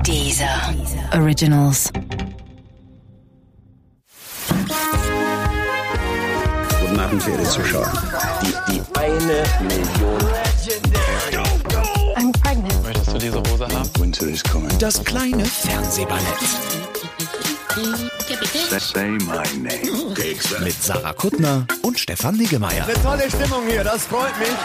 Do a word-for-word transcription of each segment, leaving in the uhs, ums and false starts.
Deezer Originals. Guten Abend, verehrte Zuschauer. Die, die eine Million. I'm pregnant. Möchtest du diese Hose haben? Winter is coming. Das kleine Fernsehballett. Say my name. Mit Sarah Kuttner und Stefan Niggemeier. Eine tolle Stimmung hier, das freut mich.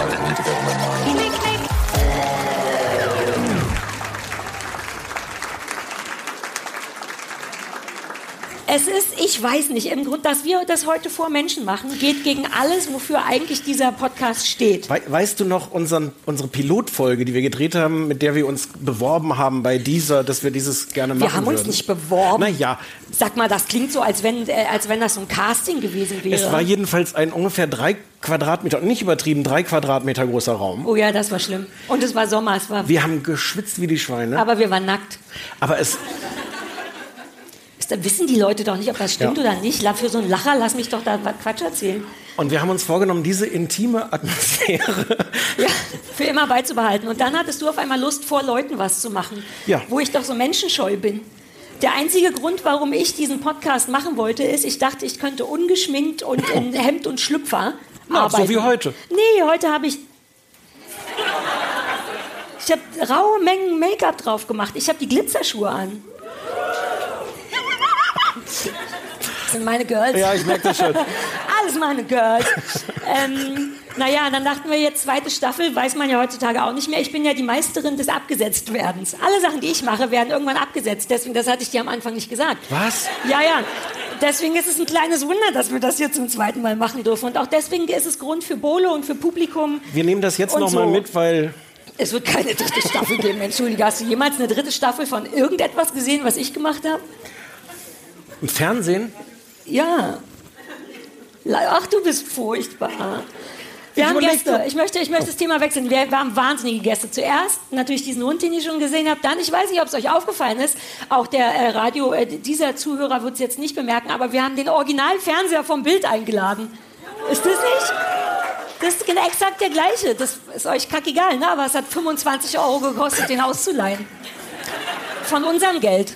Es ist, ich weiß nicht, im Grund, dass wir das heute vor Menschen machen, geht gegen alles, wofür eigentlich dieser Podcast steht. We- weißt du noch unseren, unsere Pilotfolge, die wir gedreht haben, mit der wir uns beworben haben bei dieser, dass wir dieses gerne machen Wir haben uns würden? nicht beworben. Naja. Sag mal, das klingt so, als wenn, äh, als wenn das so ein Casting gewesen wäre. Es war jedenfalls ein ungefähr drei Quadratmeter, nicht übertrieben, drei Quadratmeter großer Raum. Oh ja, das war schlimm. Und es war Sommer, es war... Wir haben geschwitzt wie die Schweine. Aber wir waren nackt. Aber es... Da wissen die Leute doch nicht, ob das stimmt Ja. oder nicht. Für so einen Lacher, lass mich doch da Quatsch erzählen. Und wir haben uns vorgenommen, diese intime Atmosphäre... Ja, für immer beizubehalten. Und dann hattest du auf einmal Lust, vor Leuten was zu machen. Ja. Wo ich doch so menschenscheu bin. Der einzige Grund, warum ich diesen Podcast machen wollte, ist, ich dachte, ich könnte ungeschminkt und in Hemd und Schlüpfer Na, arbeiten. so wie heute. Nee, heute habe ich... Ich habe raue Mengen Make-up drauf gemacht. Ich habe die Glitzerschuhe an. Das sind meine Girls. Ja, ich merke das schon. Alles meine Girls. ähm, naja, dann dachten wir jetzt, zweite Staffel, weiß man ja heutzutage auch nicht mehr. Ich bin ja die Meisterin des Abgesetztwerdens. Alle Sachen, die ich mache, werden irgendwann abgesetzt. Deswegen, das hatte ich dir am Anfang nicht gesagt. Was? Ja, ja. Deswegen ist es ein kleines Wunder, dass wir das hier zum zweiten Mal machen dürfen. Und auch deswegen ist es Grund für Bolo und für Publikum. Wir nehmen das jetzt Und noch mal so. mit, weil... Es wird keine dritte Staffel geben. Entschuldige, hast du jemals eine dritte Staffel von irgendetwas gesehen, was ich gemacht habe? Im Fernsehen? Ja. Ach, du bist furchtbar. Wir Ich haben überleg Gäste. doch. Ich möchte, ich möchte das Thema wechseln. Wir haben wahnsinnige Gäste. Zuerst natürlich diesen Hund, den ihr schon gesehen habt. Dann, ich weiß nicht, ob es euch aufgefallen ist, auch der äh, Radio, äh, dieser Zuhörer wird es jetzt nicht bemerken, aber wir haben den Originalfernseher vom Bild eingeladen. Ist das nicht? Das ist exakt der gleiche. Das ist euch kackegal, ne? Aber es hat fünfundzwanzig Euro gekostet, den auszuleihen. Von unserem Geld.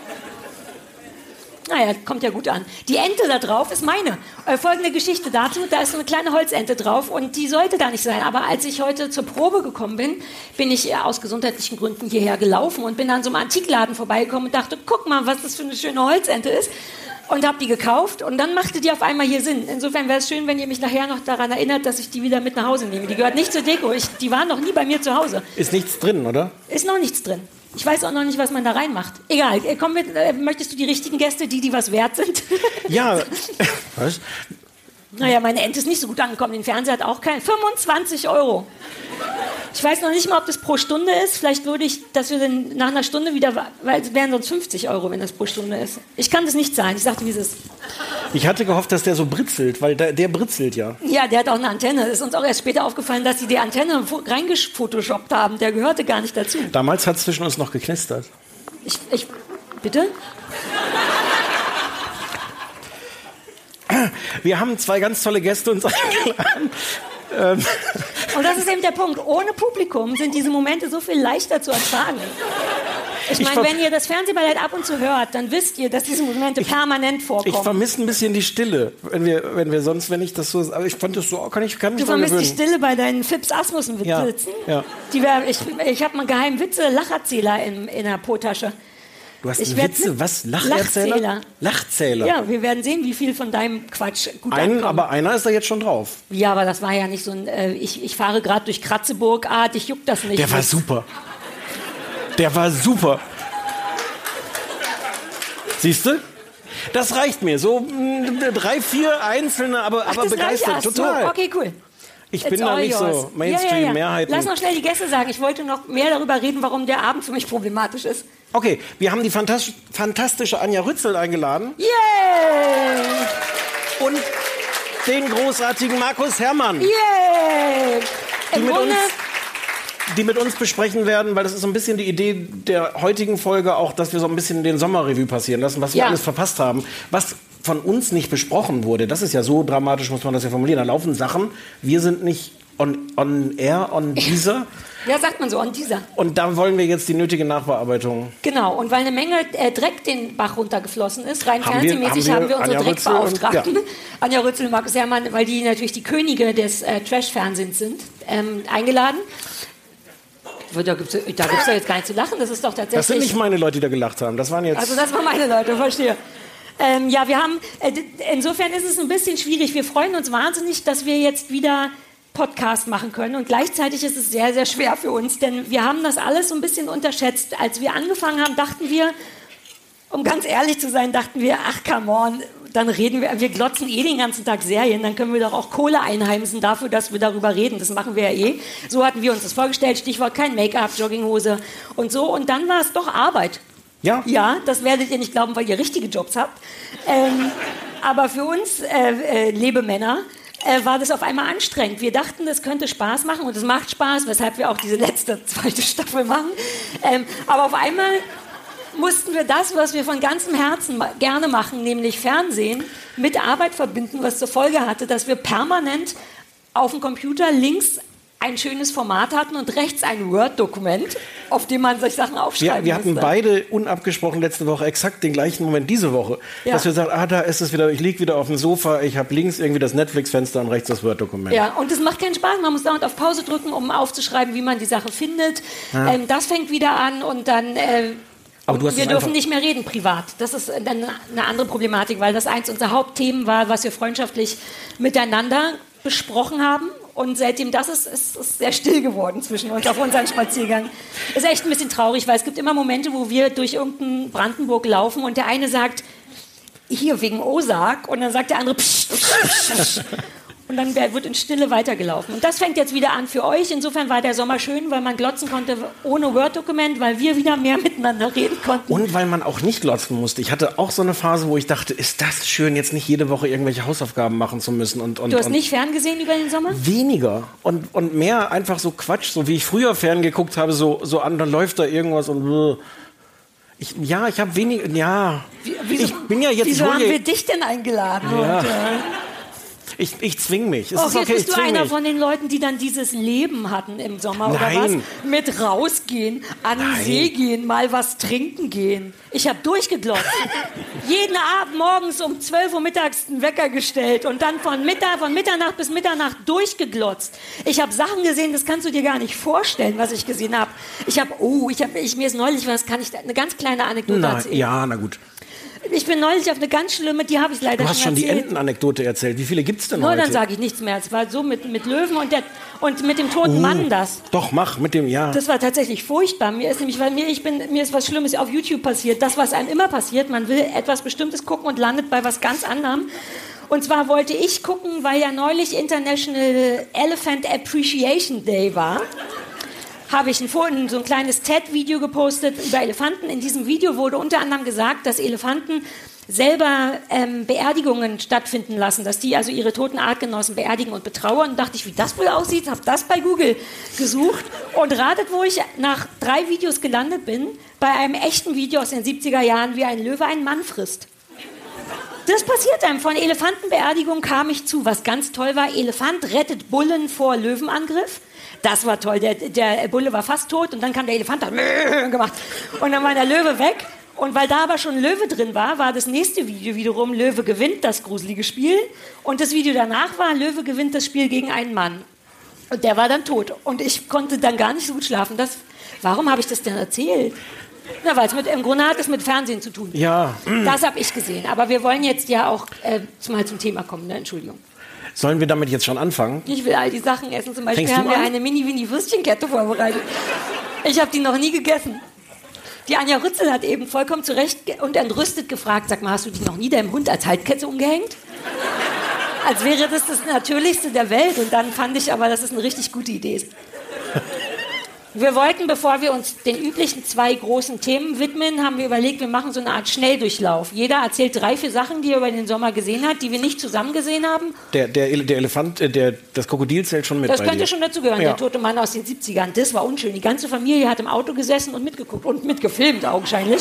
Naja, kommt ja gut an. Die Ente da drauf ist meine. Äh, folgende Geschichte dazu, da ist so eine kleine Holzente drauf und die sollte da nicht sein. Aber als ich heute zur Probe gekommen bin, bin ich äh, aus gesundheitlichen Gründen hierher gelaufen und bin an so einem Antikladen vorbeigekommen und dachte, guck mal, was das für eine schöne Holzente ist. Und habe die gekauft und dann machte die auf einmal hier Sinn. Insofern wäre es schön, wenn ihr mich nachher noch daran erinnert, dass ich die wieder mit nach Hause nehme. Die gehört nicht zur Deko. Ich, die waren noch nie bei mir zu Hause. Ist nichts drin, oder? Ist noch nichts drin. Ich weiß auch noch nicht, was man da reinmacht. Egal, äh, komm mit, äh, möchtest du die richtigen Gäste, die, die was wert sind? Ja. Was? Naja, meine Ente ist nicht so gut angekommen. Den Fernseher hat auch keinen. fünfundzwanzig Euro. Ich weiß noch nicht mal, ob das pro Stunde ist. Vielleicht würde ich, dass wir dann nach einer Stunde wieder, weil es wären sonst fünfzig Euro, wenn das pro Stunde ist. Ich kann das nicht zahlen. Ich sagte, wie es ist. Ich hatte gehofft, dass der so britzelt, weil der, der britzelt ja. Ja, der hat auch eine Antenne. Es ist uns auch erst später aufgefallen, dass sie die Antenne reingefotoshoppt haben. Der gehörte gar nicht dazu. Damals hat es zwischen uns noch geknistert. Ich, ich, bitte? Wir haben zwei ganz tolle Gäste uns eingeladen. Ähm. Und das ist eben der Punkt. Ohne Publikum sind diese Momente so viel leichter zu ertragen. Ich meine, wenn ihr das Fernsehballett ab und zu hört, dann wisst ihr, dass diese Momente ich, permanent vorkommen. Ich vermisse ein bisschen die Stille, wenn wir, wenn wir sonst, wenn ich das so, aber ich fand das so, kann ich, kann mich Du vermisst die gewöhnen. Stille bei deinen Fips Asmussen Ja, Witzen? ja. Die wär, ich ich habe einen geheimen Witze-Lacherzähler in, in der Po-Tasche. Du hast Ich einen werd Witze, mit- was? Lacherzähler? Lachzähler. Lachzähler. Ja, wir werden sehen, wie viel von deinem Quatsch gut Ein, ankommt. aber einer ist da jetzt schon drauf. Ja, aber das war ja nicht so ein, äh, ich, ich fahre gerade durch Kratzeburg, ah, dich juckt das nicht. Der war super. Der war super. Siehst du? Das reicht mir. So mh, drei, vier einzelne, aber, Ach, aber das begeistert. reicht ja. Total. So, okay, cool. Ich It's bin da all nicht yours. so Mainstream-Mehrheiten. Lass noch schnell die Gäste sagen. Ich wollte noch mehr darüber reden, warum der Abend für mich problematisch ist. Okay, wir haben die fantas- fantastische Anja Rützel eingeladen. Yay! Und den großartigen Markus Herrmann. Yay! Die Im mit, Grunde, uns, die mit uns besprechen werden, weil das ist so ein bisschen die Idee der heutigen Folge auch, dass wir so ein bisschen den Sommerrevue passieren lassen, was wir Ja. alles verpasst haben. Was von uns nicht besprochen wurde, das ist ja so dramatisch, muss man das ja formulieren. Da laufen Sachen, wir sind nicht on, on air, on dieser. Ja, sagt man so, on dieser. Und da wollen wir jetzt die nötige Nachbearbeitung. Genau, und weil eine Menge äh, Dreck den Bach runtergeflossen ist, rein Haben wir- fernsehmäßig, haben haben wir wir unsere Anja Rützel und- Dreckbeauftragten, ja. Anja Rützel und Markus Herrmann, weil die natürlich die Könige des äh, Trash-Fernsehens sind, ähm, eingeladen. Da gibt es da gibt's doch jetzt gar nicht zu lachen, das ist doch tatsächlich... Das sind nicht meine Leute, die da gelacht haben. Das waren jetzt... Also das waren meine Leute, verstehe. Ähm, ja, wir haben, äh, d- insofern ist es ein bisschen schwierig. Wir freuen uns wahnsinnig, dass wir jetzt wieder Podcast machen können und gleichzeitig ist es sehr, sehr schwer für uns, denn wir haben das alles so ein bisschen unterschätzt. Als wir angefangen haben, dachten wir, um ganz ehrlich zu sein, dachten wir, ach come on, dann reden wir, wir glotzen eh den ganzen Tag Serien, dann können wir doch auch Kohle einheimsen dafür, dass wir darüber reden. Das machen wir ja eh. So hatten wir uns das vorgestellt, Stichwort kein Make-up, Jogginghose und so. Und dann war es doch Arbeit. Ja? Ja, das werdet ihr nicht glauben, weil ihr richtige Jobs habt. Ähm, aber für uns äh, äh, Lebemänner äh, war das auf einmal anstrengend. Wir dachten, das könnte Spaß machen und es macht Spaß, weshalb wir auch diese letzte, zweite Staffel machen. Ähm, aber auf einmal mussten wir das, was wir von ganzem Herzen ma- gerne machen, nämlich Fernsehen, mit Arbeit verbinden, was zur Folge hatte, dass wir permanent auf dem Computer links ein schönes Format hatten und rechts ein Word-Dokument, auf dem man sich Sachen aufschreiben Wir, wir hatten musste. beide unabgesprochen letzte Woche exakt den gleichen Moment diese Woche. Ja. Dass wir sagen, ah, da ist es wieder, ich liege wieder auf dem Sofa, ich habe links irgendwie das Netflix-Fenster und rechts das Word-Dokument. Ja, und es macht keinen Spaß. Man muss dauernd auf Pause drücken, um aufzuschreiben, wie man die Sache findet. Ähm, das fängt wieder an und dann... Äh, Aber du hast wir es dürfen einfach- nicht mehr reden privat. Das ist dann eine andere Problematik, weil das eins unserer Hauptthemen war, was wir freundschaftlich miteinander besprochen haben. Und seitdem das ist, ist es sehr still geworden zwischen uns auf unseren Spaziergang. Ist echt ein bisschen traurig, weil es gibt immer Momente, wo wir durch irgendein Brandenburg laufen und der eine sagt, hier wegen Osak, und dann sagt der andere, psch, psch, psch, psch. Und dann wird in Stille weitergelaufen. Und das fängt jetzt wieder an für euch. Insofern war der Sommer schön, weil man glotzen konnte ohne Word-Dokument, weil wir wieder mehr miteinander reden konnten. Und weil man auch nicht glotzen musste. Ich hatte auch so eine Phase, wo ich dachte, ist das schön, jetzt nicht jede Woche irgendwelche Hausaufgaben machen zu müssen. Und, und, Du hast und nicht ferngesehen über den Sommer? weniger. Und, und mehr einfach so Quatsch, so wie ich früher ferngeguckt habe, so, so an, dann läuft da irgendwas und... äh. Ich, ja, ich habe wenig... Ja, ich bin ja jetzt... Wieso ich hol haben ja- wir dich denn eingeladen Ja. heute? Ich, ich zwing mich. Es Och, ist jetzt okay, bist ich du zwing einer mich. von den Leuten, die dann dieses Leben hatten im Sommer oder Nein. was? Mit rausgehen, an den Nein. See gehen, mal was trinken gehen. Ich habe durchgeglotzt. Jeden Abend morgens um zwölf Uhr mittags einen Wecker gestellt und dann von, Mittag, von Mitternacht bis Mitternacht durchgeglotzt. Ich habe Sachen gesehen, das kannst du dir gar nicht vorstellen, was ich gesehen habe. Ich habe, oh, ich habe, ich, mir ist neulich was, kann ich eine ganz kleine Anekdote Na, erzählen? ja, na gut. Ich bin neulich auf eine ganz schlimme, die habe ich leider Du hast schon die erzählt. Entenanekdote erzählt. Wie viele gibt's denn Nur heute? dann sage ich nichts mehr. Es war so mit, mit Löwen und, der, und mit dem toten Mann das. Doch, mach mit dem, ja. Das war tatsächlich furchtbar. Mir ist nämlich, weil mir, ich bin, mir ist was Schlimmes auf YouTube passiert. Das, was einem immer passiert, man will etwas Bestimmtes gucken und landet bei was ganz anderem. Und zwar wollte ich gucken, weil ja neulich International Elephant Appreciation Day war. Habe ich ein, Foto- so ein kleines T E D-Video gepostet über Elefanten. In diesem Video wurde unter anderem gesagt, dass Elefanten selber ähm, Beerdigungen stattfinden lassen, dass die also ihre toten Artgenossen beerdigen und betrauern. Und dachte ich, wie das wohl aussieht, habe das bei Google gesucht und ratet, wo ich nach drei Videos gelandet bin, bei einem echten Video aus den siebziger Jahren, wie ein Löwe einen Mann frisst. Das passiert einem. Von Elefantenbeerdigung kam ich zu. Was ganz toll war, Elefant rettet Bullen vor Löwenangriff. Das war toll. Der, der Bulle war fast tot und dann kam der Elefant, hat gemacht. Und dann war der Löwe weg. Und weil da aber schon ein Löwe drin war, war das nächste Video wiederum, Löwe gewinnt das gruselige Spiel. Und das Video danach war, Löwe gewinnt das Spiel gegen einen Mann. Und der war dann tot. Und ich konnte dann gar nicht so gut schlafen. Das, warum habe ich das denn erzählt? Na, weil es mit, im Grunde hat es mit Fernsehen zu tun. Ja. Das habe ich gesehen. Aber wir wollen jetzt ja auch äh, mal zum Thema kommen, ne? Entschuldigung. Sollen wir damit jetzt schon anfangen? Ich will all die Sachen essen. Zum Beispiel Fängst du haben wir an? eine Mini-Winnie-Würstchenkette vorbereitet. Ich habe die noch nie gegessen. Die Anja Rützel hat eben vollkommen zu Recht ge- und entrüstet gefragt, sag mal, hast du die noch nie deinem Hund als Halskette umgehängt? Als wäre das das Natürlichste der Welt. Und dann fand ich aber, dass es eine richtig gute Idee ist. Wir wollten, bevor wir uns den üblichen zwei großen Themen widmen, haben wir überlegt, wir machen so eine Art Schnelldurchlauf. Jeder erzählt drei, vier Sachen, die er über den Sommer gesehen hat, die wir nicht zusammen gesehen haben. Der, der, Ele- der Elefant, äh, der, das Krokodil zählt schon mit Das bei könnte dir. schon dazugehören, Ja. der tote Mann aus den siebzigern. Das war unschön. Die ganze Familie hat im Auto gesessen und mitgeguckt und mitgefilmt, augenscheinlich.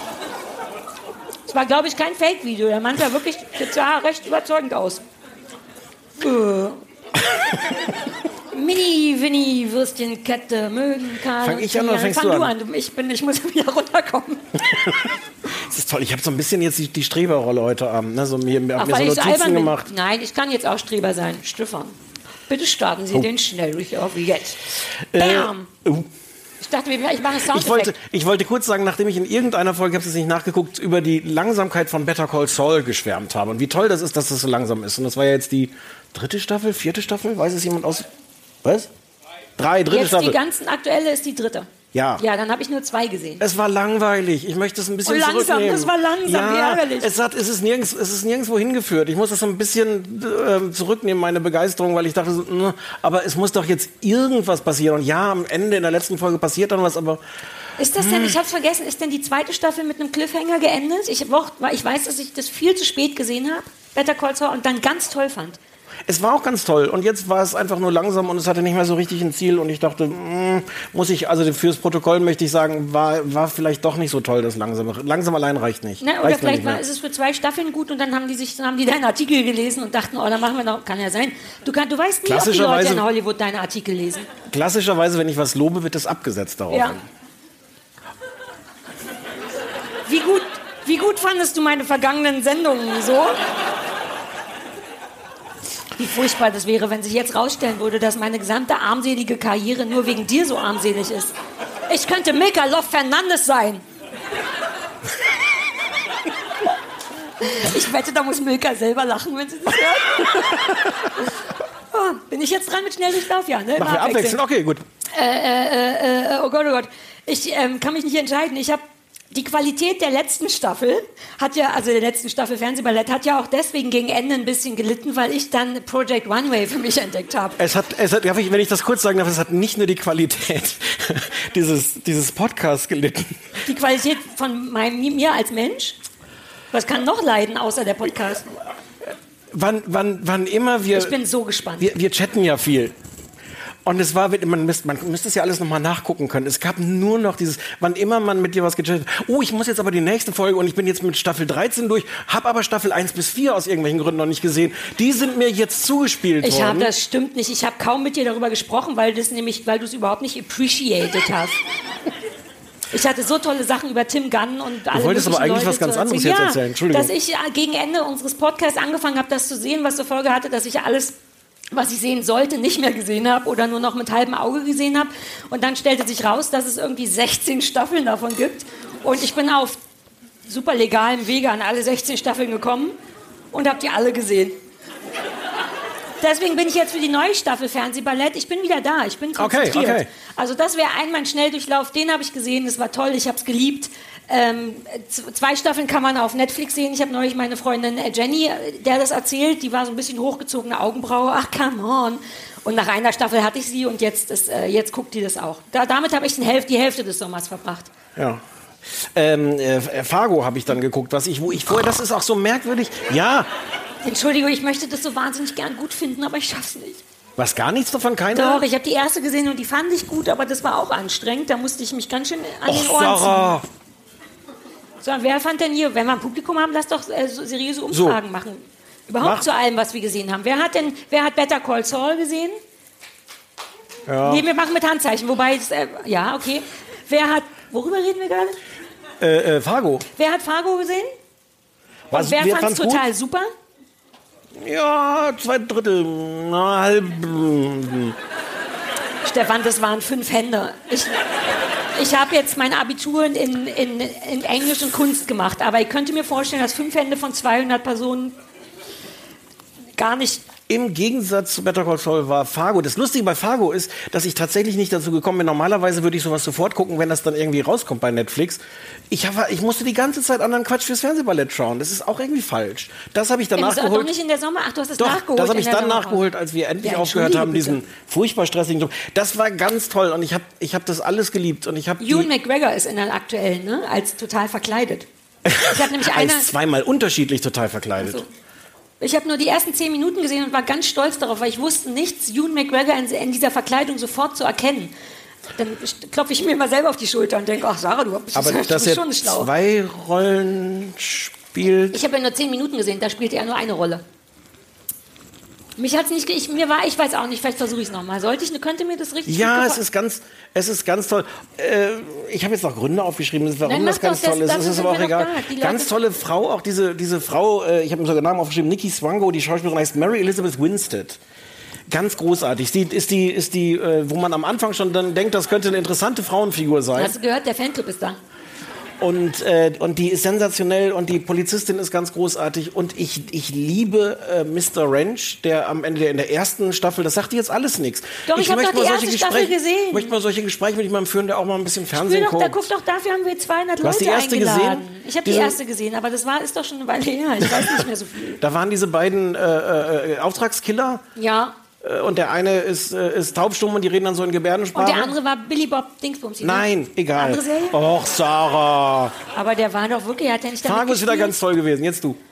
Es war, glaube ich, kein Fake-Video. Der Mann sah wirklich, das sah recht überzeugend aus. Äh. Mini-Winnie-Würstchenkette mögen Karl. Fang ich an oder fängst Fang du du an? an. Ich, bin, ich muss wieder runterkommen. Das ist toll. Ich habe so ein bisschen jetzt die, die Streberrolle heute Abend. Ne? So, mir mir, Ach, mir weil so ich so Notizen albern bin. gemacht. Nein, ich kann jetzt auch Streber sein. Stefan, bitte starten Sie Oh. den Schnelldurchlauf jetzt. Äh, Bam! oh. Ich dachte, ich mache einen Soundeffekt. Ich wollte, ich wollte kurz sagen, nachdem ich in irgendeiner Folge, ich habe es nicht nachgeguckt, über die Langsamkeit von Better Call Saul geschwärmt habe und wie toll das ist, dass das so langsam ist. Und das war ja jetzt die dritte Staffel, vierte Staffel, weiß es jemand aus? Was? Drei, dritte Jetzt Staffel. die ganzen aktuelle ist die dritte. Ja. Ja, dann habe ich nur zwei gesehen. Es war langweilig. Ich möchte es ein bisschen Oh, langsam, zurücknehmen. das war langsam, ja, wie ärgerlich. Es, hat, es, ist nirgends, es ist nirgendwo hingeführt. Ich muss das so ein bisschen äh, zurücknehmen, meine Begeisterung, weil ich dachte, so, mh, aber es muss doch jetzt irgendwas passieren. Und ja, am Ende in der letzten Folge passiert dann was, aber Ist das denn, ich habe es vergessen, ist denn die zweite Staffel mit einem Cliffhanger geendet? Ich, ich weiß, dass ich das viel zu spät gesehen habe, Better Call Saul, und dann ganz toll fand. es war auch ganz toll. Und jetzt war es einfach nur langsam und es hatte nicht mehr so richtig ein Ziel. Und ich dachte, mh, muss ich, also fürs Protokoll möchte ich sagen, war, war vielleicht doch nicht so toll, das Langsame. Langsam allein reicht nicht. Na, oder reicht mir vielleicht nicht mehr. war, ist es für zwei Staffeln gut und dann haben die sich, dann haben die deinen Artikel gelesen und dachten, oh, dann machen wir noch, kann ja sein. Du, kann, du weißt nie, ob die Leute Klassischerweise- in Hollywood deine Artikel lesen. Klassischerweise, wenn ich was lobe, wird das abgesetzt darauf. Ja. Wie gut, wie gut fandest du meine vergangenen Sendungen so? Wie furchtbar das wäre, wenn sich jetzt rausstellen würde, dass meine gesamte armselige Karriere nur wegen dir so armselig ist. Ich könnte Milka Love Fernandes sein. Ich wette, da muss Milka selber lachen, wenn sie das hört. Oh, bin ich jetzt dran mit Schnelldurchlauf? Ja, ne? Machen wir abwechselnd? Okay, gut. Äh, äh, äh, oh Gott, oh Gott. Ich ähm, kann mich nicht entscheiden. Ich habe die Qualität der letzten Staffel hat ja, also der letzten Staffel Fernsehballett hat ja auch deswegen gegen Ende ein bisschen gelitten, weil ich dann Project Runway für mich entdeckt habe. Es hat, es hat, darf ich, wenn ich das kurz sagen darf, es hat nicht nur die Qualität dieses, dieses Podcasts gelitten. Die Qualität von meinem, mir als Mensch? Was kann noch leiden, außer der Podcast? Wann, wann, wann immer wir, Ich bin so gespannt. wir, wir chatten ja viel. Und es war, man müsste, man müsste es ja alles nochmal nachgucken können. Es gab nur noch dieses, wann immer man mit dir was gechattet hat, oh, ich muss jetzt aber die nächste Folge und ich bin jetzt mit Staffel dreizehn durch, habe aber Staffel eins bis vier aus irgendwelchen Gründen noch nicht gesehen. Die sind mir jetzt zugespielt Ich worden. habe, das stimmt nicht. Ich habe kaum mit dir darüber gesprochen, weil das nämlich, weil du es überhaupt nicht appreciated hast. Ich hatte so tolle Sachen über Tim Gunn und alle Du wolltest aber möglichen eigentlich Leute was ganz zu anderes erzählen. jetzt erzählen. Entschuldigung. Dass ich äh, gegen Ende unseres Podcasts angefangen habe, das zu sehen, was zur Folge hatte, dass ich alles, was ich sehen sollte, nicht mehr gesehen habe oder nur noch mit halbem Auge gesehen habe. Und dann stellte sich raus, dass es irgendwie sechzehn Staffeln davon gibt. Und ich bin auf super legalem Wege an alle sechzehn Staffeln gekommen und habe die alle gesehen. Deswegen bin ich jetzt für die neue Staffel Fernsehballett. Ich bin wieder da. Ich bin konzentriert. Okay, okay. Also das wäre ein mein Schnelldurchlauf. Den habe ich gesehen. Das war toll. Ich habe es geliebt. Ähm, z- zwei Staffeln kann man auf Netflix sehen. Ich habe neulich meine Freundin äh, Jenny, äh, der das erzählt. Die war so ein bisschen hochgezogene Augenbraue. Ach, come on. Und nach einer Staffel hatte ich sie und jetzt, ist, äh, jetzt guckt die das auch. Da, damit habe ich den Hälf- die Hälfte des Sommers verbracht. Ja. Ähm, äh, Fargo habe ich dann geguckt, was ich, wo ich vorher, das ist auch so merkwürdig. Ja, Entschuldigung, ich möchte das so wahnsinnig gern gut finden, aber ich schaff's nicht. was gar nichts davon, keiner? Doch, ich habe die erste gesehen und die fand ich gut, aber das war auch anstrengend. Da musste ich mich ganz schön an den Och, Ohren Sarah. ziehen. So, wer fand denn hier, wenn wir ein Publikum haben, lass doch äh, so seriöse Umfragen So. machen. Überhaupt Mach. zu allem, was wir gesehen haben. Wer hat denn, wer hat Better Call Saul gesehen? Ja. Nee, wir machen mit Handzeichen, wobei, es, äh, ja, okay. Wer hat, worüber reden wir gerade? Äh, äh, Fargo. Wer hat Fargo gesehen? Was, Und wer wer fand's fand's total gut? super? Ja, zwei Drittel. Na, halb. Stefan, das waren fünf Hände. Ich, ich habe jetzt mein Abitur in, in, in Englisch und Kunst gemacht, aber ich könnte mir vorstellen, dass fünf Hände von zweihundert Personen gar nicht... Im Gegensatz zu Better Call Saul war Fargo. Das Lustige bei Fargo ist, dass ich tatsächlich nicht dazu gekommen bin. Normalerweise würde ich sowas sofort gucken, wenn das dann irgendwie rauskommt bei Netflix. Ich, hab, ich musste die ganze Zeit anderen Quatsch fürs Fernsehballett schauen. Das ist auch irgendwie falsch. Das habe ich dann Ja, das ist nachgeholt. doch nicht in der Sommer... Ach, du hast es Doch, nachgeholt. das habe in ich der dann Sommerpause. nachgeholt, als wir endlich Ja, aufgehört haben, entschuldige diesen furchtbar stressigen Job. Das war ganz toll und ich habe ich hab das alles geliebt. Und ich habe Ewan McGregor ist in der aktuellen, ne? Als total verkleidet. Ich habe nämlich eine... als zweimal unterschiedlich total verkleidet. So. Ich habe nur die ersten zehn Minuten gesehen und war ganz stolz darauf, weil ich wusste nichts, Ewan McGregor in, in dieser Verkleidung sofort zu erkennen. Dann klopfe ich mir mal selber auf die Schulter und denke, ach Sarah, du bist, Aber du dass bist er schon schlau. zwei Rollen spielt... Ich habe ja nur zehn Minuten gesehen, da spielte er nur eine Rolle. Mich hat's nicht, ich, mir war, ich weiß auch nicht, vielleicht versuche ich es nochmal. Sollte ich, könnte mir das richtig Ja, gut es ist ganz, es ist ganz toll. Äh, ich habe jetzt noch Gründe aufgeschrieben, warum Nein, das mach ganz doch, toll das- ist. das Es ist sind aber auch wir doch egal. da. Die Ganz Leute- tolle Frau, auch diese, diese Frau, äh, ich habe mir sogar Namen aufgeschrieben, Nikki Swango, die Schauspielerin heißt Mary Elizabeth Winstead. Ganz großartig. Die ist die, ist die, äh, wo man am Anfang schon dann denkt, das könnte eine interessante Frauenfigur sein. Hast du gehört, der Fanclub ist da. Und, äh, und die ist sensationell und die Polizistin ist ganz großartig. Und ich, ich liebe äh, Mister Wrench, der am Ende der, in der ersten Staffel, das sagt dir jetzt alles nichts. Doch, ich hab möchte doch die mal solche erste Staffel Gespräche- gesehen. Ich möchte mal solche Gespräche mit jemandem führen, der auch mal ein bisschen Spür Fernsehen doch, da, guckt. guck doch, dafür haben wir zweihundert Du hast Leute die erste eingeladen. gesehen? Ich habe die Diese- erste gesehen, aber das war, ist doch schon eine Weile her. Ich weiß nicht mehr so viel. Da waren diese beiden äh, äh, Auftragskiller Ja. äh, und der eine ist, äh, ist taubstumm und die reden dann so in Gebärdensprache. Und der andere war Billy Bob Dingsbums. ne? Nein, egal. Andere Serie? Och, Sarah. Aber der war doch wirklich, er hat ja nicht damit Fargo ist wieder gespielt. ganz toll gewesen. Jetzt du.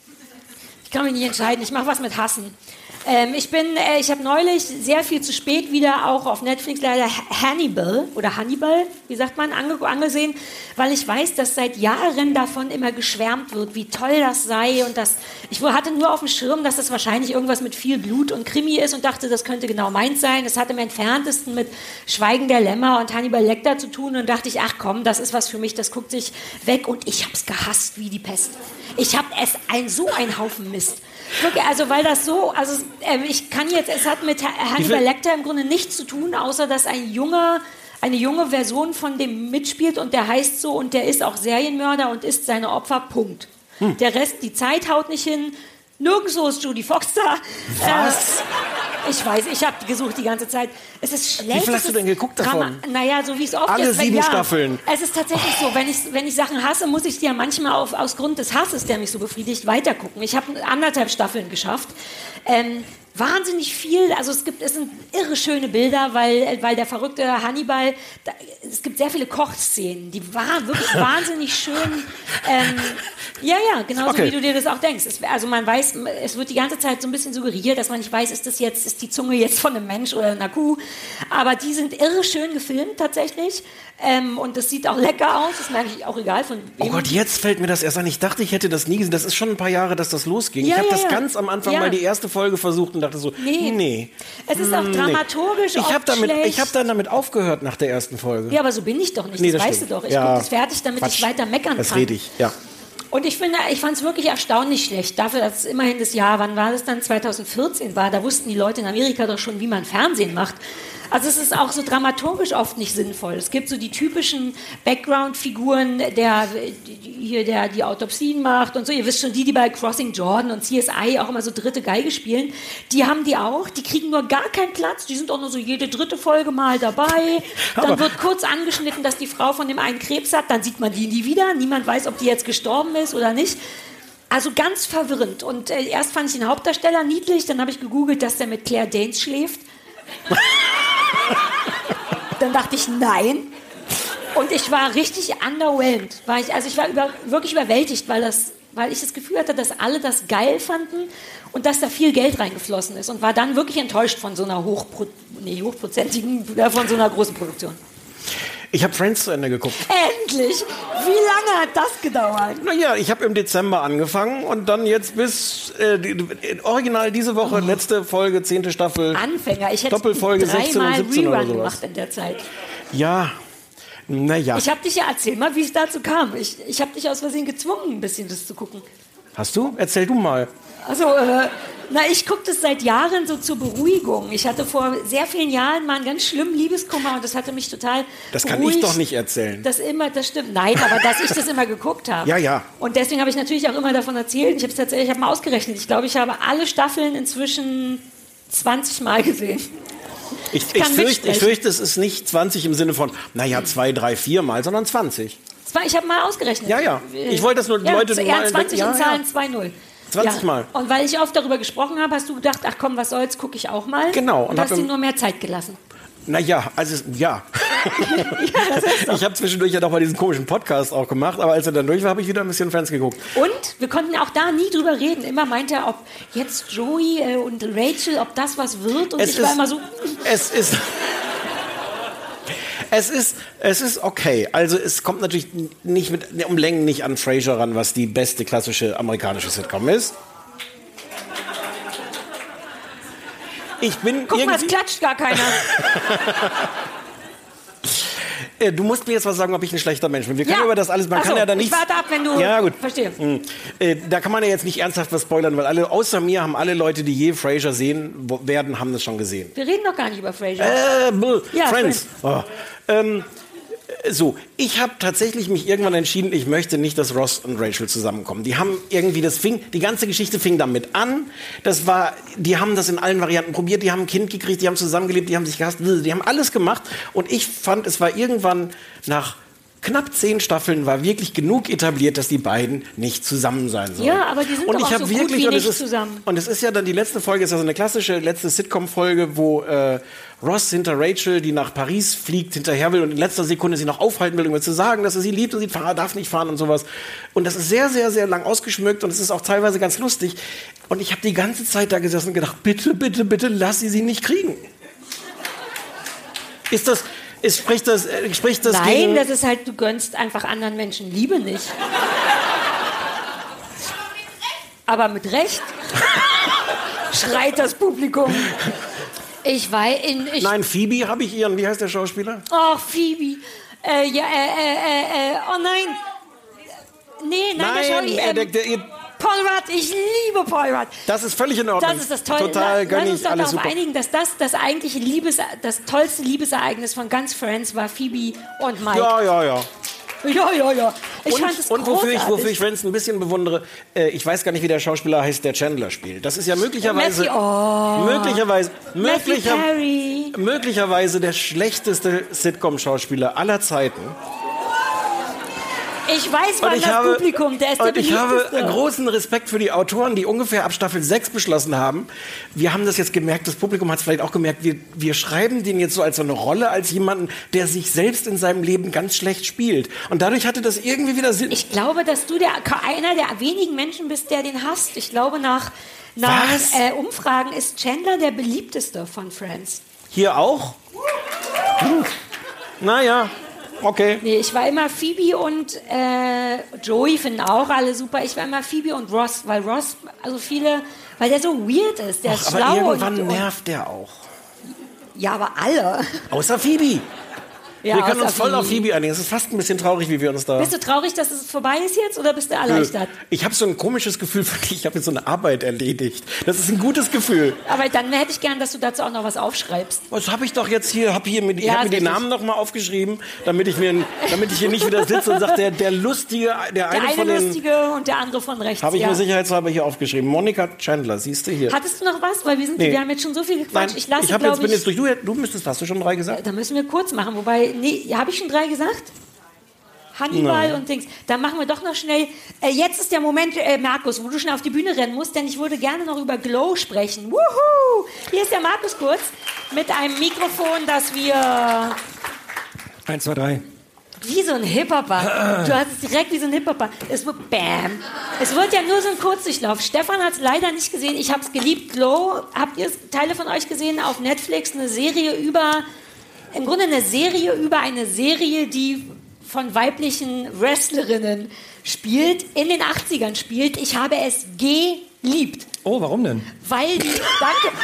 Ich kann mich nicht entscheiden. Ich mache was mit Hassen. Ähm, ich bin, äh, ich habe neulich sehr viel zu spät wieder auch auf Netflix leider Hannibal oder Hannibal, wie sagt man, ange angesehen, weil ich weiß, dass seit Jahren davon immer geschwärmt wird, wie toll das sei und das. Ich hatte nur auf dem Schirm, dass das wahrscheinlich irgendwas mit viel Blut und Krimi ist und dachte, das könnte genau meins sein. Es hat im Entferntesten mit Schweigen der Lämmer und Hannibal Lecter zu tun und dachte ich, ach komm, das ist was für mich, das guckt sich weg und ich habe es gehasst wie die Pest. Ich habe es ein so ein Haufen Mist. Wirklich, also weil das so, also äh, ich kann jetzt, es hat mit Hannibal Lecter im Grunde nichts zu tun, außer dass ein junger, eine junge Version von dem mitspielt und der heißt so und der ist auch Serienmörder und ist seine Opfer, Punkt. Hm. Der Rest, die Zeit haut nicht hin, nirgendwo ist Jodie Fox da. Was? Äh, ich weiß, ich habe gesucht die ganze Zeit. Es ist schlecht. Wie viel es hast du ist denn geguckt davon? Naja, so wie es oft Alle ist. wenn- sieben ja, Staffeln. Es ist tatsächlich so, wenn ich, wenn ich Sachen hasse, muss ich die ja manchmal auf, aus Grund des Hasses, der mich so befriedigt, weitergucken. Ich habe anderthalb Staffeln geschafft. Ähm, wahnsinnig viel, also es gibt, es sind irre schöne Bilder, weil, weil der verrückte Hannibal, da, es gibt sehr viele Kochszenen, die waren wirklich wahnsinnig schön. Ähm, ja, ja, genauso Okay. wie du dir das auch denkst. Es, also man weiß, es wird die ganze Zeit so ein bisschen suggeriert, dass man nicht weiß, ist das jetzt, ist die Zunge jetzt von einem Mensch oder einer Kuh. Aber die sind irre schön gefilmt tatsächlich. Ähm, und das sieht auch lecker aus, das merke ich auch egal von wem. Oh Gott, jetzt fällt mir das erst an. Ich dachte, ich hätte das nie gesehen. Das ist schon ein paar Jahre, dass das losging. Ja, ich habe ja, das ja. ganz am Anfang Ja. mal die erste Folge versucht und dachte so, Nee. nee. Es ist auch nee. dramaturgisch Ich habe oft damit, schlecht. ich habe dann damit aufgehört nach der ersten Folge. Ja, aber so bin ich doch nicht, Nee, das, das weißt du stimmt. doch. Ich Ja. gucke das fertig, damit Quatsch. ich weiter meckern Das kann. rede ich, ja. Und ich finde, ich fand es wirklich erstaunlich schlecht. Dafür, dass es immerhin das Jahr, wann war das dann, zweitausendvierzehn war, da wussten die Leute in Amerika doch schon, wie man Fernsehen macht. Also es ist auch so dramaturgisch oft nicht sinnvoll. Es gibt so die typischen Background-Figuren, der hier der die Autopsien macht und so. Ihr wisst schon, die, die bei Crossing Jordan und C S I auch immer so dritte Geige spielen, die haben die auch. Die kriegen nur gar keinen Platz. Die sind auch nur so jede dritte Folge mal dabei. Dann Aber- wird kurz angeschnitten, dass die Frau von dem einen Krebs hat. Dann sieht man die nie wieder. Niemand weiß, ob die jetzt gestorben ist oder nicht. Also ganz verwirrend. Und äh, erst fand ich den Hauptdarsteller niedlich, dann habe ich gegoogelt, dass der mit Claire Danes schläft. Dann dachte ich, nein. Und ich war richtig underwhelmed. War ich, also ich war über, wirklich überwältigt, weil, das, weil ich das Gefühl hatte, dass alle das geil fanden und dass da viel Geld reingeflossen ist. Und war dann wirklich enttäuscht von so einer hochpro, nee, hochprozentigen, äh, von so einer großen Produktion. Ich habe Friends zu Ende geguckt. Endlich! Wie lange hat das gedauert? Naja, ich habe im Dezember angefangen und dann jetzt bis äh, die, die, original diese Woche, Oh. letzte Folge, zehnte Staffel. Anfänger. Ich hätte Doppelfolge sechzehn und dreimal siebzehn oder Rerun sowas. gemacht in der Zeit. Ja, naja. Ich habe dich ja, erzähl mal, wie es dazu kam. Ich, ich habe dich aus Versehen gezwungen, ein bisschen das zu gucken. Hast du? Erzähl du mal. Also, äh, na, ich gucke das seit Jahren so zur Beruhigung. Ich hatte vor sehr vielen Jahren mal einen ganz schlimmen Liebeskummer und das hatte mich total Das kann beruhigt. ich doch nicht erzählen. Das immer, das stimmt. Nein, aber dass ich das immer geguckt habe. Ja, ja. Und deswegen habe ich natürlich auch immer davon erzählt. Ich habe es tatsächlich, ich habe mal ausgerechnet. Ich glaube, ich habe alle Staffeln inzwischen zwanzig Mal gesehen. Ich, ich, kann fürchte, mitsprechen. ich fürchte, es ist nicht zwanzig im Sinne von, naja, zwei, drei, vier Mal, sondern zwanzig. Zwei, ich habe mal ausgerechnet. Ja, ja. Ich wollte das nur die ja, Leute ja, mal- zwanzig ja, in ja. Zahlen zwei null. zwanzig Ja. Mal. Und weil ich oft darüber gesprochen habe, hast du gedacht, ach komm, was soll's, gucke ich auch mal. Genau. Und, Und hast hab ihm im- nur mehr Zeit gelassen. Naja, also es- ja. Ich habe zwischendurch ja doch mal diesen komischen Podcast auch gemacht, aber als er dann durch war, habe ich wieder ein bisschen Fans geguckt. Und wir konnten auch da nie drüber reden. Immer meinte er, ob jetzt Joey äh, und Rachel, ob das was wird. Und Es ich war ist- immer so, Es ist. Es ist, es ist okay. Also es kommt natürlich nicht mit, um Längen nicht an Frasier ran, was die beste klassische amerikanische Sitcom ist. Ich bin Guck mal, es irgendwie... klatscht gar keiner. Äh, Du musst mir jetzt was sagen, ob ich ein schlechter Mensch bin. Wir können Ja. über das alles, man Ach so, kann ja da ich nicht... warte ab, wenn du- Ja, gut. Verstehe. Hm. Äh, Da kann man ja jetzt nicht ernsthaft was spoilern, weil alle, außer mir, haben alle Leute, die je Frasier sehen wo- werden, haben das schon gesehen. Wir reden doch gar nicht über Frasier. Äh, bluh, Ja, Friends. Oh. Ähm, so, ich habe tatsächlich mich irgendwann entschieden, ich möchte nicht, dass Ross und Rachel zusammenkommen. Die haben irgendwie, das fing, die ganze Geschichte fing damit an. Das war, die haben das in allen Varianten probiert. Die haben ein Kind gekriegt, die haben zusammengelebt, die haben sich gehasst, die haben alles gemacht. Und ich fand, es war irgendwann nach knapp zehn Staffeln war wirklich genug etabliert, dass die beiden nicht zusammen sein sollen. Ja, aber die sind und doch ich auch hab so gut wirklich, wie und es nicht ist, zusammen. Und es ist ja dann, die letzte Folge ist ja so eine klassische letzte Sitcom-Folge, wo äh, Ross hinter Rachel, die nach Paris fliegt, hinterher will und in letzter Sekunde sie noch aufhalten will, um ihr zu sagen, dass er sie liebt und sie fahr, darf nicht fahren und sowas. Und das ist sehr, sehr, sehr lang ausgeschmückt und es ist auch teilweise ganz lustig. Und ich habe die ganze Zeit da gesessen und gedacht, bitte, bitte, bitte, lass sie sie nicht kriegen. Ist das... Ist, spricht das, äh, spricht das Nein, gegen... das ist halt, du gönnst einfach anderen Menschen Liebe nicht. Aber mit Recht schreit das Publikum. Ich weiß, in, ich, Nein, Phoebe habe ich ihren, wie heißt der Schauspieler? oh, Phoebe. Äh, ja, äh, äh, äh, oh nein. Nee, nein, der Nein, Schauspieler. äh, Ähm, der, der, ihr- Paul Rudd, ich liebe Paul Rudd. das ist völlig in Ordnung. Das ist das Tolle. Total Lass gönn uns ich, doch alles darauf super. einigen, dass das das eigentliche Liebes, das tollste Liebesereignis von ganz Friends war Phoebe und Mike. Ja, ja, ja. Ja, ja, ja. Ich und fand es und wofür, ich, großartig. wofür ich Friends ein bisschen bewundere, äh, ich weiß gar nicht, wie der Schauspieler heißt, der Chandler spielt. Das ist ja möglicherweise, Matthew- oh. möglicherweise, Matthew möglicher, Perry. möglicherweise der schlechteste Sitcom-Schauspieler aller Zeiten. Ich weiß, wann Und ich das habe, Publikum, der ist der und ich habe beliebteste. großen Respekt für die Autoren, die ungefähr ab Staffel sechs beschlossen haben. Wir haben das jetzt gemerkt, das Publikum hat es vielleicht auch gemerkt, wir, wir schreiben den jetzt so als so eine Rolle, als jemanden, der sich selbst in seinem Leben ganz schlecht spielt. Und dadurch hatte das irgendwie wieder Sinn. Ich glaube, dass du der, einer der wenigen Menschen bist, der den hasst. Ich glaube, nach, nach Was? äh, Umfragen ist Chandler der beliebteste von Friends. Hier auch? Hm. Naja, okay. Nee, ich war immer Phoebe und äh, Joey finden auch alle super. Ich war immer Phoebe und Ross, weil Ross, also viele, weil der so weird ist. Der ist Aber schlau irgendwann und, nervt der auch. Ja, aber alle. Außer Phoebe. Ja, wir können außer uns voll auf Phoebe einigen. Es ist fast ein bisschen traurig, wie wir uns da... Bist du traurig, dass es vorbei ist jetzt oder bist du erleichtert? Ich habe so ein komisches Gefühl, ich habe jetzt so eine Arbeit erledigt. Das ist ein gutes Gefühl. Aber dann hätte ich gern, dass du dazu auch noch was aufschreibst. Was habe ich doch jetzt hier? Hab hier mit, ich Ja, habe mir ist die richtig. Namen noch mal aufgeschrieben, damit ich mir, damit ich hier nicht wieder sitze und sage, der, der lustige, der, Der eine, eine von den, lustige und der andere von rechts. habe ich ja. mir sicherheitshalber hier aufgeschrieben. Monica Chandler, siehst du hier? Hattest du noch was? Weil wir, sind, Nee. wir haben jetzt schon so viel Nein, gequatscht. Ich lasse, ich hab glaube jetzt, bin ich, jetzt durch. Du, du müsstest, hast du schon drei gesagt? da müssen wir kurz machen. Wobei, nee, habe ich schon drei gesagt? Hannibal Nein. und Dings. Dann machen wir doch noch schnell. Äh, jetzt ist der Moment, äh, Markus, wo du schnell auf die Bühne rennen musst, denn ich würde gerne noch über Glow sprechen. Wuhu! Hier ist der Markus Kurz mit einem Mikrofon, das wir Eins, zwei, drei. wie so ein Hip-Hopper. Du hast es direkt wie so ein Hip-Hopper. Es wird Bam. Es wird ja nur so ein Kurzdurchlauf. Stefan hat es leider nicht gesehen. Ich habe es geliebt. Glow, habt ihr Teile von euch gesehen? Auf Netflix eine Serie über, im Grunde eine Serie über eine Serie, die von weiblichen Wrestlerinnen spielt, in den achtzigern spielt. Ich habe es geliebt. Oh, warum denn? Weil die, danke,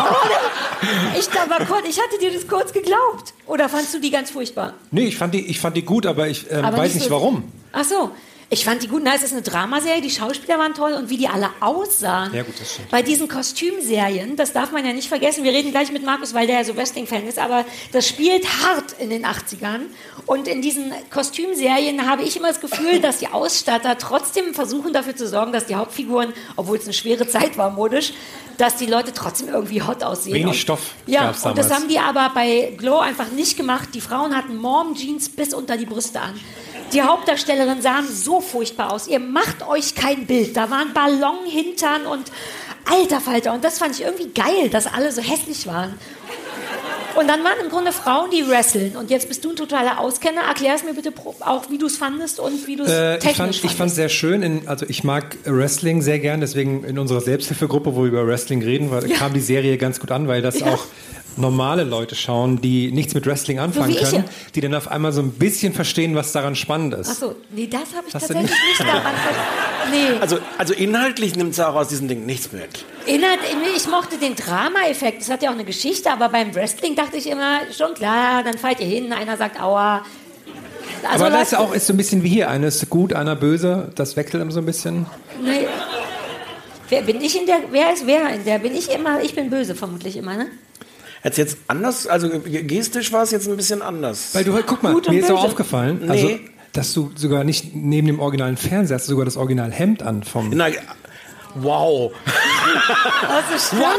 oh, ich, da war kurz, ich hatte dir das kurz geglaubt. Oder fandst du die ganz furchtbar? Nee, ich fand die, ich fand die gut, aber ich ähm, Aber weiß nicht so- warum. Ach so. Ich fand die gut. Na, es ist eine Dramaserie, die Schauspieler waren toll und wie die alle aussahen. Ja, gut, das stimmt. Bei diesen Kostümserien, das darf man ja nicht vergessen. Wir reden gleich mit Markus, weil der ja so Wrestling-Fan ist, aber das spielt hart in den achtzigern. Und in diesen Kostümserien habe ich immer das Gefühl, dass die Ausstatter trotzdem versuchen dafür zu sorgen, dass die Hauptfiguren, obwohl es eine schwere Zeit war modisch, dass die Leute trotzdem irgendwie hot aussehen. Wenig und, Stoff Ja, gab's und das damals. haben die aber bei Glow einfach nicht gemacht. Die Frauen hatten Mom-Jeans bis unter die Brüste an. Die Hauptdarstellerinnen sahen so furchtbar aus. Ihr macht euch kein Bild. Da waren Ballonhintern und alter Falter. Und das fand ich irgendwie geil, dass alle so hässlich waren. Und dann waren im Grunde Frauen, die wresteln. Und jetzt bist du ein totaler Auskenner. Erklär es mir bitte pro- auch, wie du es fandest und wie du es Äh, technisch ich fand ich fandest. fand sehr schön, in, also ich mag Wrestling sehr gern, deswegen in unserer Selbsthilfegruppe, wo wir über Wrestling reden, war, Ja. kam die Serie ganz gut an, weil das Ja. auch normale Leute schauen, die nichts mit Wrestling anfangen So wie ich können, ja. die dann auf einmal so ein bisschen verstehen, was daran spannend ist. Achso, nee, das habe ich Hast du tatsächlich nicht daran. ver- Nee. Also, also inhaltlich nimmt Sarah aus diesem Ding nichts mit. Inhalt, ich mochte den Drama-Effekt, das hat ja auch eine Geschichte, aber beim Wrestling dachte ich immer, schon klar, dann fallt ihr hin, einer sagt Aua. Also Aber das ist Leute- auch ist so ein bisschen wie hier, einer ist gut, einer böse, das wechselt immer so ein bisschen. Nee. Wer bin ich in der, wer ist wer in der, bin ich immer, ich bin böse vermutlich immer, ne? Jetzt jetzt anders, also gestisch war es jetzt ein bisschen anders. Weil du, guck mal, Gut und mir ist auch böse. aufgefallen, Nee. also, dass du sogar nicht neben dem originalen Fernseher hast, du sogar das Originalhemd an vom... Na, wow. Das ist What?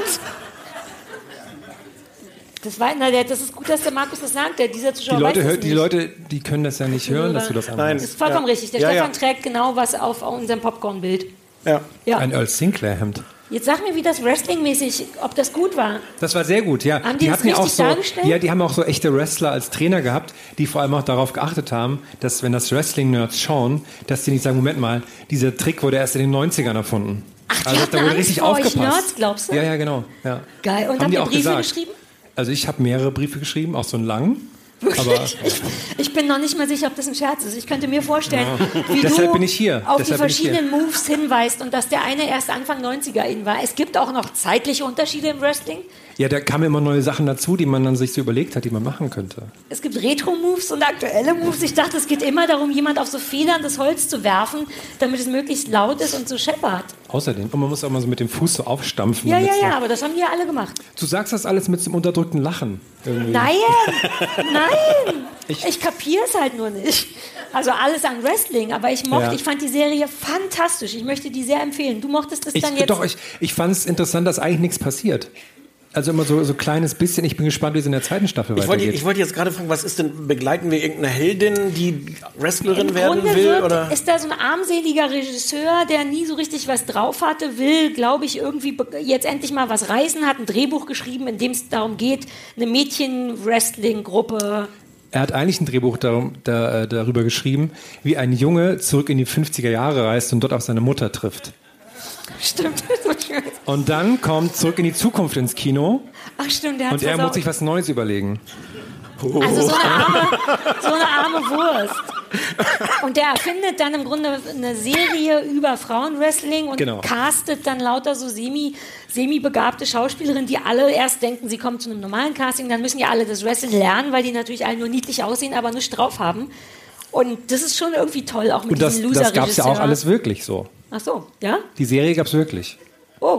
Das, war, na, der, das ist gut, dass der Markus das sagt. Der, dieser Zuschauer Die Leute, weiß das hört, die nicht. Leute, die können das ja nicht hören, dass du das Nein. anhast. Das ist vollkommen Ja. richtig. Der Ja, Stefan ja. trägt genau was auf unserem Popcorn-Bild. Ja. Ja. Ein Earl Sinclair-Hemd. Jetzt sag mir, wie das Wrestling-mäßig, ob das gut war. Das war sehr gut, ja. Haben die das hatten ja auch richtig so, dargestellt? ja, die haben auch so echte Wrestler als Trainer gehabt, die vor allem auch darauf geachtet haben, dass wenn das Wrestling-Nerds schauen, dass die nicht sagen, Moment mal, dieser Trick wurde erst in den neunzigern erfunden. Ach, die also hatten da wurde Angst richtig vor euch aufgepasst. Nerds, glaubst du? Ja, ja, genau. Ja. Geil. Und Haben habt die ihr auch Briefe gesagt. geschrieben? Also ich habe mehrere Briefe geschrieben, auch so einen langen. Aber Wirklich? Ich, ich bin noch nicht mal sicher, ob das ein Scherz ist. Ich könnte mir vorstellen, wie Deshalb du bin ich hier. auf Deshalb die bin ich hier. verschiedenen Moves hinweist und dass der eine erst Anfang neunziger in war. Es gibt auch noch zeitliche Unterschiede im Wrestling. ja, da kamen immer neue Sachen dazu, die man dann sich so überlegt hat, die man machen könnte. Es gibt Retro-Moves und aktuelle Moves. Ich dachte, es geht immer darum, jemand auf so federndes Holz zu werfen, damit es möglichst laut ist und so scheppert. Außerdem, und man muss auch mal so mit dem Fuß so aufstampfen. Ja, ja, damit's ja, noch- aber das haben die ja alle gemacht. Du sagst das alles mit so einem unterdrückten Lachen. Irgendwie. Nein, nein. Ich- Ich, kapiere es halt nur nicht. Also alles an Wrestling, aber ich mochte, Ja. ich fand die Serie fantastisch. Ich möchte die sehr empfehlen. Du mochtest es Ich, dann jetzt. doch, ich, ich fand es interessant, dass eigentlich nichts passiert. Also immer so so kleines bisschen. Ich bin gespannt, wie es in der zweiten Staffel Ich wollte, weitergeht. ich wollte jetzt gerade fragen, was ist denn, begleiten wir irgendeine Heldin, die Wrestlerin Im werden Grunde will? wird, Oder? ist da so ein armseliger Regisseur, der nie so richtig was drauf hatte, will, glaube ich, irgendwie be- jetzt endlich mal was reißen, hat ein Drehbuch geschrieben, in dem es darum geht, eine Mädchen-Wrestling-Gruppe. Er hat eigentlich ein Drehbuch darum, da, äh, darüber geschrieben, wie ein Junge zurück in die fünfziger Jahre reist und dort auf seine Mutter trifft. Stimmt. Und dann kommt Zurück in die Zukunft ins Kino Ach stimmt, der hat und er muss sich was Neues überlegen. Also so eine arme, so eine arme Wurst. Und der erfindet dann im Grunde eine Serie über Frauenwrestling und Genau. castet dann lauter so semi, semi-begabte Schauspielerinnen, die alle erst denken, sie kommen zu einem normalen Casting, dann müssen ja alle das Wrestling lernen, weil die natürlich alle nur niedlich aussehen, aber nichts drauf haben. Und das ist schon irgendwie toll, auch mit Und das, diesem das gab es ja auch Loser-Regisseur. alles wirklich so. Ach so, ja? Die Serie gab es wirklich. Oh,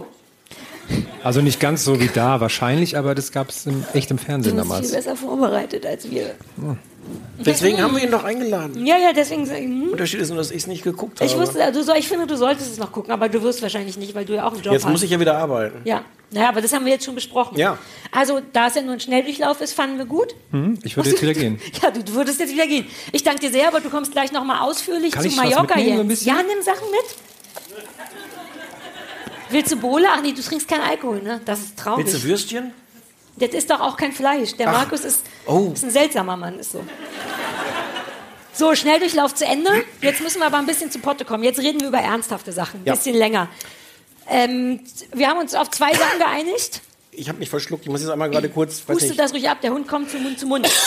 Also nicht ganz so wie da wahrscheinlich, aber das gab es echt im du Fernsehen bist viel damals. besser vorbereitet als wir. Deswegen haben wir ihn doch eingeladen. Ja, ja, deswegen sag ich, hm. Unterschied ist nur, dass ich es nicht geguckt habe. Ich wusste, du soll, ich finde, du solltest es noch gucken, aber du wirst wahrscheinlich nicht, weil du ja auch einen Job Jetzt hast. muss ich ja wieder arbeiten. Ja, naja, aber das haben wir jetzt schon besprochen. Ja. Also, da es ja nur ein Schnelldurchlauf ist, fanden wir gut. Hm, ich würde jetzt wieder gehen. Ja, du, du würdest jetzt wieder gehen. Ich danke dir sehr, aber du kommst gleich nochmal ausführlich Kann zu ich was Mallorca mitnehmen, so ein jetzt. bisschen? Ja, nimm Sachen mit. Willst du Bohle? Ach nee, du trinkst keinen Alkohol, ne? Das ist traurig. Willst du Würstchen? Das ist doch auch kein Fleisch. Der Ach. Markus ist, Oh. ist ein seltsamer Mann, ist so. So, Schnelldurchlauf zu Ende. Jetzt müssen wir aber ein bisschen zu Potte kommen. Jetzt reden wir über ernsthafte Sachen. Ein Ja. bisschen länger. Ähm, wir haben uns auf zwei Sachen geeinigt. Ich habe mich verschluckt. Ich muss jetzt einmal gerade kurz. Weiß Huste nicht. das ruhig ab, der Hund kommt von Mund zu Mund.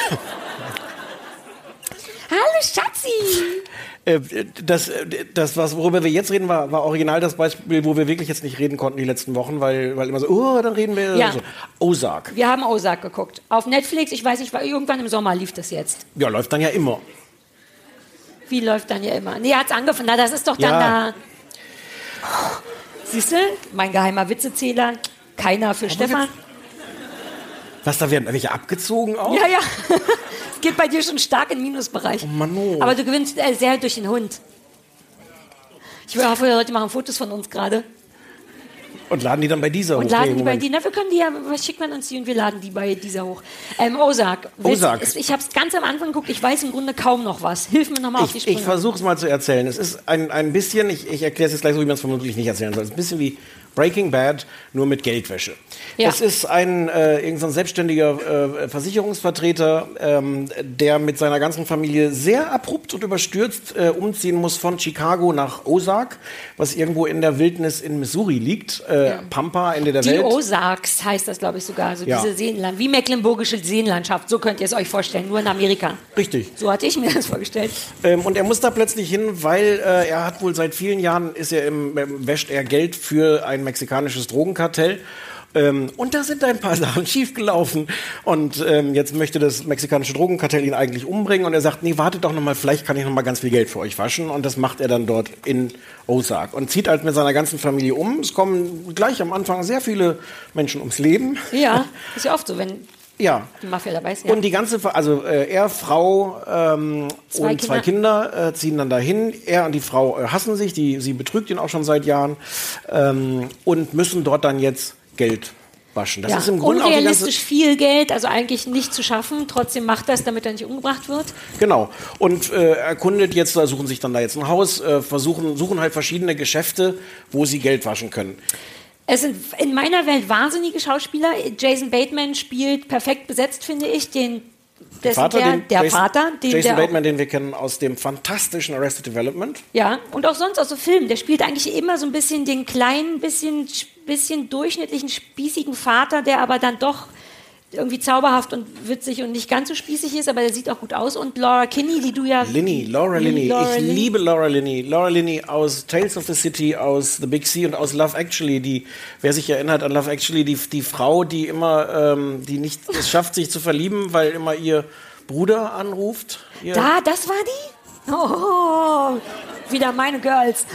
Hallo Schatzi! Äh, Das, das, was, worüber wir jetzt reden, war, war original das Beispiel, wo wir wirklich jetzt nicht reden konnten die letzten Wochen, weil, weil immer so, oh, dann reden wir. Ja. So. Ozark. Wir haben Ozark geguckt. Auf Netflix, ich weiß nicht, war- irgendwann im Sommer lief das jetzt. Ja, läuft dann ja immer. Wie läuft dann ja immer? Nee, hat's angefangen. Na, das ist doch dann Ja. da. Siehst du? Mein geheimer Witzezähler. Keiner für Stefan. Was, da werden welche abgezogen auch? Ja, ja. Es geht bei dir schon stark in den Minusbereich. Oh Mann, oh. Aber du gewinnst äh, sehr durch den Hund. Ich hoffe, Leute machen Fotos von uns gerade. Und laden die dann bei dieser Und hoch? laden Nee, die bei Moment. dir, na, wir können die ja, was schickt man uns die und wir laden die bei dieser hoch. Ähm, Ozark. Willst- Ozark. ist- Ich habe es ganz am Anfang geguckt, ich weiß im Grunde kaum noch was. Hilf mir nochmal auf die Ich, Sprünge. ich versuche es mal zu erzählen. Es ist ein, ein bisschen, ich, ich erkläre es jetzt gleich so, wie man es vermutlich nicht erzählen soll. Es ist ein bisschen wie Breaking Bad, nur mit Geldwäsche. Ja. Es ist ein äh, irgend so ein selbstständiger äh, Versicherungsvertreter, ähm, der mit seiner ganzen Familie sehr abrupt und überstürzt äh, umziehen muss von Chicago nach Ozark, was irgendwo in der Wildnis in Missouri liegt. Äh, ja. Pampa, Ende der Die Welt. Die Ozarks heißt das, glaube ich, sogar. Also ja. diese Seenland, wie mecklenburgische Seenlandschaft. So könnt ihr es euch vorstellen, nur in Amerika. Richtig. So hatte ich mir das vorgestellt. Ähm, und er muss da plötzlich hin, weil äh, er hat wohl seit vielen Jahren, ist er im, ähm, wäscht er Geld für ein mexikanisches Drogenkartell. Ähm, und da sind ein paar Sachen schiefgelaufen. Und ähm, jetzt möchte das mexikanische Drogenkartell ihn eigentlich umbringen. Und er sagt, nee, wartet doch noch mal, vielleicht kann ich noch mal ganz viel Geld für euch waschen. Und das macht er dann dort in Ozark. Und zieht halt mit seiner ganzen Familie um. Es kommen gleich am Anfang sehr viele Menschen ums Leben. Ja, ist ja oft so, wenn ja. die Mafia dabei ist. Ja. Und die ganze, also äh, er, Frau ähm, zwei und Kinder. zwei Kinder äh, ziehen dann dahin. Er und die Frau äh, hassen sich, die, sie betrügt ihn auch schon seit Jahren ähm, und müssen dort dann jetzt Geld waschen. Das ja. ist im Grunde auch die unrealistisch ganze viel Geld, also eigentlich nicht zu schaffen. Trotzdem macht das, damit er nicht umgebracht wird. Genau. Und äh, erkundet jetzt, da suchen sich dann da jetzt ein Haus, äh, versuchen, suchen halt verschiedene Geschäfte, wo sie Geld waschen können. Es sind in meiner Welt wahnsinnige Schauspieler. Jason Bateman spielt perfekt besetzt, finde ich, den dessen Vater, der, den der Jason, Vater, den Jason der Bateman, den wir kennen aus dem fantastischen Arrested Development. Ja, und auch sonst aus so Filmen. Der spielt eigentlich immer so ein bisschen den kleinen, bisschen, bisschen durchschnittlichen, spießigen Vater, der aber dann doch irgendwie zauberhaft und witzig und nicht ganz so spießig ist, aber der sieht auch gut aus. Und Laura Kinney, die du ja... Linney, Laura Linney. Laura ich Linney. liebe Laura Linney. Laura Linney aus Tales of the City, aus The Big Sea und aus Love Actually. Die, wer sich erinnert an Love Actually, die, die Frau, die immer, ähm, die nicht es schafft, sich zu verlieben, weil immer ihr Bruder anruft. Ihr Da, das war die? Oh, wieder meine Girls.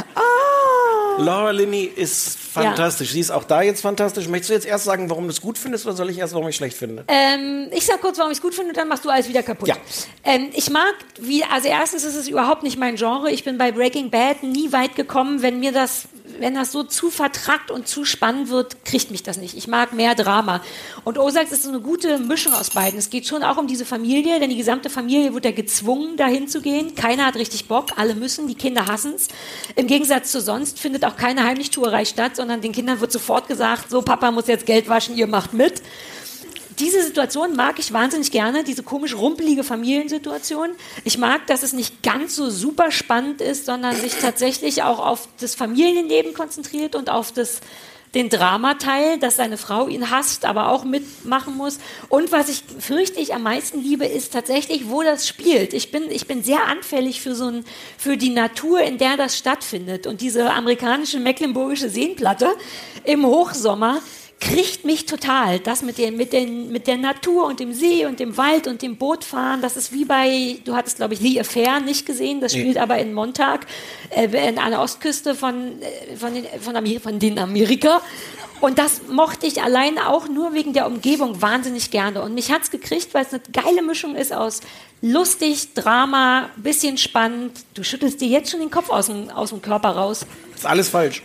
Oh. Laura Linney ist fantastisch. Ja. Sie ist auch da jetzt fantastisch. Möchtest du jetzt erst sagen, warum du es gut findest, oder soll ich erst, warum ich es schlecht finde? Ähm, ich sag kurz, warum ich es gut finde, dann machst du alles wieder kaputt. Ja. Ähm, ich mag, wie, also erstens ist es überhaupt nicht mein Genre. Ich bin bei Breaking Bad nie weit gekommen. Wenn mir das, wenn das so zu vertrackt und zu spannend wird, kriegt mich das nicht. Ich mag mehr Drama. Und Ozark ist so eine gute Mischung aus beiden. Es geht schon auch um diese Familie, denn die gesamte Familie wird ja gezwungen, dahin zu gehen. Keiner hat richtig Bock, alle müssen, die Kinder hassen es. Im Gegensatz zu sonst findet auch keine Heimlichtuerei statt, sondern den Kindern wird sofort gesagt, so, Papa muss jetzt Geld waschen, ihr macht mit. Diese Situation mag ich wahnsinnig gerne, diese komisch rumpelige Familiensituation. Ich mag, dass es nicht ganz so super spannend ist, sondern sich tatsächlich auch auf das Familienleben konzentriert und auf das, den Dramateil, dass seine Frau ihn hasst, aber auch mitmachen muss. Und was ich fürchte ich am meisten liebe, ist tatsächlich, wo das spielt. Ich bin, ich bin sehr anfällig für, so ein, für die Natur, in der das stattfindet. Und diese amerikanische mecklenburgische Seenplatte im Hochsommer kriegt mich total. Das mit, den, mit, den, mit der Natur und dem See und dem Wald und dem Bootfahren, das ist wie bei, du hattest, glaube ich, The Affair nicht gesehen, das spielt nee. aber in Montauk, äh, an der Ostküste von, von, den, von, Amer- von den Amerika. Und das mochte ich allein auch nur wegen der Umgebung wahnsinnig gerne. Und mich hat's gekriegt, weil es eine geile Mischung ist aus lustig, Drama, bisschen spannend. Du schüttelst dir jetzt schon den Kopf aus dem, aus dem Körper raus. Ist alles falsch.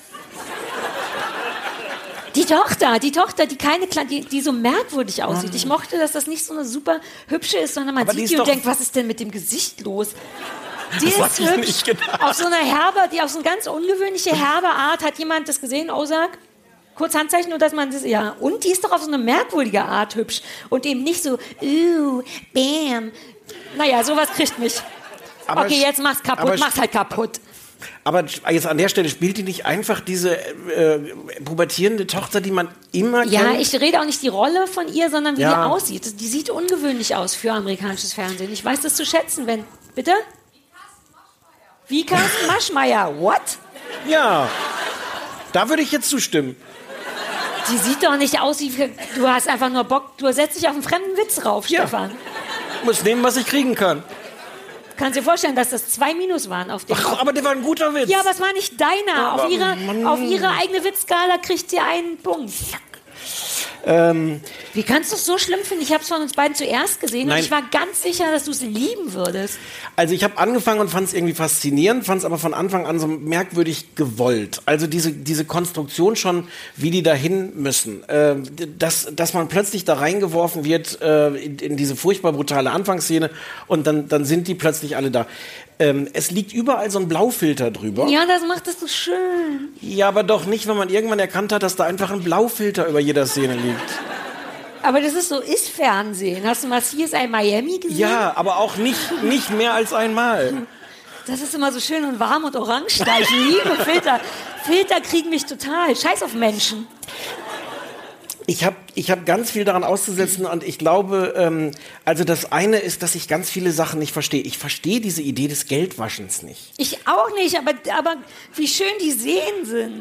Die Tochter, die Tochter, die keine die, die so merkwürdig aussieht. Ich mochte, dass das nicht so eine super hübsche ist, sondern man aber sieht die und denkt, was ist denn mit dem Gesicht los? Die das ist hübsch. Auf so einer herbe, die auf so eine ganz ungewöhnliche herbe Art. Hat jemand das gesehen, Ozark? Kurz Handzeichen, nur dass man das, ja. Und die ist doch auf so eine merkwürdige Art hübsch. Und eben nicht so, uh, bam. Naja, sowas kriegt mich. Aber okay, jetzt mach's kaputt, mach's halt kaputt. Aber jetzt an der Stelle spielt die nicht einfach diese äh, pubertierende Tochter, die man immer kennt? Ja, ich rede auch nicht die Rolle von ihr, sondern wie ja. die aussieht. Die sieht ungewöhnlich aus für amerikanisches Fernsehen. Ich weiß das zu schätzen, wenn... Bitte? Wie Carsten Maschmeyer. What? Ja, da würde ich jetzt zustimmen. Die sieht doch nicht aus wie... Du hast einfach nur Bock... Du setzt dich auf einen fremden Witz rauf, ja. Stefan. Muss nehmen, was ich kriegen kann. Kannst dir vorstellen, dass das zwei Minus waren auf dem. Ach, aber der war ein guter Witz. Ja, aber es war nicht deiner. Aber, auf, ihre, Mann. auf ihre eigene Witzskala kriegt sie einen Punkt. Ähm, Wie kannst du es so schlimm finden? Ich habe es von uns beiden zuerst gesehen nein. und ich war ganz sicher, dass du es lieben würdest. Also ich habe angefangen und fand es irgendwie faszinierend, fand es aber von Anfang an so merkwürdig gewollt. Also diese, diese Konstruktion schon, wie die dahin müssen. Äh, dass, dass man plötzlich da reingeworfen wird äh, in, in diese furchtbar brutale Anfangsszene und dann, dann sind die plötzlich alle da. Ähm, es liegt überall so ein Blaufilter drüber. Ja, das macht es so schön. Ja, aber doch nicht, wenn man irgendwann erkannt hat, dass da einfach ein Blaufilter über jeder Szene liegt. Aber das ist so, ist Fernsehen. Hast du mal C S I Miami gesehen? Ja, aber auch nicht, nicht mehr als einmal. Das ist immer so schön und warm und orange da. Ich liebe Filter. Filter kriegen mich total. Scheiß auf Menschen. Ich habe ich hab ganz viel daran auszusetzen und ich glaube, ähm, also das eine ist, dass ich ganz viele Sachen nicht verstehe. Ich verstehe diese Idee des Geldwaschens nicht. Ich auch nicht, aber, aber wie schön die Seen sind.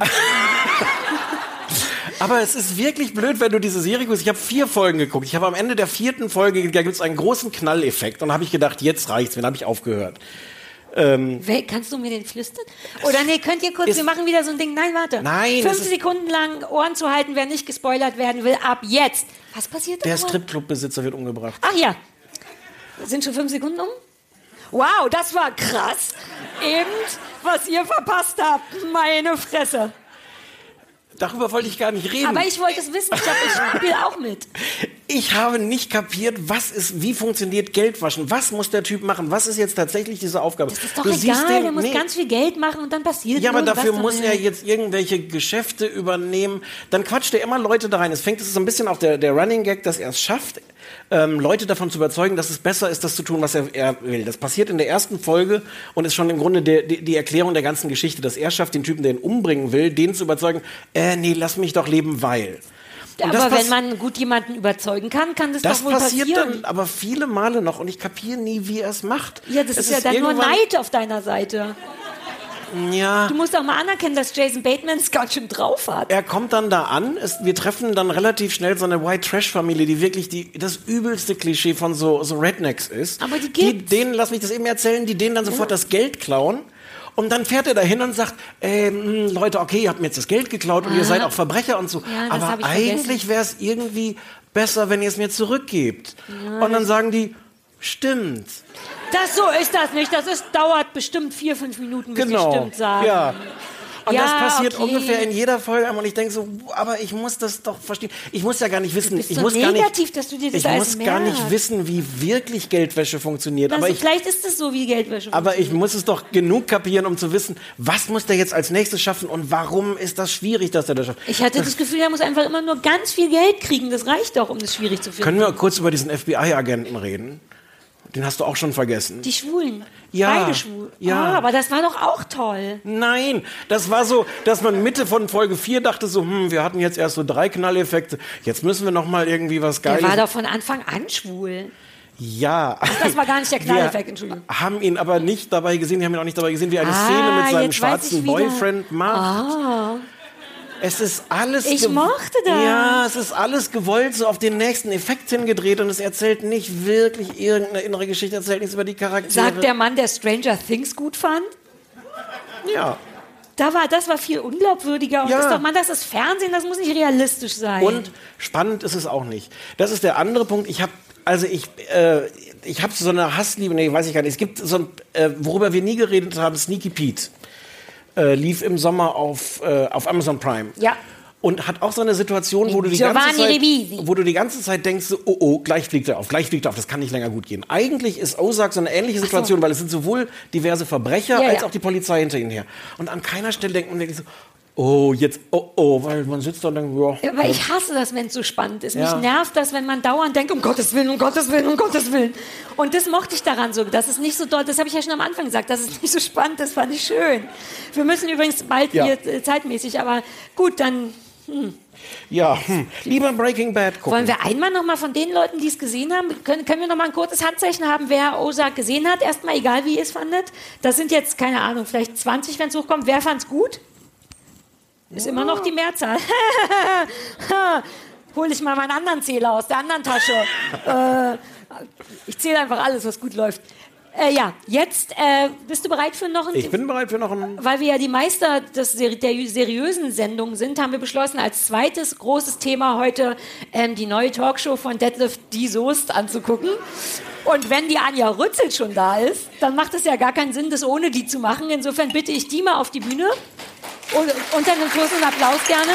Aber es ist wirklich blöd, wenn du diese Serie guckst. Ich habe vier Folgen geguckt. Ich habe am Ende der vierten Folge, da gibt es einen großen Knalleffekt. Und habe ich gedacht, jetzt reicht's. Dann habe ich aufgehört. Ähm, Kannst du mir den flüstern? Oder nee, könnt ihr kurz, wir machen wieder so ein Ding. Nein, warte. Nein. Fünf Sekunden lang Ohren zu halten, wer nicht gespoilert werden will, ab jetzt. Was passiert da? Der Stripclub-Besitzer wird umgebracht. Ach ja. Sind schon fünf Sekunden um? Wow, das war krass. Eben, was ihr verpasst habt. Meine Fresse. Darüber wollte ich gar nicht reden. Aber ich wollte es wissen. Ich glaube, ich spiele auch mit. Ich habe nicht kapiert, was ist, wie funktioniert Geldwaschen? Was muss der Typ machen? Was ist jetzt tatsächlich diese Aufgabe? Das ist doch du egal, den, der muss nee. ganz viel Geld machen und dann passiert Ja, aber irgendwas dafür muss damit. er jetzt irgendwelche Geschäfte übernehmen. Dann quatscht er immer Leute da rein. Es fängt, es ist so ein bisschen auf der, der Running Gag, dass er es schafft, ähm, Leute davon zu überzeugen, dass es besser ist, das zu tun, was er, er will. Das passiert in der ersten Folge und ist schon im Grunde der, die, die Erklärung der ganzen Geschichte, dass er schafft, den Typen, der ihn umbringen will, den zu überzeugen, äh, nee, lass mich doch leben, weil... Und aber wenn man gut jemanden überzeugen kann, kann das, das doch wohl passiert passieren. dann aber viele Male noch und ich kapiere nie, wie er es macht. Ja, das es ist ja dann nur irgendwann- Neid auf deiner Seite. Ja. Du musst auch mal anerkennen, dass Jason Bateman es ganz schön drauf hat. Er kommt dann da an, es, wir treffen dann relativ schnell so eine White-Trash-Familie, die wirklich die, das übelste Klischee von so, so Rednecks ist. Aber die Die gibt's. denen, lass mich das eben erzählen, die denen dann sofort das Geld klauen. Und dann fährt er dahin und sagt, ähm, Leute, okay, ihr habt mir jetzt das Geld geklaut und ihr seid auch Verbrecher und so. Ja, das hab aber ich eigentlich wäre es irgendwie besser, wenn ihr es mir zurückgebt. Und dann sagen die, stimmt. Das so ist das nicht. Das ist, dauert bestimmt vier, fünf Minuten, bis Genau. die stimmt sagen. Ja. Und Ja, das passiert okay. ungefähr in jeder Folge einmal. Und ich denke so, aber ich muss das doch verstehen. Ich muss ja gar nicht wissen. bist ich so muss gar negativ, nicht, dass du dir das ich alles muss gar nicht merkst. wissen, wie wirklich Geldwäsche funktioniert. Das, Aber ich, vielleicht ist es so wie Geldwäsche. aber ich muss es doch genug kapieren, um zu wissen, was muss der jetzt als nächstes schaffen und warum ist das schwierig, dass er das schafft. ich hatte das Gefühl, er muss einfach immer nur ganz viel Geld kriegen. Das reicht doch, um das schwierig zu finden. Können wir kurz über diesen F B I-Agenten reden? Den hast du auch schon vergessen. Die Schwulen. Ja. Beide schwul. Ja. Ah, aber das war doch auch toll. Nein, das war so, dass man Mitte von Folge vier dachte so, hm, wir hatten jetzt erst so drei Knalleffekte, jetzt müssen wir noch mal irgendwie was Der Geiles. war doch von Anfang an schwul. Ja. Das war gar nicht der Knalleffekt, Wir Entschuldigung. haben ihn aber nicht dabei gesehen, wir haben ihn auch nicht dabei gesehen, wie eine Ah, Szene mit seinem jetzt weiß schwarzen ich wieder. Boyfriend macht. Ah. Es ist alles... Ich ge- mochte das. Ja, es ist alles gewollt, so auf den nächsten Effekt hingedreht und es erzählt nicht wirklich irgendeine innere Geschichte, erzählt nichts über die Charaktere. Sagt der Mann, der Stranger Things gut fand? Ja. Da war, das war viel unglaubwürdiger. Und Ja. das ist doch, Mann, das ist Fernsehen, das muss nicht realistisch sein. Und spannend ist es auch nicht. Das ist der andere Punkt. Ich habe, also ich, äh, ich habe so eine Hassliebe, nee, weiß ich gar nicht. Es gibt so ein, äh, worüber wir nie geredet haben, Sneaky Pete. Äh, lief im Sommer auf, äh, auf Amazon Prime. Ja. Und hat auch so eine Situation, wo du, die ganze Giovanni Zeit, Ribisi. wo du die ganze Zeit denkst, so, oh, oh, gleich fliegt er auf, gleich fliegt er auf, das kann nicht länger gut gehen. Eigentlich ist Ozark so eine ähnliche Situation, weil es sind sowohl diverse Verbrecher Ja, als ja. auch die Polizei hinter ihnen her. Und an keiner Stelle denkt man wirklich so, oh, jetzt, oh, oh, weil man sitzt da und denkt, ja. Aber ich hasse das, wenn es so spannend ist. Ja. Mich nervt das, wenn man dauernd denkt, um Gottes Willen, um Gottes Willen, um Gottes Willen. Und das mochte ich daran so. Das ist nicht so doll, das habe ich ja schon am Anfang gesagt, das ist nicht so spannend, das fand ich schön. Wir müssen übrigens bald Ja. hier äh, zeitmäßig, aber gut, dann Ja, hm. lieber Breaking Bad gucken. wollen wir einmal noch mal von den Leuten, die es gesehen haben, können, können wir noch mal ein kurzes Handzeichen haben, wer Ozark gesehen hat? Erstmal, egal wie ihr es fandet. Das sind jetzt, keine Ahnung, vielleicht zwanzig, wenn es hochkommt. Wer fand's gut? Ist immer noch die Mehrzahl. Hol ich mal meinen anderen Zähler aus der anderen Tasche. äh, ich zähle einfach alles, was gut läuft. Äh, ja, jetzt äh, bist du bereit für noch ein... Ich bin bereit für noch ein... Weil wir ja die Meister des seri der seriösen Sendungen sind, haben wir beschlossen, als zweites großes Thema heute ähm, die neue Talkshow von Detlef die Soest anzugucken. Und wenn die Anja Rützel schon da ist, dann macht es ja gar keinen Sinn, das ohne die zu machen. Insofern bitte ich die mal auf die Bühne. Und unter einem großen Applaus gerne.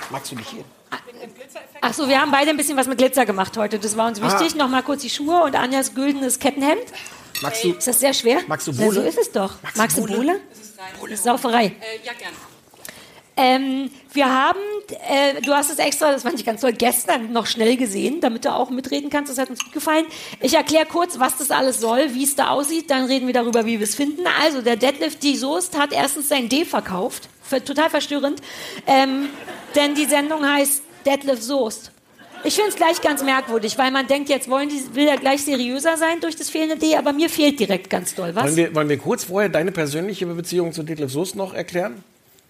Magst du dich hier? Ach so, wir haben beide ein bisschen was mit Glitzer gemacht heute. Das war uns wichtig. Ah. Nochmal kurz die Schuhe und Anjas güldenes Kettenhemd. Magst du, ist das sehr schwer? Magst du Bohle? Ja, so ist es doch. Magst, magst du Bohle? Bohle? Das ist rein. Bohle. Sauferei. Äh, ja, gerne. Ähm, wir haben, äh, du hast es extra, das fand ich ganz toll, gestern noch schnell gesehen, damit du auch mitreden kannst, das hat uns gut gefallen. Ich erkläre kurz, was das alles soll, wie es da aussieht, dann reden wir darüber, wie wir es finden. Also, der Detlef D. Soest hat erstens sein D verkauft, für, total verstörend, ähm, denn die Sendung heißt Detlef Soest. Ich finde es gleich ganz merkwürdig, weil man denkt, jetzt wollen die, will er gleich seriöser sein durch das fehlende D, aber mir fehlt direkt ganz doll was. Wollen wir, wollen wir kurz vorher deine persönliche Beziehung zu Detlef Soest noch erklären?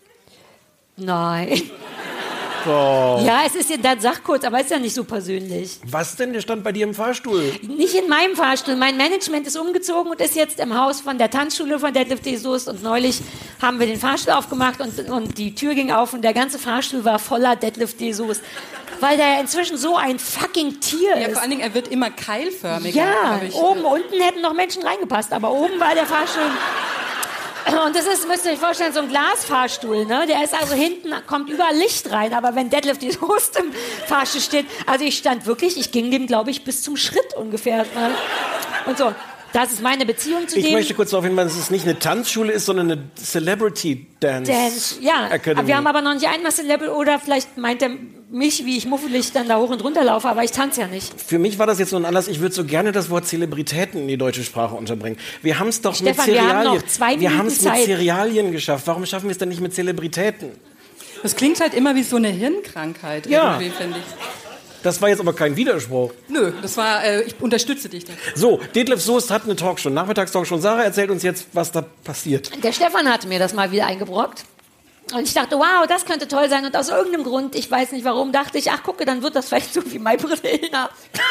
Nein. Oh. Ja, es ist ja, dann sag kurz, aber es ist ja nicht so persönlich. Was denn? Der stand bei dir im Fahrstuhl. Nicht in meinem Fahrstuhl. Mein Management ist umgezogen und ist jetzt im Haus von der Tanzschule von Detlef D. Soest. Und neulich haben wir den Fahrstuhl aufgemacht und, und die Tür ging auf und der ganze Fahrstuhl war voller Detlef D. Soest. Weil der inzwischen so ein fucking Tier ist. Ja, vor allen Dingen, er wird immer keilförmiger. Ja, oben, unten hätten noch Menschen reingepasst, aber oben war der Fahrstuhl... Und das ist, müsst ihr euch vorstellen, so ein Glasfahrstuhl, ne? Der ist also hinten, kommt überall Licht rein, aber wenn Detlef D. Soest im Fahrstuhl steht, also ich stand wirklich, ich ging dem, glaube ich, bis zum Schritt ungefähr. Ne? Und so, das ist meine Beziehung zu ich dem. Ich möchte kurz darauf hinweisen, dass es nicht eine Tanzschule ist, sondern eine Celebrity Dance, Dance ja. Academy. Wir haben aber noch nicht einmal Celebrity, oder vielleicht meint er mich, wie ich muffelig dann da hoch und runter laufe, aber ich tanze ja nicht. Für mich war das jetzt so ein Anlass, ich würde so gerne das Wort Zelebritäten in die deutsche Sprache unterbringen. Wir haben es doch Stefan, mit Cerealien. wir haben noch zwei wir haben Minuten es mit Zeit. Cerealien geschafft. Warum schaffen wir es denn nicht mit Zelebritäten? Das klingt halt immer wie so eine Hirnkrankheit, ja. irgendwie, finde ich. Das war jetzt aber kein Widerspruch. Nö, das war, äh, ich unterstütze dich da. So, Detlef Soest hat eine Talkshow, Nachmittagstalkshow. Sarah erzählt uns jetzt, was da passiert. Der Stefan hatte mir das mal wieder eingebrockt. Und ich dachte, wow, das könnte toll sein. Und aus irgendeinem Grund, ich weiß nicht warum, dachte ich, ach gucke, dann wird das vielleicht so wie Maybrit Illner.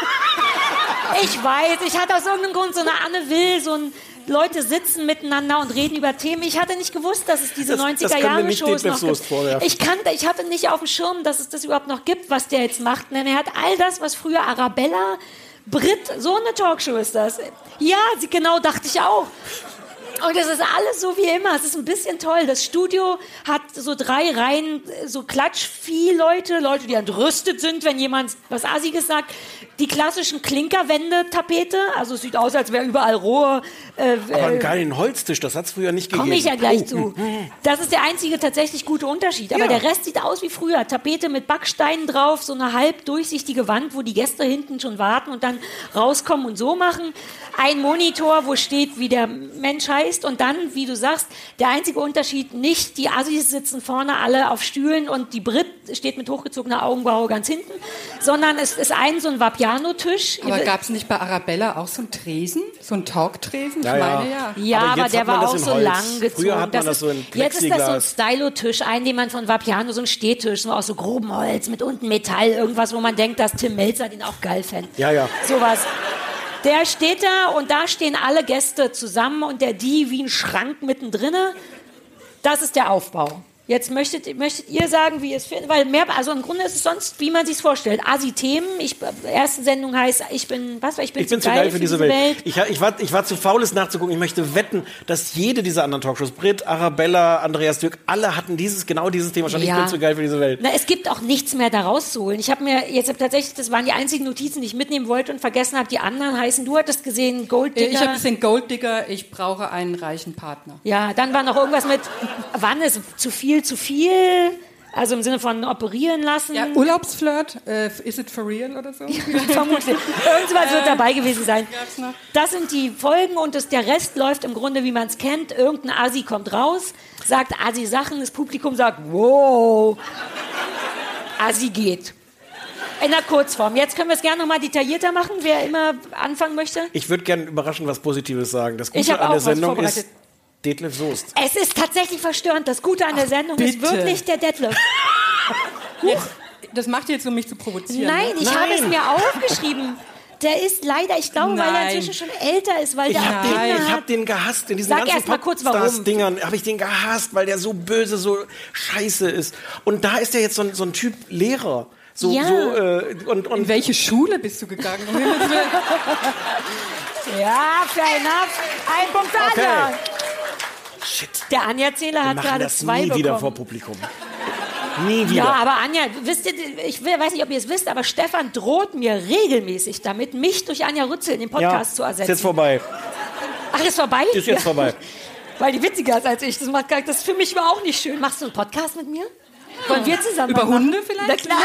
Ich weiß, ich hatte aus irgendeinem Grund so eine Anne Will, so ein Leute sitzen miteinander und reden über Themen. Ich hatte nicht gewusst, dass es diese neunziger-Jahre-Shows noch gibt. Ich, kannte, ich hatte nicht auf dem Schirm, dass es das überhaupt noch gibt, was der jetzt macht. Denn er hat all das, was früher Arabella, Brit, so eine Talkshow ist das. Ja, genau, dachte ich auch. Und es ist alles so wie immer. Es ist ein bisschen toll. Das Studio hat so drei Reihen, so Klatschvieh-Leute, Leute, die entrüstet sind, wenn jemand was Assiges sagt. Die klassischen Klinkerwände-Tapete. Also es sieht aus, als wäre überall Rohr. Äh, Aber einen geilen Holztisch, das hat es früher nicht gegeben. Komme ich ja gleich oh. zu. Das ist der einzige tatsächlich gute Unterschied. Aber ja. Der Rest sieht aus wie früher. Tapete mit Backsteinen drauf, so eine halb durchsichtige Wand, wo die Gäste hinten schon warten und dann rauskommen und so machen. Ein Monitor, wo steht, wie der Mensch heißt. Und dann, wie du sagst, der einzige Unterschied, nicht die Assis sitzen vorne alle auf Stühlen und die Brit steht mit hochgezogener Augenbraue ganz hinten, sondern es ist ein so ein Vapiano-Tisch. Aber gab es nicht bei Arabella auch so einen Tresen? So einen Talk-Tresen? Ich ja, meine, ja. Ja, aber, aber der war auch so Holz. lang gezogen. Früher hat man das, das so in Jetzt ist das so ein Stylo-Tisch, ein, den man von Vapiano, so ein Stehtisch, so aus so grobem Holz, mit unten Metall, irgendwas, wo man denkt, dass Tim Melzer den auch geil fände. Ja, ja. Sowas. Der steht da und da stehen alle Gäste zusammen und der die wie ein Schrank mittendrin. Das ist der Aufbau. Jetzt möchtet, möchtet ihr sagen, wie ihr es findet, weil mehr, also im Grunde ist es sonst, wie man sich vorstellt. Asi-Themen, ich, erste Sendung heißt, ich bin, was, ich bin, ich bin zu geil, geil für, für diese Welt. Welt. Ich, ich, war, ich war zu faul, es nachzugucken. Ich möchte wetten, dass jede dieser anderen Talkshows, Brit, Arabella, Andreas Dürk, alle hatten dieses, genau dieses Thema schon. Ja. Ich bin zu geil für diese Welt. Na, es gibt auch nichts mehr da rauszuholen. Ich habe mir jetzt tatsächlich, das waren die einzigen Notizen, die ich mitnehmen wollte und vergessen habe, die anderen heißen, du hattest gesehen, Golddigger. Ich habe gesehen, Golddigger, ich brauche einen reichen Partner. Ja, dann war noch irgendwas mit, wann ist zu viel, zu viel? Also im Sinne von operieren lassen. Ja, Urlaubsflirt, äh, is it for real oder so? Vermutlich. Irgendwas wird dabei gewesen sein. Das sind die Folgen und das, der Rest läuft im Grunde, wie man es kennt. Irgendein Asi kommt raus, sagt Asi-Sachen, das Publikum sagt, wow, Asi geht. In der Kurzform. Jetzt können wir es gerne noch mal detaillierter machen, wer immer anfangen möchte. Ich würde gerne überraschend was Positives sagen. Das Gute an der Sendung ist Detlef Soest. Es ist tatsächlich verstörend. Das Gute an der Ach, Sendung bitte. ist wirklich der Detlef. Jetzt, das macht ihr jetzt, um mich zu provozieren. Nein, ne? ich Nein. habe es mir aufgeschrieben. Der ist leider, ich glaube, Nein. weil er inzwischen schon älter ist, weil Ich der habe Kinder den, ich hat. hab den gehasst. In diesen Sag ganzen erst mal kurz, warum. Popstars-Dingern habe ich den gehasst, weil der so böse, so scheiße ist. Und da ist er jetzt so ein, so ein Typ Lehrer. So, Ja. so, äh, und, und In welche Schule bist du gegangen? Um Himmels Willen. Ja, fair enough. Ein Punkt für Okay. Anja. Shit. Der Anja-Zähler Wir hat machen gerade das zwei nie wieder vor bekommen. Publikum. Nie wieder. Ja, aber Anja, wisst ihr, ich weiß nicht, ob ihr es wisst, aber Stefan droht mir regelmäßig damit, mich durch Anja Rützel in den Podcast ja, zu ersetzen. Ist jetzt vorbei. Ach, ist vorbei? Ist jetzt ja. vorbei. Weil die witziger ist als ich. Das, macht, das ist für mich überhaupt nicht schön. Machst du einen Podcast mit mir? Wollen wir zusammen Über machen? Hunde vielleicht? Na klar.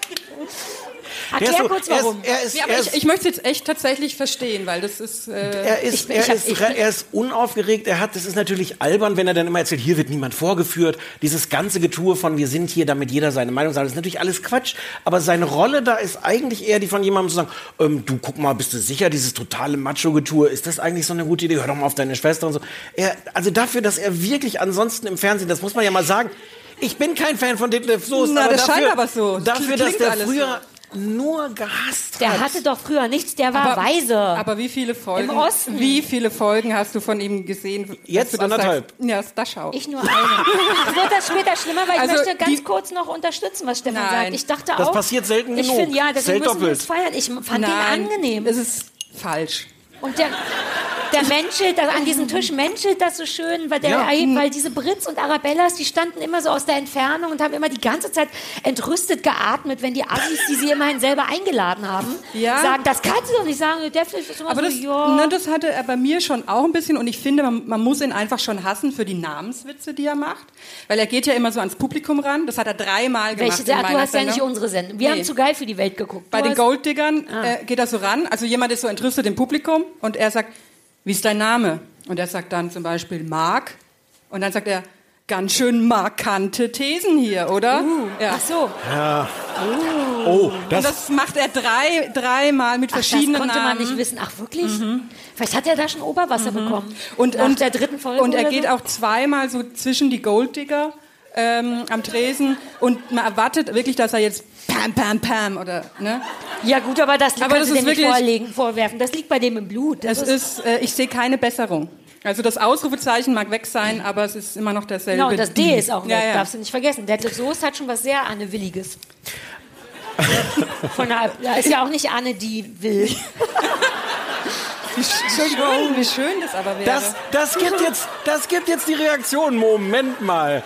Erklär so, kurz, er ist- warum. er ist- Ja, aber er ich, ist- ich möchte es jetzt echt tatsächlich verstehen, weil das ist... Äh, Er ist, Ich bin- er, ich hab- ist, ich re- bin- er ist unaufgeregt, er hat, das ist natürlich albern, wenn er dann immer erzählt, hier wird niemand vorgeführt, dieses ganze Getue von wir sind hier, damit jeder seine Meinung sagt, das ist natürlich alles Quatsch, aber seine Rolle da ist eigentlich eher die von jemandem zu sagen, ähm, du guck mal, bist du sicher, dieses totale Macho-Getue, ist das eigentlich so eine gute Idee, hör doch mal auf deine Schwester und so. Er, also dafür, dass er wirklich ansonsten im Fernsehen, das muss man ja mal sagen, ich bin kein Fan von Detlef Soest, Na, aber das dafür, scheint aber so. Das dafür dass klingt der alles früher nur gehasst Der hat. hatte doch früher nichts, der war aber, weise. aber wie viele Folgen? Im Osten. Wie viele Folgen hast du von ihm gesehen? Jetzt dass du das anderthalb. sagst? Ja, das schau. Ich nur eine. Es wird das später schlimmer, weil ich Also möchte ganz die- kurz noch unterstützen, was Stefan Nein. sagt. Ich dachte Das auch... passiert selten ich genug. Find, ja, deswegen Zählt müssen wir es doppelt. feiern. Ich fand Nein, den angenehm. es ist falsch. Und der, der menschelt, also an diesem Tisch menschelt das so schön, weil, der, Ja. weil diese Britz und Arabellas, die standen immer so aus der Entfernung und haben immer die ganze Zeit entrüstet geatmet, wenn die Assis, die sie immerhin selber eingeladen haben, Ja. sagen, das kannst du doch nicht sagen. Der ist immer Aber so, das, ja. ne, das hatte er bei mir schon auch ein bisschen und ich finde, man, man muss ihn einfach schon hassen für die Namenswitze, die er macht, weil er geht ja immer so ans Publikum ran, das hat er dreimal gemacht Welche, in du meiner hast ja nicht Sendung. unsere Sendung. Wir Nee. haben zu geil für die Welt geguckt. Bei Du den hast- Golddiggern Ah. äh, geht er so ran, also jemand ist so entrüstet im Publikum und er sagt, wie ist dein Name? Und er sagt dann zum Beispiel Mark und dann sagt er, ganz schön markante Thesen hier, oder? Uh, ja. Ach so. Oh, Und das, das macht er drei, dreimal mit Ach, das verschiedenen konnte man Namen. nicht wissen. Ach, wirklich? Vielleicht hat er da schon Oberwasser bekommen. Und, Nach und, der dritten Folge und er oder geht so? auch zweimal so zwischen die Golddigger ähm, am Tresen und man erwartet wirklich, dass er jetzt Pam, Pam, Pam oder, ne? Ja gut, aber das Aber kannst das du dem ist nicht wirklich- vorlegen, vorwerfen. Das liegt bei dem im Blut. Das Es ist, äh, ich sehe keine Besserung. Also das Ausrufezeichen mag weg sein, aber es ist immer noch dasselbe. Genau, und das D ist auch weg, Ja, ja. darfst du nicht vergessen. Detlef Soest hat schon was sehr Anne-Williges. Von der, da ist ja auch nicht Anne, die will. Entschuldigung, wie schön das aber wäre. das, das, gibt jetzt, das gibt jetzt die Reaktion. Moment mal.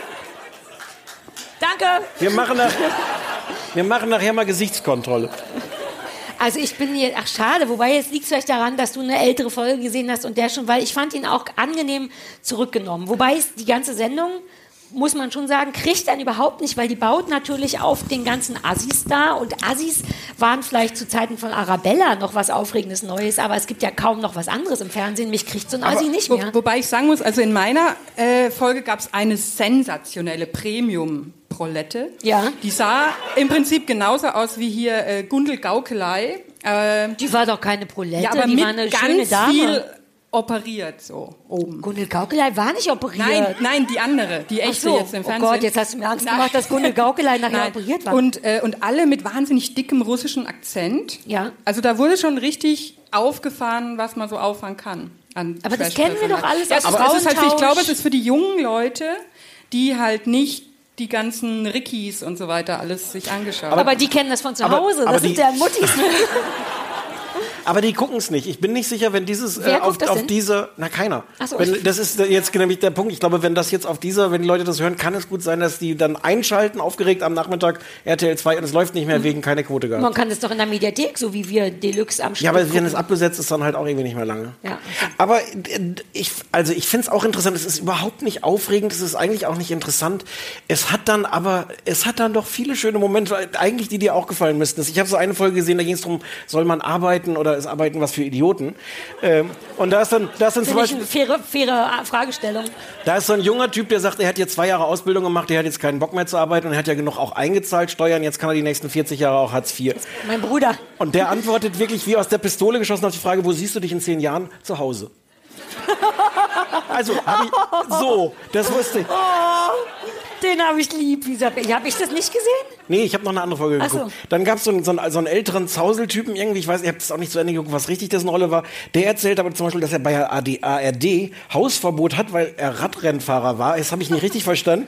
Danke. Wir machen, nach, wir machen nachher mal Gesichtskontrolle. Also ich bin hier, ach schade, wobei jetzt liegt es vielleicht daran, dass du eine ältere Folge gesehen hast und der schon, weil ich fand ihn auch angenehm zurückgenommen. Wobei es die ganze Sendung, muss man schon sagen, kriegt dann überhaupt nicht, weil die baut natürlich auf den ganzen Assis da und Assis waren vielleicht zu Zeiten von Arabella noch was Aufregendes Neues, aber es gibt ja kaum noch was anderes im Fernsehen. Mich kriegt so ein Assi nicht Wo, mehr. wobei ich sagen muss, also in meiner äh, Folge gab es eine sensationelle Premium-Prolette. Ja. Die sah im Prinzip genauso aus wie hier äh, Gundel Gaukelei. Äh, Die war doch keine Prolette, ja, aber die mit war eine schöne ganz Dame. viel operiert, so oben. Gundel Gaukelei war nicht operiert. Nein, nein, die andere, die Ach echte so. jetzt im Oh Fernsehen. Gott, jetzt hast du mir Angst Nein. gemacht, dass Gundel Gaukelei nachher Nein. operiert war. Und, äh, und alle mit wahnsinnig dickem russischen Akzent. Ja. Also da wurde schon richtig aufgefahren, was man so auffahren kann. An Aber das Trash-T V. kennen wir doch alles ja, aus aber es ist halt, ich Frauentausch. glaube, es ist für die jungen Leute, die halt nicht die ganzen Rickys und so weiter alles sich angeschaut aber die kennen das von zu Aber- Hause, aber das die- sind ja Muttis. Aber die gucken es nicht. Ich bin nicht sicher, wenn dieses äh, Wer auf, guckt das auf denn? diese, na keiner. Ach so. Wenn, das ist jetzt nämlich der Punkt. Ich glaube, wenn das jetzt auf dieser, wenn die Leute das hören, kann es gut sein, dass die dann einschalten, aufgeregt am Nachmittag R T L zwei und es läuft nicht mehr wegen keine Quote gehabt. Man kann das doch in der Mediathek, so wie wir Deluxe am Stück Ja, aber wenn gucken. es abgesetzt ist, dann halt auch irgendwie nicht mehr lange. Ja, okay. Aber äh, ich, also ich finde es auch interessant. Es ist überhaupt nicht aufregend. Es ist eigentlich auch nicht interessant. Es hat dann aber, es hat dann doch viele schöne Momente, eigentlich die dir auch gefallen müssten. Ich habe so eine Folge gesehen, da ging es darum, soll man arbeiten oder ist Arbeiten was für Idioten? Ähm, und da ist dann, da ist dann zum Finde ich Beispiel, eine faire, faire Fragestellung. da ist so ein junger Typ, der sagt, er hat jetzt zwei Jahre Ausbildung gemacht, der hat jetzt keinen Bock mehr zu arbeiten und er hat ja genug auch eingezahlt, Steuern, jetzt kann er die nächsten vierzig Jahre auch Hartz vier. Mein Bruder. Und der antwortet wirklich wie aus der Pistole geschossen auf die Frage, wo siehst du dich in zehn Jahren? Zu Hause. Also, hab ich, so, das wusste ich. Den habe ich lieb. Wie habe ich das nicht gesehen? Nee, ich habe noch eine andere Folge Ach so. geguckt. Dann gab so es so einen, so einen älteren Zauseltypen irgendwie, ich weiß, ich habe das auch nicht zu Ende geguckt, was richtig dessen Rolle war. Der erzählt aber zum Beispiel, dass er bei A D A R D Hausverbot hat, weil er Radrennfahrer war. Das habe ich nicht richtig verstanden.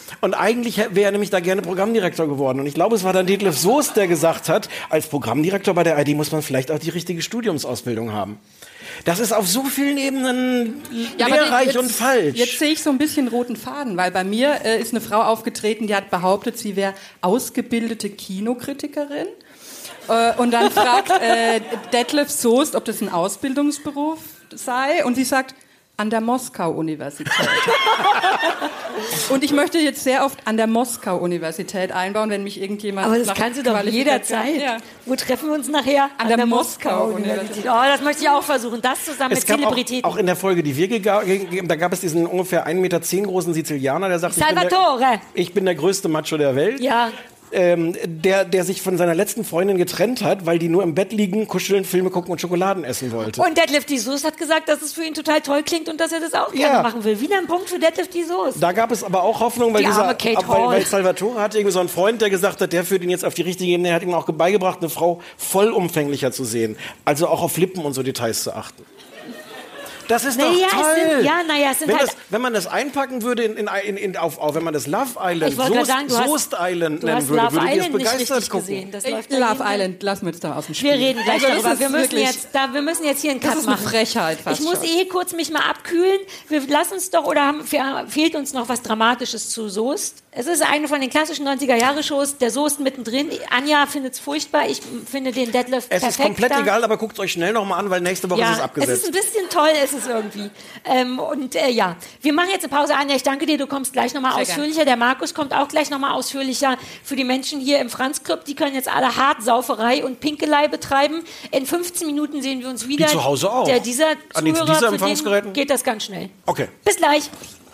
Und eigentlich wäre er nämlich da gerne Programmdirektor geworden. Und ich glaube, es war dann Detlef Soest, der gesagt hat, als Programmdirektor bei der A R D muss man vielleicht auch die richtige Studiumsausbildung haben. Das ist auf so vielen Ebenen ja, lehrreich jetzt, und falsch. Jetzt sehe ich so ein bisschen roten Faden, weil bei mir äh, ist eine Frau aufgetreten, die hat behauptet, sie wäre ausgebildete Kinokritikerin. Äh, und dann fragt äh, Detlef Soest, ob das ein Ausbildungsberuf sei. Und sie sagt, an der Moskau-Universität. Und ich möchte jetzt sehr oft an der Moskau-Universität einbauen, wenn mich irgendjemand... Aber das kannst du doch jederzeit. Ja. Wo treffen wir uns nachher? An, an der, der Moskau-Universität. Oh, das möchte ich auch versuchen. Das zusammen es mit Zelebritäten. Auch, auch in der Folge, die wir gegeben haben, da gab es diesen ungefähr ein Meter zehn großen Sizilianer, der sagt, Salvatore. Ich bin, der, ich bin der größte Macho der Welt. Ja. Ähm, der, der sich von seiner letzten Freundin getrennt hat, weil die nur im Bett liegen, kuscheln, Filme gucken und Schokoladen essen wollte. Und Detlef die Soest hat gesagt, dass es für ihn total toll klingt und dass er das auch ja. gerne machen will. Wieder ein Punkt für Detlef die Soest. Da gab es aber auch Hoffnung, weil, die dieser, arme Kate ab, weil, Hall. weil Salvatore hatte irgendwie so einen Freund, der gesagt hat, der führt ihn jetzt auf die richtige Ebene, der hat ihm auch beigebracht, eine Frau vollumfänglicher zu sehen. Also auch auf Lippen und so Details zu achten. Das ist naja, doch toll. Es sind, ja, naja, es sind wenn, halt das, wenn man das einpacken würde in, in, in, in, auf, auf, wenn man das Love Island, Soest, sagen, Soest Island du nennen hast würde, Love würde Island ich es begeistert gucken. Gesehen. Das läuft Love Island, lassen wir uns da aus dem Spiel. Wir reden gleich also, darüber. Wir müssen, jetzt, da, wir müssen jetzt hier einen Cut das ist machen. Eine Frechheit fast ich muss schon. eh kurz mich mal abkühlen. Wir lassen uns doch, oder haben, fehlt uns noch was Dramatisches zu Soest? Es ist eine von den klassischen neunziger-Jahre-Shows, der Soest mittendrin. Anja findet es furchtbar, ich finde den Detlef perfekt. Es ist komplett da. egal, aber guckt euch schnell noch mal an, weil nächste Woche ja, ist es abgesetzt. Es ist ein bisschen toll, ist es irgendwie. Ähm, und äh, ja, wir machen jetzt eine Pause. Anja, ich danke dir, du kommst gleich nochmal ausführlicher. Gern. Der Markus kommt auch gleich nochmal ausführlicher. Für die Menschen hier im Franz-Club, die können jetzt alle Hartsauferei und Pinkelei betreiben. In fünfzehn Minuten sehen wir uns wieder. Die zu Hause auch. Der, dieser an den, Zuhörer, dieser für Empfangsgeräten? den geht das ganz schnell. Okay. Bis gleich.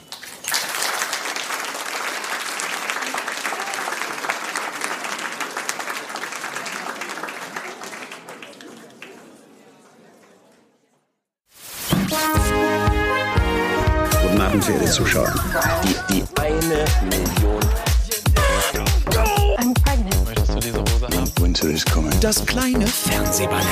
Guten Abend, verehrte Zuschauer. Die, die eine Million. I'm pregnant. Möchtest du diese Hose haben? Winter is coming. Das kleine Fernsehballett.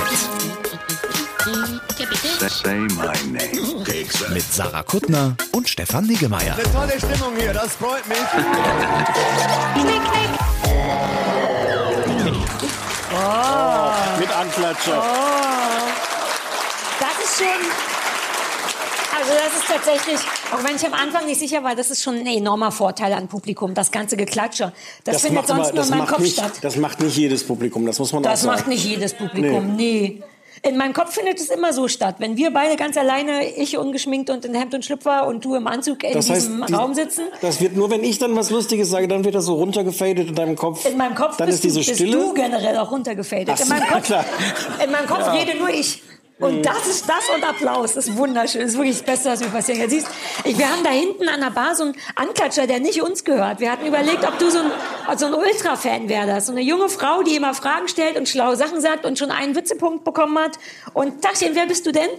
Say my name. Mit Sarah Kuttner und Stefan Niggemeier. Eine tolle Stimmung hier, das freut mich. Oh. Mit Anklatscher. Oh. Das ist schon... Also das ist tatsächlich, auch wenn ich am Anfang nicht sicher war, das ist schon ein enormer Vorteil an Publikum, das ganze Geklatsche. Das, das findet sonst aber, nur in meinem Kopf nicht, statt. Das macht nicht jedes Publikum, das muss man das auch sagen. Das macht nicht jedes Publikum, nee. nee. In meinem Kopf findet es immer so statt. Wenn wir beide ganz alleine, ich ungeschminkt und in Hemd und Schlüpfer und du im Anzug in das heißt, diesem die, Raum sitzen. Das wird nur, wenn ich dann was Lustiges sage, dann wird das so runtergefadet in deinem Kopf. In meinem Kopf dann bist, ist diese du, Stille. bist du generell auch runtergefadet. Ach, in meinem Kopf, klar. in meinem Kopf ja. rede nur ich. Und das ist das und Applaus. Das ist wunderschön. Das ist wirklich das Beste, was mir passieren kann. Siehst, ich, wir haben da hinten an der Bar so einen Anklatscher, der nicht uns gehört. Wir hatten überlegt, ob du so ein, so ein Ultra-Fan wärst. So eine junge Frau, die immer Fragen stellt und schlaue Sachen sagt und schon einen Witzepunkt bekommen hat. Und Tachchen, wer bist du denn?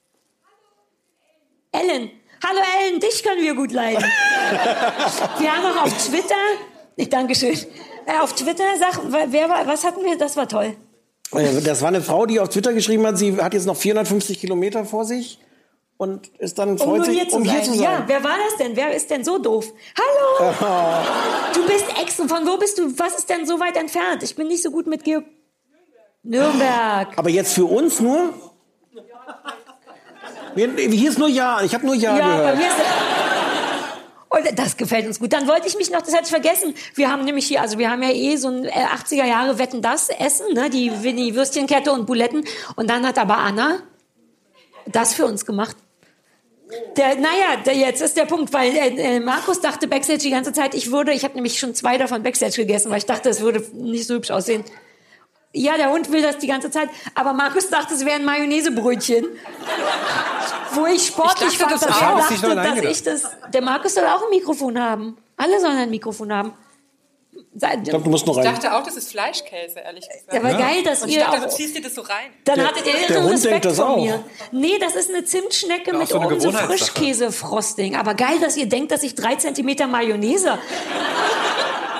Ellen. Hallo Ellen, dich können wir gut leiden. Wir haben auch auf Twitter, ich Dankeschön, äh, auf Twitter, sag, wer war, was hatten wir, das war toll. Das war eine Frau, die auf Twitter geschrieben hat, sie hat jetzt noch vierhundertfünfzig Kilometer vor sich und ist dann freut um sich, hier zu um sein. hier zu sein. Ja, wer war das denn? Wer ist denn so doof? Hallo! Oh. Du bist extra. Von wo bist du? Was ist denn so weit entfernt? Ich bin nicht so gut mit Geo... Nürnberg. Aber jetzt für uns nur? Hier ist nur Ja. Ich habe nur Ja, ja gehört. Bei mir ist Und das gefällt uns gut. Dann wollte ich mich noch, das hatte ich vergessen, wir haben nämlich hier, also wir haben ja eh so ein achtziger Jahre Wetten, das Essen, ne? die, die Würstchenkette und Buletten. Und dann hat aber Anna das für uns gemacht. Der, naja, der, jetzt ist der Punkt, weil äh, Markus dachte Backstage die ganze Zeit, ich würde, ich habe nämlich schon zwei davon Backstage gegessen, weil ich dachte, es würde nicht so hübsch aussehen. Ja, der Hund will das die ganze Zeit, aber Markus dachte, es wären Mayonnaisebrötchen. Wo ich sportlich ich dachte, fand, das dass auch. er Das ist dachte, nicht nur dass ich das... Der Markus soll auch ein Mikrofon haben. Alle sollen ein Mikrofon haben. Ich glaube, du musst noch Ich rein. dachte auch, das ist Fleischkäse, ehrlich gesagt. Ja, aber ja. geil, dass Und ich ihr dachte, auch... du ziehst dir das so rein. Dann Der- hattet ihr der irren Hund Respekt denkt das von auch. mir. Nee, das ist eine Zimtschnecke Ja, mit so eine oben so Gewohnheitssache. Frischkäse-Frosting. Aber geil, dass ihr denkt, dass ich drei Zentimeter Mayonnaise...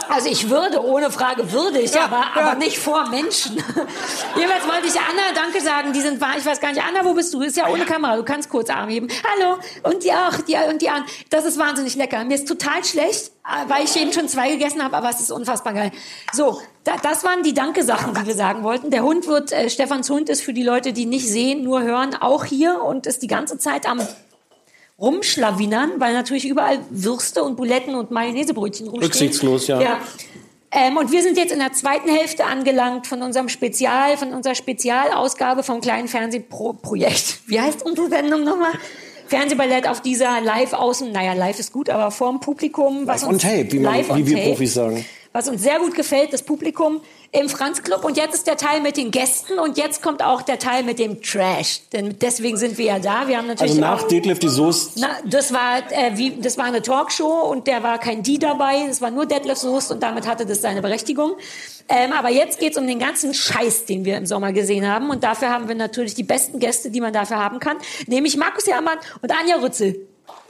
Also ich würde, ohne Frage würde ich, Ja, aber, ja. aber nicht vor Menschen. Jeweils wollte ich Anna Danke sagen, die sind wahr, ich weiß gar nicht, Anna, wo bist du? Ist ja ohne Kamera, du kannst kurz Arm heben. Hallo, und die auch, die und die an. Das ist wahnsinnig lecker. Mir ist total schlecht, weil ich eben schon zwei gegessen habe, aber es ist unfassbar geil. So, da, das waren die Danke-Sachen, die wir sagen wollten. Der Hund wird, äh, Stefans Hund ist für die Leute, die nicht sehen, nur hören, auch hier und ist die ganze Zeit am rumschlawinern, weil natürlich überall Würste und Buletten und Mayonnaisebrötchen rumstehen. Rücksichtslos, ja. ja. Ähm, und wir sind jetzt in der zweiten Hälfte angelangt von unserem Spezial, von unserer Spezialausgabe vom kleinen Fernsehprojekt. Wie heißt unsere Sendung nochmal? Fernsehballett auf dieser live außen, naja, live ist gut, aber vorm Publikum. Was Live on uns, tape, wie, man, live on wie wir tape, Profis sagen. Was uns sehr gut gefällt, das Publikum im Franz Club. Und jetzt ist der Teil mit den Gästen und jetzt kommt auch der Teil mit dem Trash. Denn deswegen sind wir ja da. Wir haben natürlich Also nach auch, Detlef die Soest. na, das war äh, wie, das war eine Talkshow und der war kein Die dabei. Es war nur Detlef Soest und damit hatte das seine Berechtigung. Ähm, aber jetzt geht's um den ganzen Scheiß, den wir im Sommer gesehen haben. Und dafür haben wir natürlich die besten Gäste, die man dafür haben kann. Nämlich Markus Herrmann und Anja Rützel.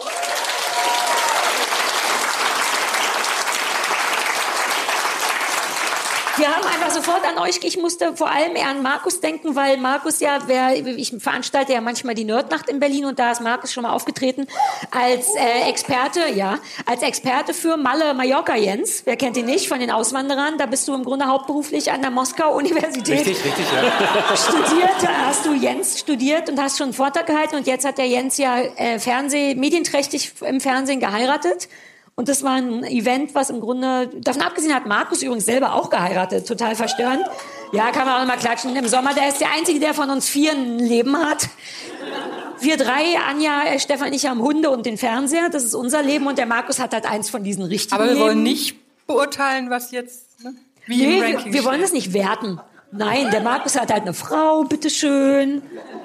Wir haben einfach sofort an euch, ich musste vor allem eher an Markus denken, weil Markus ja, wer, ich veranstalte ja manchmal die Nerdnacht in Berlin und da ist Markus schon mal aufgetreten als äh, Experte, ja, als Experte für Malle Mallorca, Jens. Wer kennt ihn nicht von den Auswanderern? Da bist du im Grunde hauptberuflich an der Moskau-Universität. Richtig, richtig, ja. Studiert, da hast du Jens studiert und hast schon einen Vortrag gehalten und jetzt hat der Jens ja äh, Fernseh, medienträchtig im Fernsehen geheiratet. Und das war ein Event, was im Grunde, davon abgesehen hat Markus übrigens selber auch geheiratet, total verstörend. Ja, kann man auch noch mal klatschen. Im Sommer, der ist der Einzige, der von uns vier ein Leben hat. Wir drei, Anja, äh, Stefan, ich haben Hunde und den Fernseher, das ist unser Leben und der Markus hat halt eins von diesen richtigen Aber wir Leben. wollen nicht beurteilen, was jetzt, ne? Wie Nee, im wir, Ranking wir wollen steht. das nicht werten. Nein, der Markus hat halt eine Frau, bitteschön.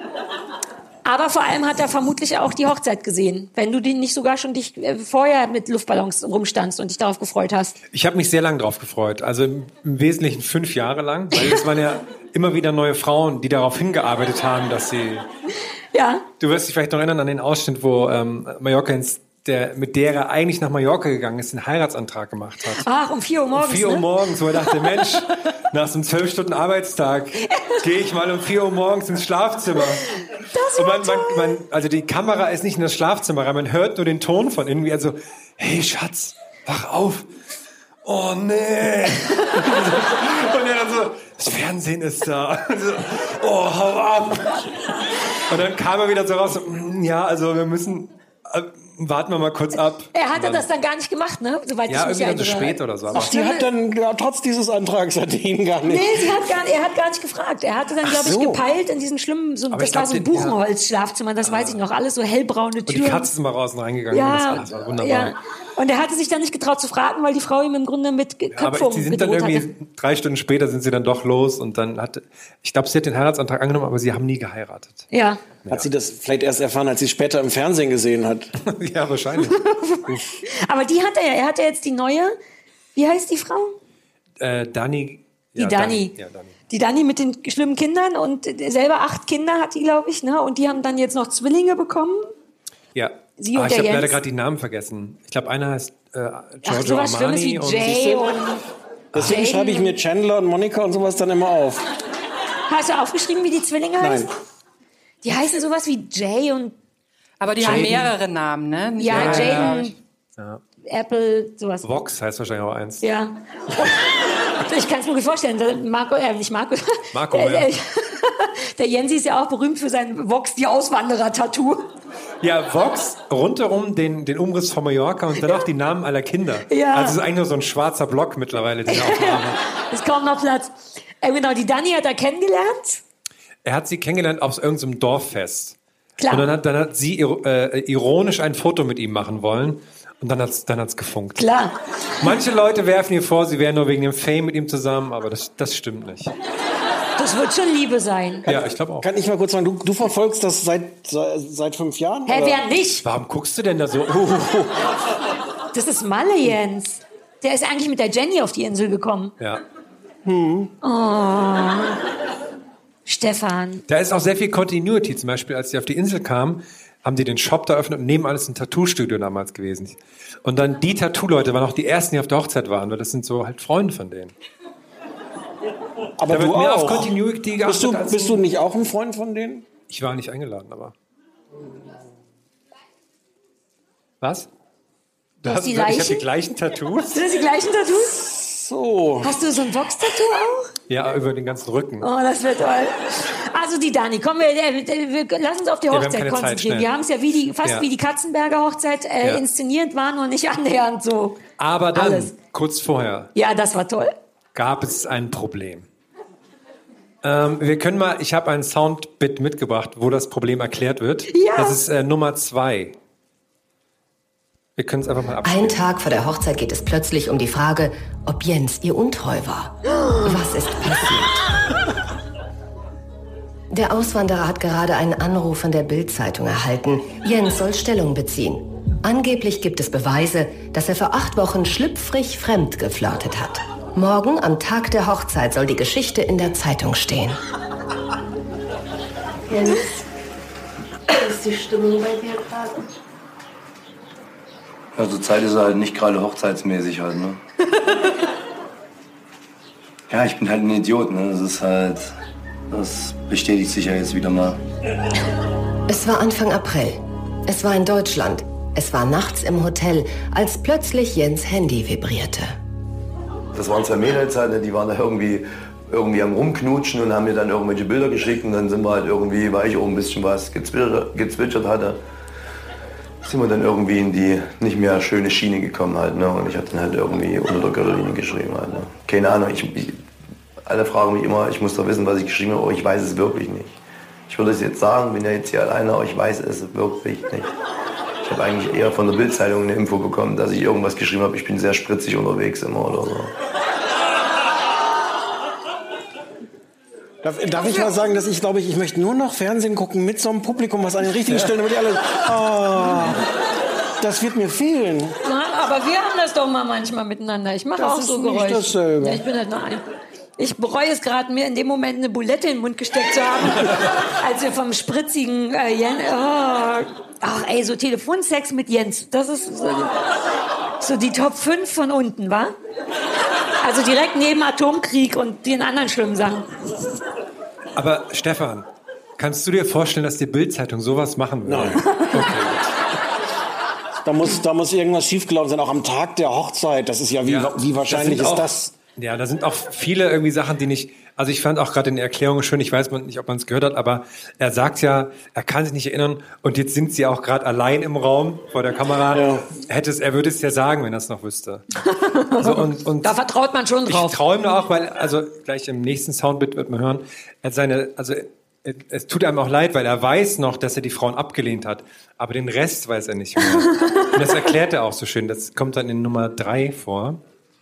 Aber vor allem hat er vermutlich auch die Hochzeit gesehen, wenn du die nicht sogar schon dich äh, vorher mit Luftballons rumstandst und dich darauf gefreut hast. Ich habe mich sehr lang drauf gefreut. Also im, im Wesentlichen fünf Jahre lang. Weil es waren ja immer wieder neue Frauen, die darauf hingearbeitet haben, dass sie... Ja. Du wirst dich vielleicht noch erinnern an den Ausschnitt, wo ähm, Mallorca ins, der, mit der er eigentlich nach Mallorca gegangen ist, den Heiratsantrag gemacht hat. Ach, um vier Uhr morgens, Um vier Uhr ne? morgens, wo er dachte, Mensch, nach so einem zwölf Stunden Arbeitstag gehe ich mal um vier Uhr morgens ins Schlafzimmer. Das Und war man, man, man, also die Kamera ist nicht in das Schlafzimmer rein, man hört nur den Ton von innen, wie er so, hey Schatz, wach auf. Oh nee. Und er dann so, das Fernsehen ist da. So, oh, hau ab. Und dann kam er wieder so raus, so, ja, also wir müssen, äh, warten wir mal kurz ab. Er hatte Und dann, das dann gar nicht gemacht, ne? Soweit ja, ich mich irgendwie dann so erinnere. spät oder so. Aber Ach, die hat dann, ja, trotz dieses Antrags hat die ihn gar nicht. Nee, sie hat gar, er hat gar nicht gefragt. Er hatte dann, glaube ich, so. gepeilt in diesem schlimmen, so, Aber das ich war glaub, so ein den- ja. Buchenholz-Schlafzimmer, das weiß ich noch. Alles so hellbraune und die Türen. Katze ist mal raus und reingegangen. Und das, Ja, alles war wunderbar. ja. Und er hatte sich dann nicht getraut zu fragen, weil die Frau ihm im Grunde mit Aber Köpfung sie sind dann gedroht irgendwie, hatte. drei Stunden später sind sie dann doch los und dann hat, ich glaube, sie hat den Heiratsantrag angenommen, aber sie haben nie geheiratet. Ja. Hat sie das vielleicht erst erfahren, als sie es später im Fernsehen gesehen hat? Ja, wahrscheinlich. Aber die hat er ja. Er hat ja jetzt die neue, wie heißt die Frau? äh, Dani. Die ja, Dani. Ja, Dani. Die Dani mit den schlimmen Kindern und selber acht Kinder hat die, glaube ich, ne? Und die haben dann jetzt noch Zwillinge bekommen. Ja. Sie Ah, und ich der habe Jens. leider gerade die Namen vergessen. Ich glaube, einer heißt äh, Ach, Giorgio sowas Schlimmes Armani wie und Jay und... Deswegen Jane. schreibe ich mir Chandler und Monika und sowas dann immer auf. Hast du aufgeschrieben, wie die Zwillinge Nein. heißen? Die heißen sowas wie Jay und... Aber die haben mehrere Namen, ne? Nicht Ja, nur- Jaden, Ja. Apple, sowas. Vox heißt wahrscheinlich auch eins. Ja. Ich kann es mir gut vorstellen. Der Marco, äh, nicht Marco. Marco, der, ja. der, der Jensi ist ja auch berühmt für sein Vox, die Auswanderer-Tattoo. Ja, Vox, rundherum den, den Umriss von Mallorca und dann auch die Namen aller Kinder. Ja. Also es ist eigentlich nur so ein schwarzer Block mittlerweile, den er auf dem Arm hat. Ist kaum noch Platz. Äh, genau, die Dani hat er kennengelernt. Er hat sie kennengelernt auf irgendeinem Dorffest. Klar. Und dann hat, dann hat sie ir- äh, ironisch ein Foto mit ihm machen wollen. Und dann hat's, dann hat's gefunkt. Klar. Manche Leute werfen ihr vor, sie wären nur wegen dem Fame mit ihm zusammen, aber das, das stimmt nicht. Das wird schon Liebe sein. Ja, ich glaube auch. Kann ich mal kurz sagen, du, du verfolgst das seit, seit, seit fünf Jahren? Hä, oder? wer nicht? Warum guckst du denn da so? Das ist Malle, Jens. Der ist eigentlich mit der Jenny auf die Insel gekommen. Ja. Stefan. Da ist auch sehr viel Continuity. Zum Beispiel, als sie auf die Insel kam, haben die den Shop da eröffnet und nebenan ist ein Tattoo-Studio damals gewesen. Und dann die Tattoo-Leute waren auch die ersten, die auf der Hochzeit waren, weil das sind so halt Freunde von denen. Aber da wird du mehr auch. auf Continuity geachtet. Bist du, als bist du nicht auch ein Freund von denen? Ich war nicht eingeladen, aber... Was? Du hast hast die gesagt, ich habe Leichen? die gleichen Tattoos? Sind das die gleichen Tattoos? So. Hast du so ein Vox-Tattoo auch? Ja, über den ganzen Rücken. Oh, das wird toll. Also die Dani, kommen wir, wir, wir lass uns auf die Ja, wir haben Hochzeit keine Zeit, konzentrieren. schnell. Wir haben es ja wie die, fast Ja. wie die Katzenberger Hochzeit äh, Ja. inszeniert, war nur nicht annähernd so. Aber dann, Alles. kurz vorher, Ja, das war toll. gab es ein Problem. Ähm, wir können mal, ich habe ein Soundbit mitgebracht, wo das Problem erklärt wird. Ja. Das ist äh, Nummer zwei. Wir können es einfach mal abspielen. Einen Tag vor der Hochzeit geht es plötzlich um die Frage, ob Jens ihr untreu war. Was ist passiert? Der Auswanderer hat gerade einen Anruf von der Bild-Zeitung erhalten. Jens soll Stellung beziehen. Angeblich gibt es Beweise, dass er vor acht Wochen schlüpfrig fremd geflirtet hat. Morgen, am Tag der Hochzeit, soll die Geschichte in der Zeitung stehen. Jens, wie ist die Stimmung bei dir gerade? Ja, zur Zeit ist er halt nicht gerade hochzeitsmäßig halt, ne? Ja, ich bin halt ein Idiot, ne? Das ist halt... Das bestätigt sich ja jetzt wieder mal. Es war Anfang April. Es war in Deutschland. Es war nachts im Hotel, als plötzlich Jens Handy vibrierte. Das waren zwei Mädels halt, die waren da irgendwie, irgendwie am Rumknutschen und haben mir dann irgendwelche Bilder geschickt. Und dann sind wir halt irgendwie, weil ich auch ein bisschen was gezwitschert, gezwitschert hatte, sind wir dann irgendwie in die nicht mehr schöne Schiene gekommen halt, ne? Und ich habe dann halt irgendwie unter der Gürtellinie geschrieben halt, ne? Keine Ahnung, ich, ich, alle fragen mich immer, ich muss doch wissen, was ich geschrieben habe, aber ich weiß es wirklich nicht. Ich würde es jetzt sagen, bin ja jetzt hier alleine, aber ich weiß es wirklich nicht. Ich habe eigentlich eher von der Bild-Zeitung eine Info bekommen, dass ich irgendwas geschrieben habe, ich bin sehr spritzig unterwegs immer oder so. Darf, darf ich mal sagen, dass ich glaube, ich, ich möchte nur noch Fernsehen gucken mit so einem Publikum, was an den richtigen Stellen, damit die alle... Oh, das wird mir fehlen. Na, aber wir haben das doch mal manchmal miteinander. Ich mache Das auch ist so nicht Geräusche. dasselbe. Ja, ich bin halt nur ein. Ich bereue es gerade, mir in dem Moment eine Bulette in den Mund gesteckt zu haben, als wir vom spritzigen äh, Jens... Oh, ach ey, so Telefonsex mit Jens, das ist so, so die Top fünf von unten, wa? Also direkt neben Atomkrieg und den anderen schlimmen Sachen. Aber Stefan, kannst du dir vorstellen, dass die Bild-Zeitung sowas machen würde? Nein. Okay. Da muss, da muss irgendwas schiefgelaufen sein, auch am Tag der Hochzeit. Das ist ja, wie, Ja, wie wahrscheinlich das ist sind auch, das? Ja, da sind auch viele irgendwie Sachen, die nicht... Also ich fand auch gerade in der Erklärung schön, ich weiß nicht, ob man es gehört hat, aber er sagt ja, er kann sich nicht erinnern und jetzt sind sie auch gerade allein im Raum vor der Kamera. Ja. Hätte es, er würde es ja sagen, wenn er es noch wüsste. Also und, und Da vertraut man schon drauf. ich träume auch, weil, also gleich im nächsten Soundbit wird man hören, er hat seine, also es tut einem auch leid, weil er weiß noch, dass er die Frauen abgelehnt hat, aber den Rest weiß er nicht mehr. Und das erklärt er auch so schön, das kommt dann in Nummer drei vor.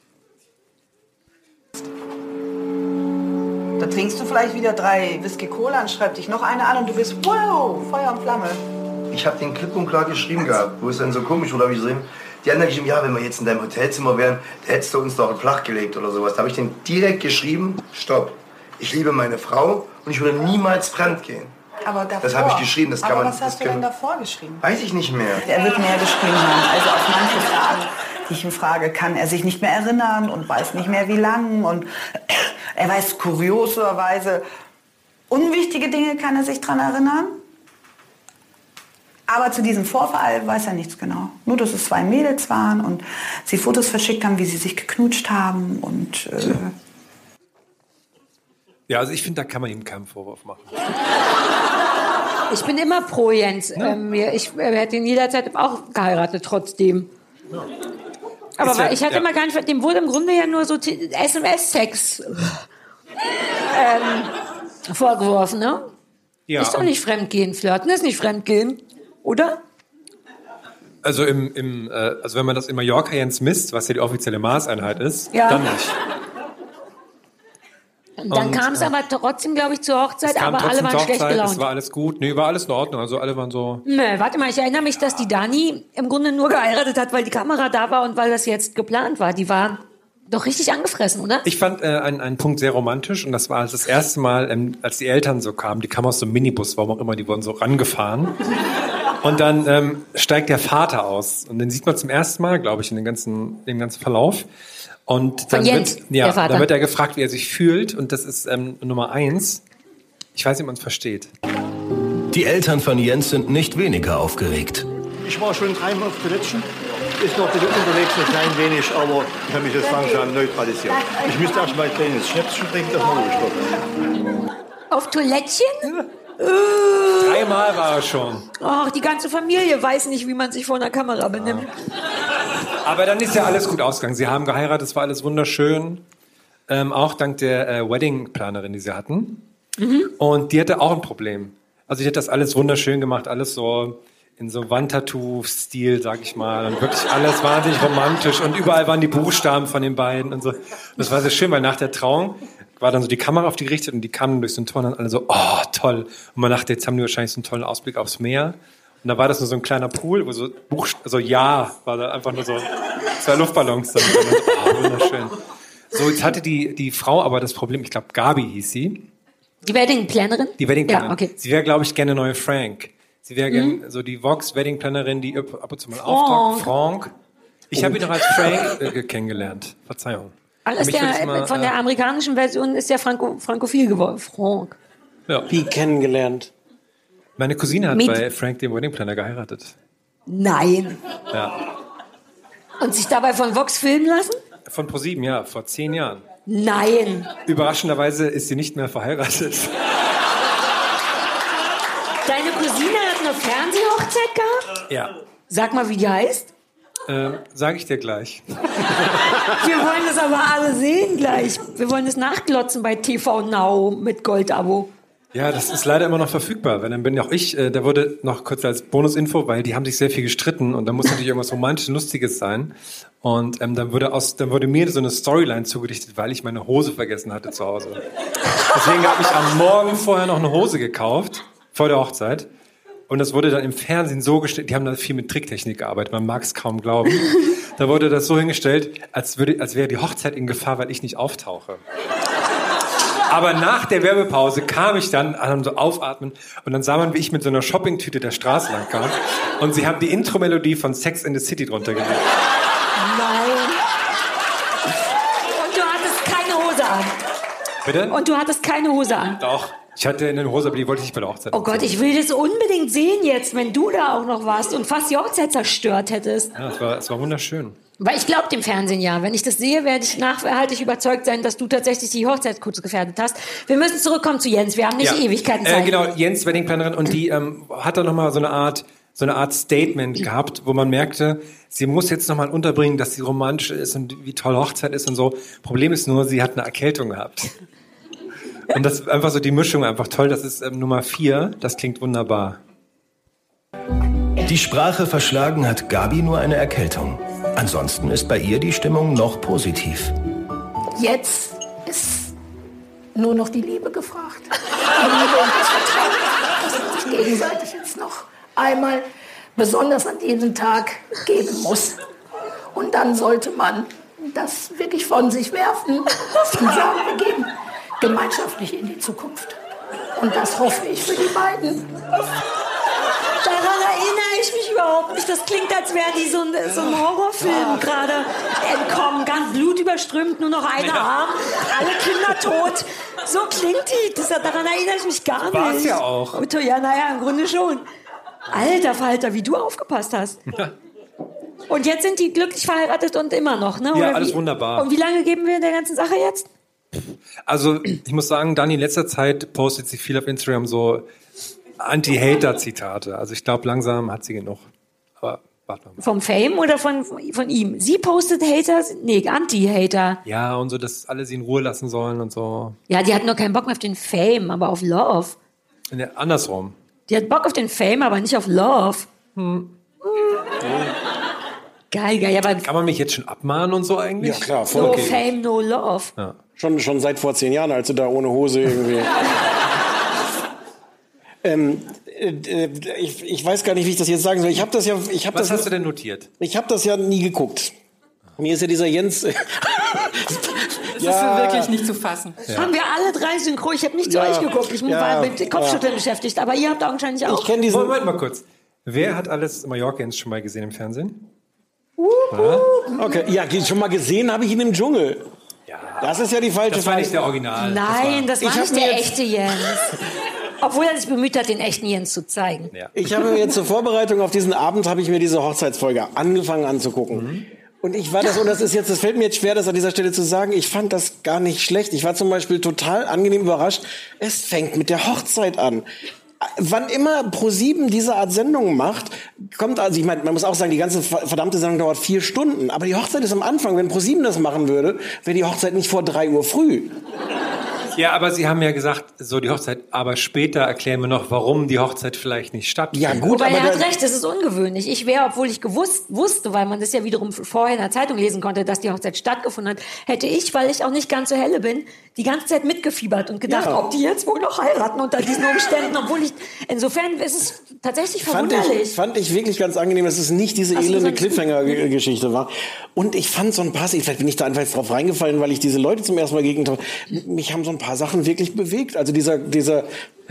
Da trinkst du vielleicht wieder drei Whisky Cola und schreibt dich noch eine an und du bist, wow, Feuer und Flamme. Ich habe den klipp und klar geschrieben gehabt, wo es dann so komisch wurde, habe ich gesehen. Die anderen geschrieben, ja, wenn wir jetzt in deinem Hotelzimmer wären, da hättest du uns doch flach gelegt oder sowas. Da habe ich den direkt geschrieben, stopp. Ich liebe meine Frau und ich würde niemals fremd gehen. Aber davor, Das habe ich geschrieben, das kann aber man- was das hast du können- denn davor geschrieben? Weiß ich nicht mehr. Er wird mehr geschrieben haben. Also auf manche Fragen, die ich ihn frage, kann er sich nicht mehr erinnern und weiß nicht mehr wie lang. Und er weiß kurioserweise, unwichtige Dinge kann er sich dran erinnern. Aber zu diesem Vorfall weiß er nichts genau. Nur, dass es zwei Mädels waren und sie Fotos verschickt haben, wie sie sich geknutscht haben. Und äh, Ja, also ich finde, da kann man ihm keinen Vorwurf machen. Ich bin immer pro Jens. Ähm, mir- ich äh, hätte ihn jederzeit auch geheiratet, trotzdem. Aber Ist ja- weil, ich hatte ja. immer gar nicht, dem wurde im Grunde ja nur so T- S M S-Sex ähm, vorgeworfen, ne? Ja, Ist doch und- nicht Fremdgehen, Flirten ist nicht Fremdgehen, oder? Also im, im äh, also wenn man das in Mallorca Jens misst, was ja die offizielle Maßeinheit ist, Ja. dann nicht. Und dann Und, kam es äh, aber trotzdem, glaube ich, zur Hochzeit, Es kam aber alle trotzdem waren zur schlecht Hochzeit, gelaunt. es war alles gut. Nee, war alles in Ordnung. Also alle waren so... Nee, warte mal, ich erinnere mich, dass die Dani im Grunde nur geheiratet hat, weil die Kamera da war und weil das jetzt geplant war. Die war doch richtig angefressen, oder? Ich fand äh, einen, einen Punkt sehr romantisch und das war als das erste Mal, ähm, als die Eltern so kamen, die kamen aus so einem Minibus, warum auch immer, die wurden so rangefahren. Und dann ähm, steigt der Vater aus. Und den sieht man zum ersten Mal, glaube ich, in dem ganzen, dem ganzen Verlauf. Und dann, Jens, wird, ja, der Vater. dann wird er gefragt, wie er sich fühlt. Und das ist ähm, Nummer eins. Ich weiß nicht, ob man es versteht. Die Eltern von Jens sind nicht weniger aufgeregt. Ich war schon dreimal auf Toilettchen. Ist noch ein bisschen unterwegs, ein klein wenig, aber ich habe mich jetzt langsam neutralisiert. Ich müsste erst mal ein kleines Schnäpschen trinken, das mal ruhig. Auf Toilettchen? Dreimal war er schon. Ach, die ganze Familie weiß nicht, wie man sich vor einer Kamera benimmt. Aber dann ist ja alles gut ausgegangen. Sie haben geheiratet, es war alles wunderschön. Ähm, auch dank der äh, Wedding-Planerin, die sie hatten. Mhm. Und die hatte auch ein Problem. Also die hat das alles wunderschön gemacht, alles so in so Wandtattoo-Stil, sag ich mal. Und wirklich alles wahnsinnig romantisch. Und überall waren die Buchstaben von den beiden und so. Und das war sehr schön, weil nach der Trauung war dann so die Kamera auf die gerichtet und die kamen durch so ein Tor und dann alle so, oh, toll. Und man dachte, jetzt haben die wahrscheinlich so einen tollen Ausblick aufs Meer. Und da war das nur so ein kleiner Pool, wo so Buchst- also ja, war da einfach nur so zwei Luftballons. Dann. Und dann, oh, wunderschön. So, jetzt hatte die, die Frau aber das Problem, ich glaube, Gabi hieß sie. Die Wedding-Plannerin? Die Wedding-Plannerin. Ja, okay. Sie wäre, glaube ich, gerne neue Frank. Sie wäre Mhm. gerne so die Vox-Wedding-Plannerin, die ab und zu mal auftaucht. Frank. Ich habe ihn noch als Frank äh, kennengelernt. Verzeihung. Alles Mich würde der, es mal, von der äh, amerikanischen Version ist ja Franco, frankophil geworden. Frank. Ja. Wie kennengelernt? Meine Cousine hat Mit- bei Frank, dem Wedding Planner, geheiratet. Nein. Ja. Und sich dabei von Vox filmen lassen? Von ProSieben, ja, vor zehn Jahren. Nein. Überraschenderweise ist sie nicht mehr verheiratet. Deine Cousine hat eine Fernsehhochzeit gehabt? Ja. Sag mal, wie die heißt. Ähm, sag ich dir gleich. Wir wollen das aber alle sehen gleich. Wir wollen es nachglotzen bei T V Now mit Goldabo. Ja, das ist leider immer noch verfügbar, weil dann bin auch ich, äh, da wurde noch kurz als Bonusinfo, weil die haben sich sehr viel gestritten und da muss natürlich irgendwas romantisch Lustiges sein. Und ähm, dann wurde aus, dann wurde mir so eine Storyline zugedichtet, weil ich meine Hose vergessen hatte zu Hause. Deswegen habe ich am Morgen vorher noch eine Hose gekauft, vor der Hochzeit. Und das wurde dann im Fernsehen so gestellt, die haben da viel mit Tricktechnik gearbeitet, man mag es kaum glauben. Da wurde das so hingestellt, als, würde, als wäre die Hochzeit in Gefahr, weil ich nicht auftauche. Aber nach der Werbepause kam ich dann, also so aufatmen, und dann sah man, wie ich mit so einer Shoppingtüte der Straße lang kam. Und sie haben die Intro-Melodie von Sex in the City drunter gelegt. Nein. Und du hattest keine Hose an. Bitte? Und du hattest keine Hose an. Doch. Ich hatte eine Hose, aber die wollte ich nicht bei der Hochzeit. Oh Gott, ich will das unbedingt sehen jetzt, wenn du da auch noch warst und fast die Hochzeit zerstört hättest. Ja, es war, es war wunderschön. Weil ich glaube dem Fernsehen ja. Wenn ich das sehe, werde ich nachhaltig überzeugt sein, dass du tatsächlich die Hochzeit kurz gefährdet hast. Wir müssen zurückkommen zu Jens. Wir haben nicht Ja. Ewigkeiten Zeit. Äh, genau, Jens, Weddingplanerin, und die ähm, hat dann nochmal so eine Art, so eine Art Statement gehabt, wo man merkte, sie muss jetzt nochmal unterbringen, dass sie romantisch ist und wie toll Hochzeit ist und so. Problem ist nur, sie hat eine Erkältung gehabt. Und das ist einfach so die Mischung einfach toll. Das ist ähm, Nummer vier. Das klingt wunderbar. Die Sprache verschlagen hat Gabi nur eine Erkältung. Ansonsten ist bei ihr die Stimmung noch positiv. Jetzt ist nur noch die Liebe gefragt. Die Liebe und das Vertrauen, dass man sich gegenseitig jetzt noch einmal besonders an diesem Tag geben muss. Und dann sollte man das wirklich von sich werfen und sagen, wir gehen gemeinschaftlich in die Zukunft. Und das hoffe ich für die beiden. Daran erinnere ich mich überhaupt nicht. Das klingt, als wäre die so ein, so ein Horrorfilm gerade entkommen. Ganz blutüberströmt, nur noch ein Arm, alle Kinder tot. So klingt die. Das, daran erinnere ich mich gar nicht. War's ja auch. Und, ja, naja, im Grunde schon. Alter Falter, wie du aufgepasst hast. Ja. Und jetzt sind die glücklich verheiratet und immer noch, ne? Ja, Oder alles wie? wunderbar. Und wie lange geben wir der ganzen Sache jetzt? Also ich muss sagen, Dani in letzter Zeit postet sie viel auf Instagram so Anti-Hater-Zitate. Also ich glaube, langsam hat sie genug. Aber warten wir mal. Vom Fame oder von, von ihm? Sie postet Haters? Nee, Anti-Hater. Ja, und so, dass alle sie in Ruhe lassen sollen und so. Ja, die hatten doch keinen Bock mehr auf den Fame, aber auf Love. Ja, andersrum. Die hat Bock auf den Fame, aber nicht auf Love. Hm. Geil, geil. Aber Kann man mich jetzt schon abmahnen und so eigentlich? Ja, klar, voll no okay. Fame, no Love. Ja. Schon, schon seit vor zehn Jahren, als du da ohne Hose irgendwie... ähm, äh, ich, ich weiß gar nicht, wie ich das jetzt sagen soll. Ich habe das ja... Ich hab Was das, hast du denn notiert? Ich habe das ja nie geguckt. Mir ist ja dieser Jens... Das Ja. ist wirklich nicht zu fassen. Ja. Haben wir alle drei synchron. Ich habe nicht Ja. zu euch geguckt. Ich Ja. war mit Kopfschütteln Ja. beschäftigt. Aber ihr habt augenscheinlich auch. Ich kenne diesen... Moment mal kurz. Wer hat alles Mallorcans schon mal gesehen im Fernsehen? Uh, uh, okay, ja, schon mal gesehen habe ich ihn im Dschungel. Ja. Das ist ja die falsche Frage. Das war nicht der Original. Nein, das war, das war nicht der jetzt, echte Jens. Obwohl er sich bemüht hat, den echten Jens zu zeigen. Ja. Ich habe mir jetzt zur Vorbereitung auf diesen Abend, habe ich mir diese Hochzeitsfolge angefangen anzugucken. Mhm. Und ich war das, und das ist jetzt, das fällt mir jetzt schwer, das an dieser Stelle zu sagen, ich fand das gar nicht schlecht. Ich war zum Beispiel total angenehm überrascht. Es fängt mit der Hochzeit an. Wann immer ProSieben diese Art Sendungen macht, kommt, also ich meine, man muss auch sagen, die ganze verdammte Sendung dauert vier Stunden. Aber die Hochzeit ist am Anfang. Wenn ProSieben das machen würde, wäre die Hochzeit nicht vor drei Uhr früh. Ja, aber Sie haben ja gesagt, so die Hochzeit, aber später erklären wir noch, warum die Hochzeit vielleicht nicht stattfindet. Ja, gut, Wobei aber er hat recht, das ist ungewöhnlich. Ich wäre, obwohl ich gewusst wusste, weil man das ja wiederum vorher in der Zeitung lesen konnte, dass die Hochzeit stattgefunden hat, hätte ich, weil ich auch nicht ganz so helle bin, die ganze Zeit mitgefiebert und gedacht, ja. ob die jetzt wohl noch heiraten unter diesen Umständen, obwohl ich, insofern ist es tatsächlich verwunderlich. Fand ich, fand ich wirklich ganz angenehm, dass es nicht diese Hast elende Cliffhanger-Geschichte war. Und ich fand so ein paar, vielleicht bin ich da einfach jetzt drauf reingefallen, weil ich diese Leute zum ersten Mal gegend habe, mich haben so ein paar Sachen wirklich bewegt. Also dieser, dieser...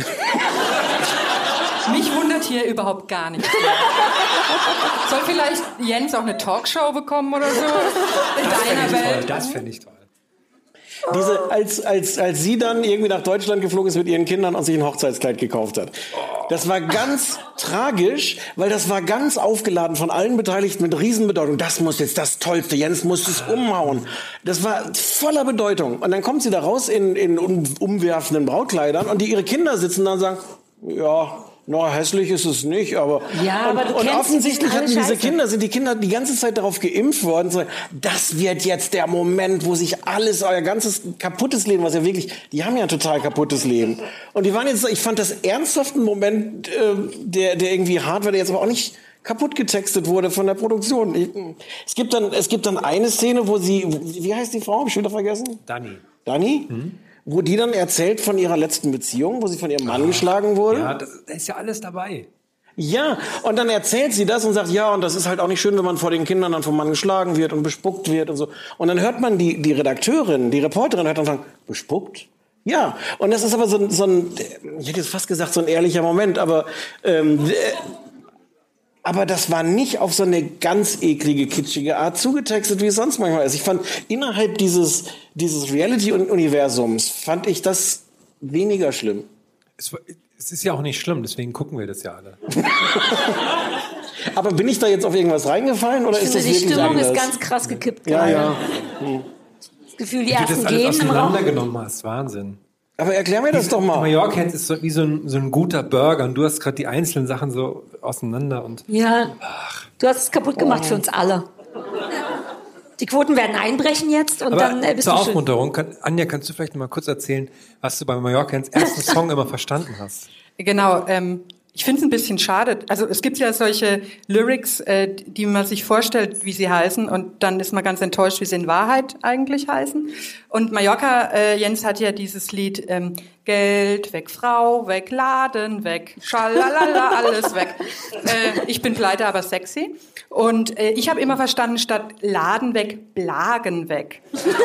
Mich wundert hier überhaupt gar nichts mehr. Soll vielleicht Jens auch eine Talkshow bekommen oder so? In das deiner Welt? Toll, das fände ich toll. Diese, als, als, als sie dann irgendwie nach Deutschland geflogen ist mit ihren Kindern und sich ein Hochzeitskleid gekauft hat. Das war ganz tragisch, weil das war ganz aufgeladen von allen Beteiligten mit Riesenbedeutung. Das muss jetzt das Tollste, Jens muss es umhauen. Das war voller Bedeutung. Und dann kommt sie da raus in, in um, umwerfenden Brautkleidern und die ihre Kinder sitzen da und sagen, ja... No, hässlich ist es nicht, aber... Ja, aber du und, und offensichtlich hatten diese Scheiße. Kinder, sind die Kinder die ganze Zeit darauf geimpft worden. So, das wird jetzt der Moment, wo sich alles, euer ganzes kaputtes Leben, was ja wirklich... Die haben ja ein total kaputtes Leben. Und die waren jetzt... Ich fand das ernsthaft ein Moment, äh, der, der irgendwie hart war, der jetzt aber auch nicht kaputt getextet wurde von der Produktion. Ich, es gibt dann, es gibt dann eine Szene, wo sie... Wie heißt die Frau? Hab ich schon wieder vergessen? Dani. Dani? Mhm. Wo die dann erzählt von ihrer letzten Beziehung, wo sie von ihrem Mann oh, geschlagen wurde. Ja, das, da ist ja alles dabei. Ja, und dann erzählt sie das und sagt, ja, und das ist halt auch nicht schön, wenn man vor den Kindern dann vom Mann geschlagen wird und bespuckt wird und so. Und dann hört man die, die Redakteurin, die Reporterin hört dann sagen, bespuckt? Ja, und das ist aber so, so ein, ich hätte jetzt fast gesagt, so ein ehrlicher Moment, aber... Ähm, Aber das war nicht auf so eine ganz eklige, kitschige Art zugetextet, wie es sonst manchmal ist. Ich fand, innerhalb dieses, dieses Reality-Universums fand ich das weniger schlimm. Es, es ist ja auch nicht schlimm, deswegen gucken wir das ja alle. Aber bin ich da jetzt auf irgendwas reingefallen oder ich ist das finde, wirklich die Stimmung anders? ist ganz krass gekippt. Ja, gerade. ja. Hm. Das Gefühl, die Wie du ersten das alles gehen im Raum. auseinandergenommen hast, Wahnsinn. Aber erklär mir das doch mal. Mallorcans ist so wie so ein, so ein guter Burger und du hast gerade die einzelnen Sachen so auseinander und... Ja, ach. du hast es kaputt gemacht oh. für uns alle. Die Quoten werden einbrechen jetzt und Aber dann äh, bist zur du schön. Aufmunterung, kann, Anja, kannst du vielleicht noch mal kurz erzählen, was du bei Mallorcans ersten Song immer verstanden hast? Genau, ähm, ich finde es ein bisschen schade. Also es gibt ja solche Lyrics, äh, die man sich vorstellt, wie sie heißen, und dann ist man ganz enttäuscht, wie sie in Wahrheit eigentlich heißen. Und Mallorca, äh, Jens hat ja dieses Lied ähm, Geld weg, Frau weg, Laden weg, schalalala, alles weg. Äh, ich bin pleite, aber sexy. Und äh, ich habe immer verstanden, statt Laden weg, Blagen weg.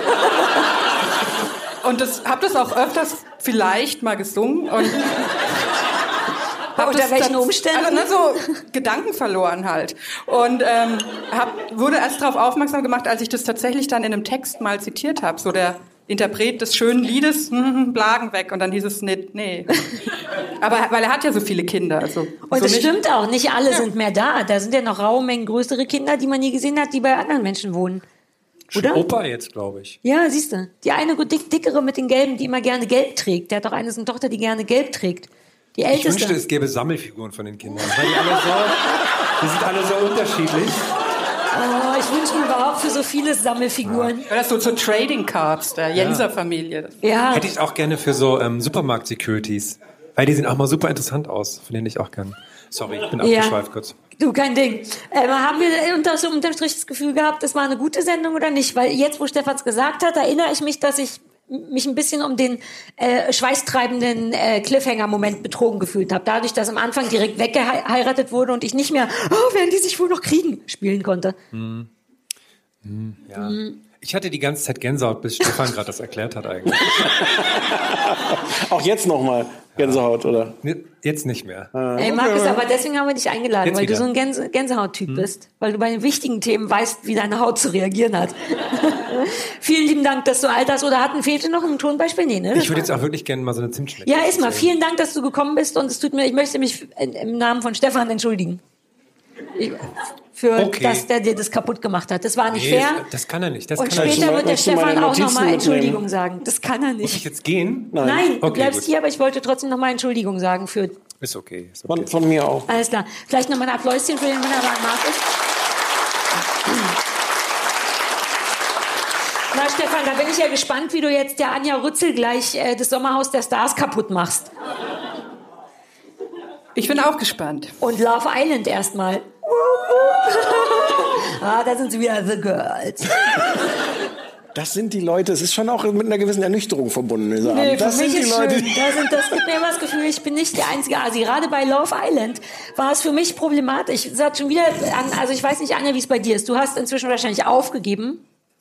Und das habe das auch öfters vielleicht mal gesungen und unter welchen Umständen? Also, ne, so Gedanken verloren halt. Und ähm, hab, wurde erst darauf aufmerksam gemacht, als ich das tatsächlich dann in einem Text mal zitiert habe. So der Interpret des schönen Liedes, hm, Blagen weg. Und dann hieß es nicht, nee. Aber weil er hat ja so viele Kinder. Also, und so das nicht. stimmt auch, nicht alle Ja. sind mehr da. Da sind ja noch raue Mengen größere Kinder, die man nie gesehen hat, die bei anderen Menschen wohnen. Oder? Opa jetzt, glaube ich. Ja, siehst du. Die eine gut dick, dickere mit den Gelben, die immer gerne gelb trägt. Der hat doch eine so eine Tochter, die gerne gelb trägt. Die Ich älteste. wünschte, es gäbe Sammelfiguren von den Kindern. Weil die, alle so, die sind alle so unterschiedlich. Oh, ich wünsche mir überhaupt für so viele Sammelfiguren. Ja, das so, so Trading Cards der Jenser-Familie. Ja. Hätte ich auch gerne für so ähm, Supermarkt-Securities. Weil die sehen auch mal super interessant aus. Von denen ich auch gern. Sorry, ich bin Ja. abgeschweift kurz. Du, kein Ding. Ähm, haben wir unter, so unterm Strich das Gefühl gehabt, das war eine gute Sendung oder nicht? Weil jetzt, wo Stefans gesagt hat, erinnere ich mich, dass ich mich ein bisschen um den äh, schweißtreibenden äh, Cliffhanger-Moment betrogen gefühlt habe. Dadurch, dass am Anfang direkt weggeheiratet wurde und ich nicht mehr, oh, werden die sich wohl noch kriegen, spielen konnte. Hm. Hm, ja. Hm. Ich hatte die ganze Zeit Gänsehaut, bis Stefan gerade das erklärt hat eigentlich. Auch jetzt nochmal Gänsehaut, ja. Oder? Jetzt nicht mehr. Ey, Markus, aber deswegen haben wir dich eingeladen, Jetzt weil wieder. du so ein Gänse Gänsehaut-Typ hm. bist. Weil du bei den wichtigen Themen weißt, wie deine Haut zu reagieren hat. Vielen lieben Dank, dass du all das... Oder hatten fehlte noch ein Tonbeispiel? Nee, ne? Ich würde jetzt auch wirklich gerne mal so eine Zimtschnecke. Ja, Isma, vielen Dank, dass du gekommen bist. Und es tut mir, ich möchte mich im Namen von Stefan entschuldigen. Ich, für okay. dass der dir das kaputt gemacht hat. Das war nicht nee, fair. Das kann er nicht. Das und kann später er wird der Stefan auch nochmal Entschuldigung mitnehmen. sagen. Das kann er nicht. Muss ich jetzt gehen? Nein, Nein du okay, bleibst gut. hier, aber ich wollte trotzdem nochmal Entschuldigung sagen für... Ist okay. Ist Von, okay. von mir auch. Alles klar. Vielleicht nochmal ein Applausschen für den wunderbaren Markus. Na Stefan, da bin ich ja gespannt, wie du jetzt der Anja Rützel gleich äh, das Sommerhaus der Stars kaputt machst. Ich bin auch gespannt. Und Love Island erstmal. Ah, da sind sie wieder, The Girls. Das sind die Leute, es ist schon auch mit einer gewissen Ernüchterung verbunden, dieser Nee, Abend. Das für mich sind die ist Leute. schön. Das, sind, das gibt mir immer das Gefühl, ich bin nicht die einzige Asi. Gerade bei Love Island war es für mich problematisch. Es hat schon wieder, an, also ich weiß nicht, Anja, wie es bei dir ist. Du hast inzwischen wahrscheinlich aufgegeben.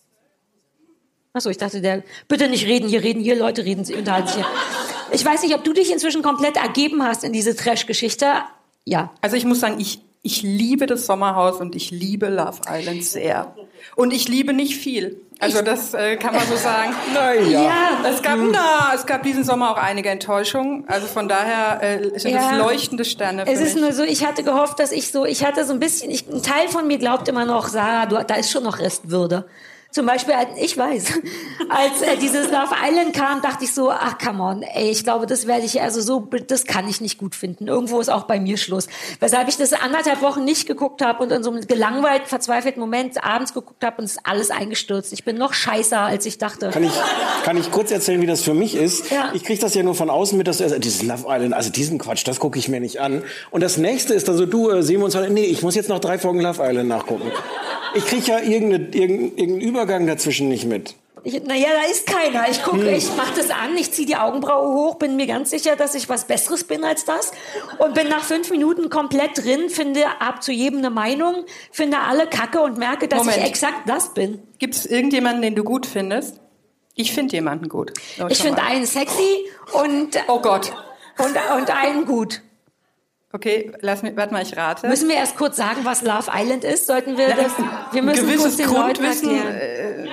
Achso, ich dachte, der, bitte nicht reden, hier reden, hier Leute reden, sie unterhalten sich hier. Ich weiß nicht, ob du dich inzwischen komplett ergeben hast in diese Trash-Geschichte. Ja. Also ich muss sagen, ich, ich liebe das Sommerhaus und ich liebe Love Island sehr. Und ich liebe nicht viel. Also das äh, kann man so sagen. Naja. Ja. Es gab, na, es gab diesen Sommer auch einige Enttäuschungen. Also von daher äh, sind Ja. das leuchtende Sterne für Es ist mich. nur so, ich hatte gehofft, dass ich so, ich hatte so ein bisschen, ich, ein Teil von mir glaubt immer noch, Sarah, du, da ist schon noch Restwürde. Zum Beispiel, ich weiß, als äh, dieses Love Island kam, dachte ich so, ach, come on, ey, ich glaube, das werde ich, also so, das kann ich nicht gut finden. Irgendwo ist auch bei mir Schluss. Weshalb ich das anderthalb Wochen nicht geguckt habe und in so einem gelangweilt, verzweifelten Moment abends geguckt habe und es ist alles eingestürzt. Ich bin noch scheißer, als ich dachte. Kann ich, kann ich kurz erzählen, wie das für mich ist? Ja. Ich kriege das ja nur von außen mit, dass du, also dieses Love Island, also diesen Quatsch, das gucke ich mir nicht an. Und das nächste ist dann so, du, äh, sehen wir uns heute, nee, ich muss jetzt noch drei Folgen Love Island nachgucken. Ich kriege ja irgendeinen irgendeine, irgendeinen Übergang dazwischen nicht mit. Ich, naja, da ist keiner. Ich gucke, hm. ich mache das an, ich ziehe die Augenbraue hoch, bin mir ganz sicher, dass ich was Besseres bin als das und bin nach fünf Minuten komplett drin, finde, hab zu jedem eine Meinung, finde alle Kacke und merke, dass Moment. ich exakt das bin. Gibt es irgendjemanden, den du gut findest? Ich finde jemanden gut. So, ich finde einen sexy und... Oh Gott. Und, und einen gut. Okay, lass mich, warte mal, ich rate. Müssen wir erst kurz sagen, was Love Island ist? Sollten wir das... Wir müssen gewisses kurz den Leuten Grundwissen, erklären. Äh,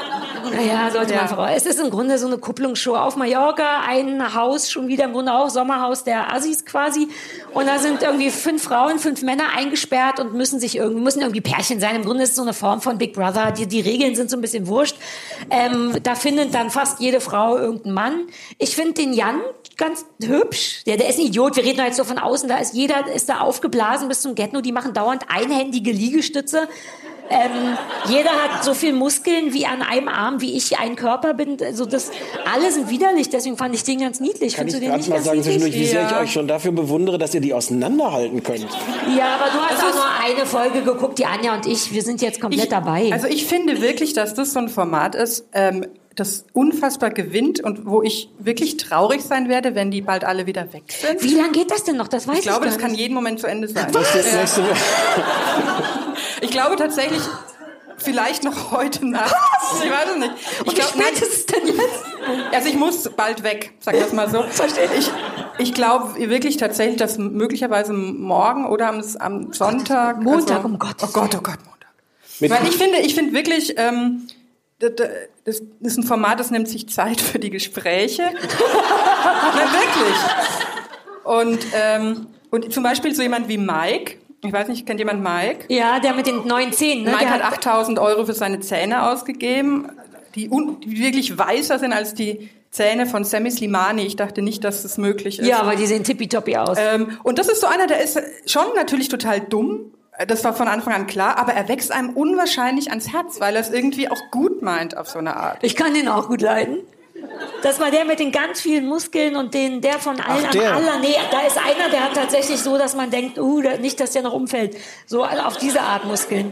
Naja, sollte Ja. man voraus. Es ist im Grunde so eine Kupplungsshow auf Mallorca, ein Haus, schon wieder im Grunde auch Sommerhaus der Assis quasi. Und da sind irgendwie fünf Frauen, fünf Männer eingesperrt und müssen sich irgendwie, müssen irgendwie Pärchen sein. Im Grunde ist es so eine Form von Big Brother. Die, die Regeln sind so ein bisschen wurscht. Ähm, da findet dann fast jede Frau irgendeinen Mann. Ich finde den Jan ganz hübsch. Der, der ist ein Idiot. Wir reden jetzt so von außen. Da ist jeder, ist da aufgeblasen bis zum Get-No. Die machen dauernd einhändige Liegestütze. Ähm, jeder hat so viel Muskeln wie an einem Arm, wie ich ein Körper bin. Also das, alle sind widerlich, deswegen fand ich den ganz niedlich. Kann Findest ich du den gerade nicht mal ganz sagen niedlich? zwischendurch, wie sehr Ja. ich euch schon dafür bewundere, dass ihr die auseinanderhalten könnt. Ja, aber du hast auch nur eine Folge geguckt, die Anja und ich. Wir sind jetzt komplett ich, dabei. Also ich finde wirklich, dass das so ein Format ist, ähm, das unfassbar gewinnt und wo ich wirklich traurig sein werde, wenn die bald alle wieder weg sind. Wie lange geht das denn noch? Das weiß ich, Ich glaube, gar das kann nicht. jeden Moment zu Ende sein. Das ist das Ja. nächste Ich glaube tatsächlich, vielleicht noch heute Nacht. Ich weiß es nicht. Ich Und glaub, wie spät ist es denn jetzt? Also ich muss bald weg, sag das mal so. Verstehe. Ich, ich glaube wirklich tatsächlich, dass möglicherweise morgen oder am, am Sonntag... Montag, also, um Gottes Oh Gott, oh Gott, Montag. Mit- Weil ich finde, ich finde wirklich... Ähm, das, das ist ein Format, das nimmt sich Zeit für die Gespräche. Na, wirklich. Und, ähm, und zum Beispiel so jemand wie Mike... Ich weiß nicht, kennt jemand Mike? Ja, der mit den neuen Zähnen. Ne? Mike Der hat achttausend Euro für seine Zähne ausgegeben, die, un- die wirklich weißer sind als die Zähne von Sammy Slimani. Ich dachte nicht, dass das möglich ist. Ja, aber die sehen tippitoppi aus. Ähm, und das ist so einer, der ist schon natürlich total dumm. Das war von Anfang an klar, aber er wächst einem unwahrscheinlich ans Herz, weil er es irgendwie auch gut meint auf so eine Art. Ich kann den auch gut leiden. Das war der mit den ganz vielen Muskeln und den, der von allen Ach, der. am aller. Nee, da ist einer, der hat tatsächlich so, dass man denkt, uh, da- nicht, dass der noch umfällt. So also auf diese Art Muskeln.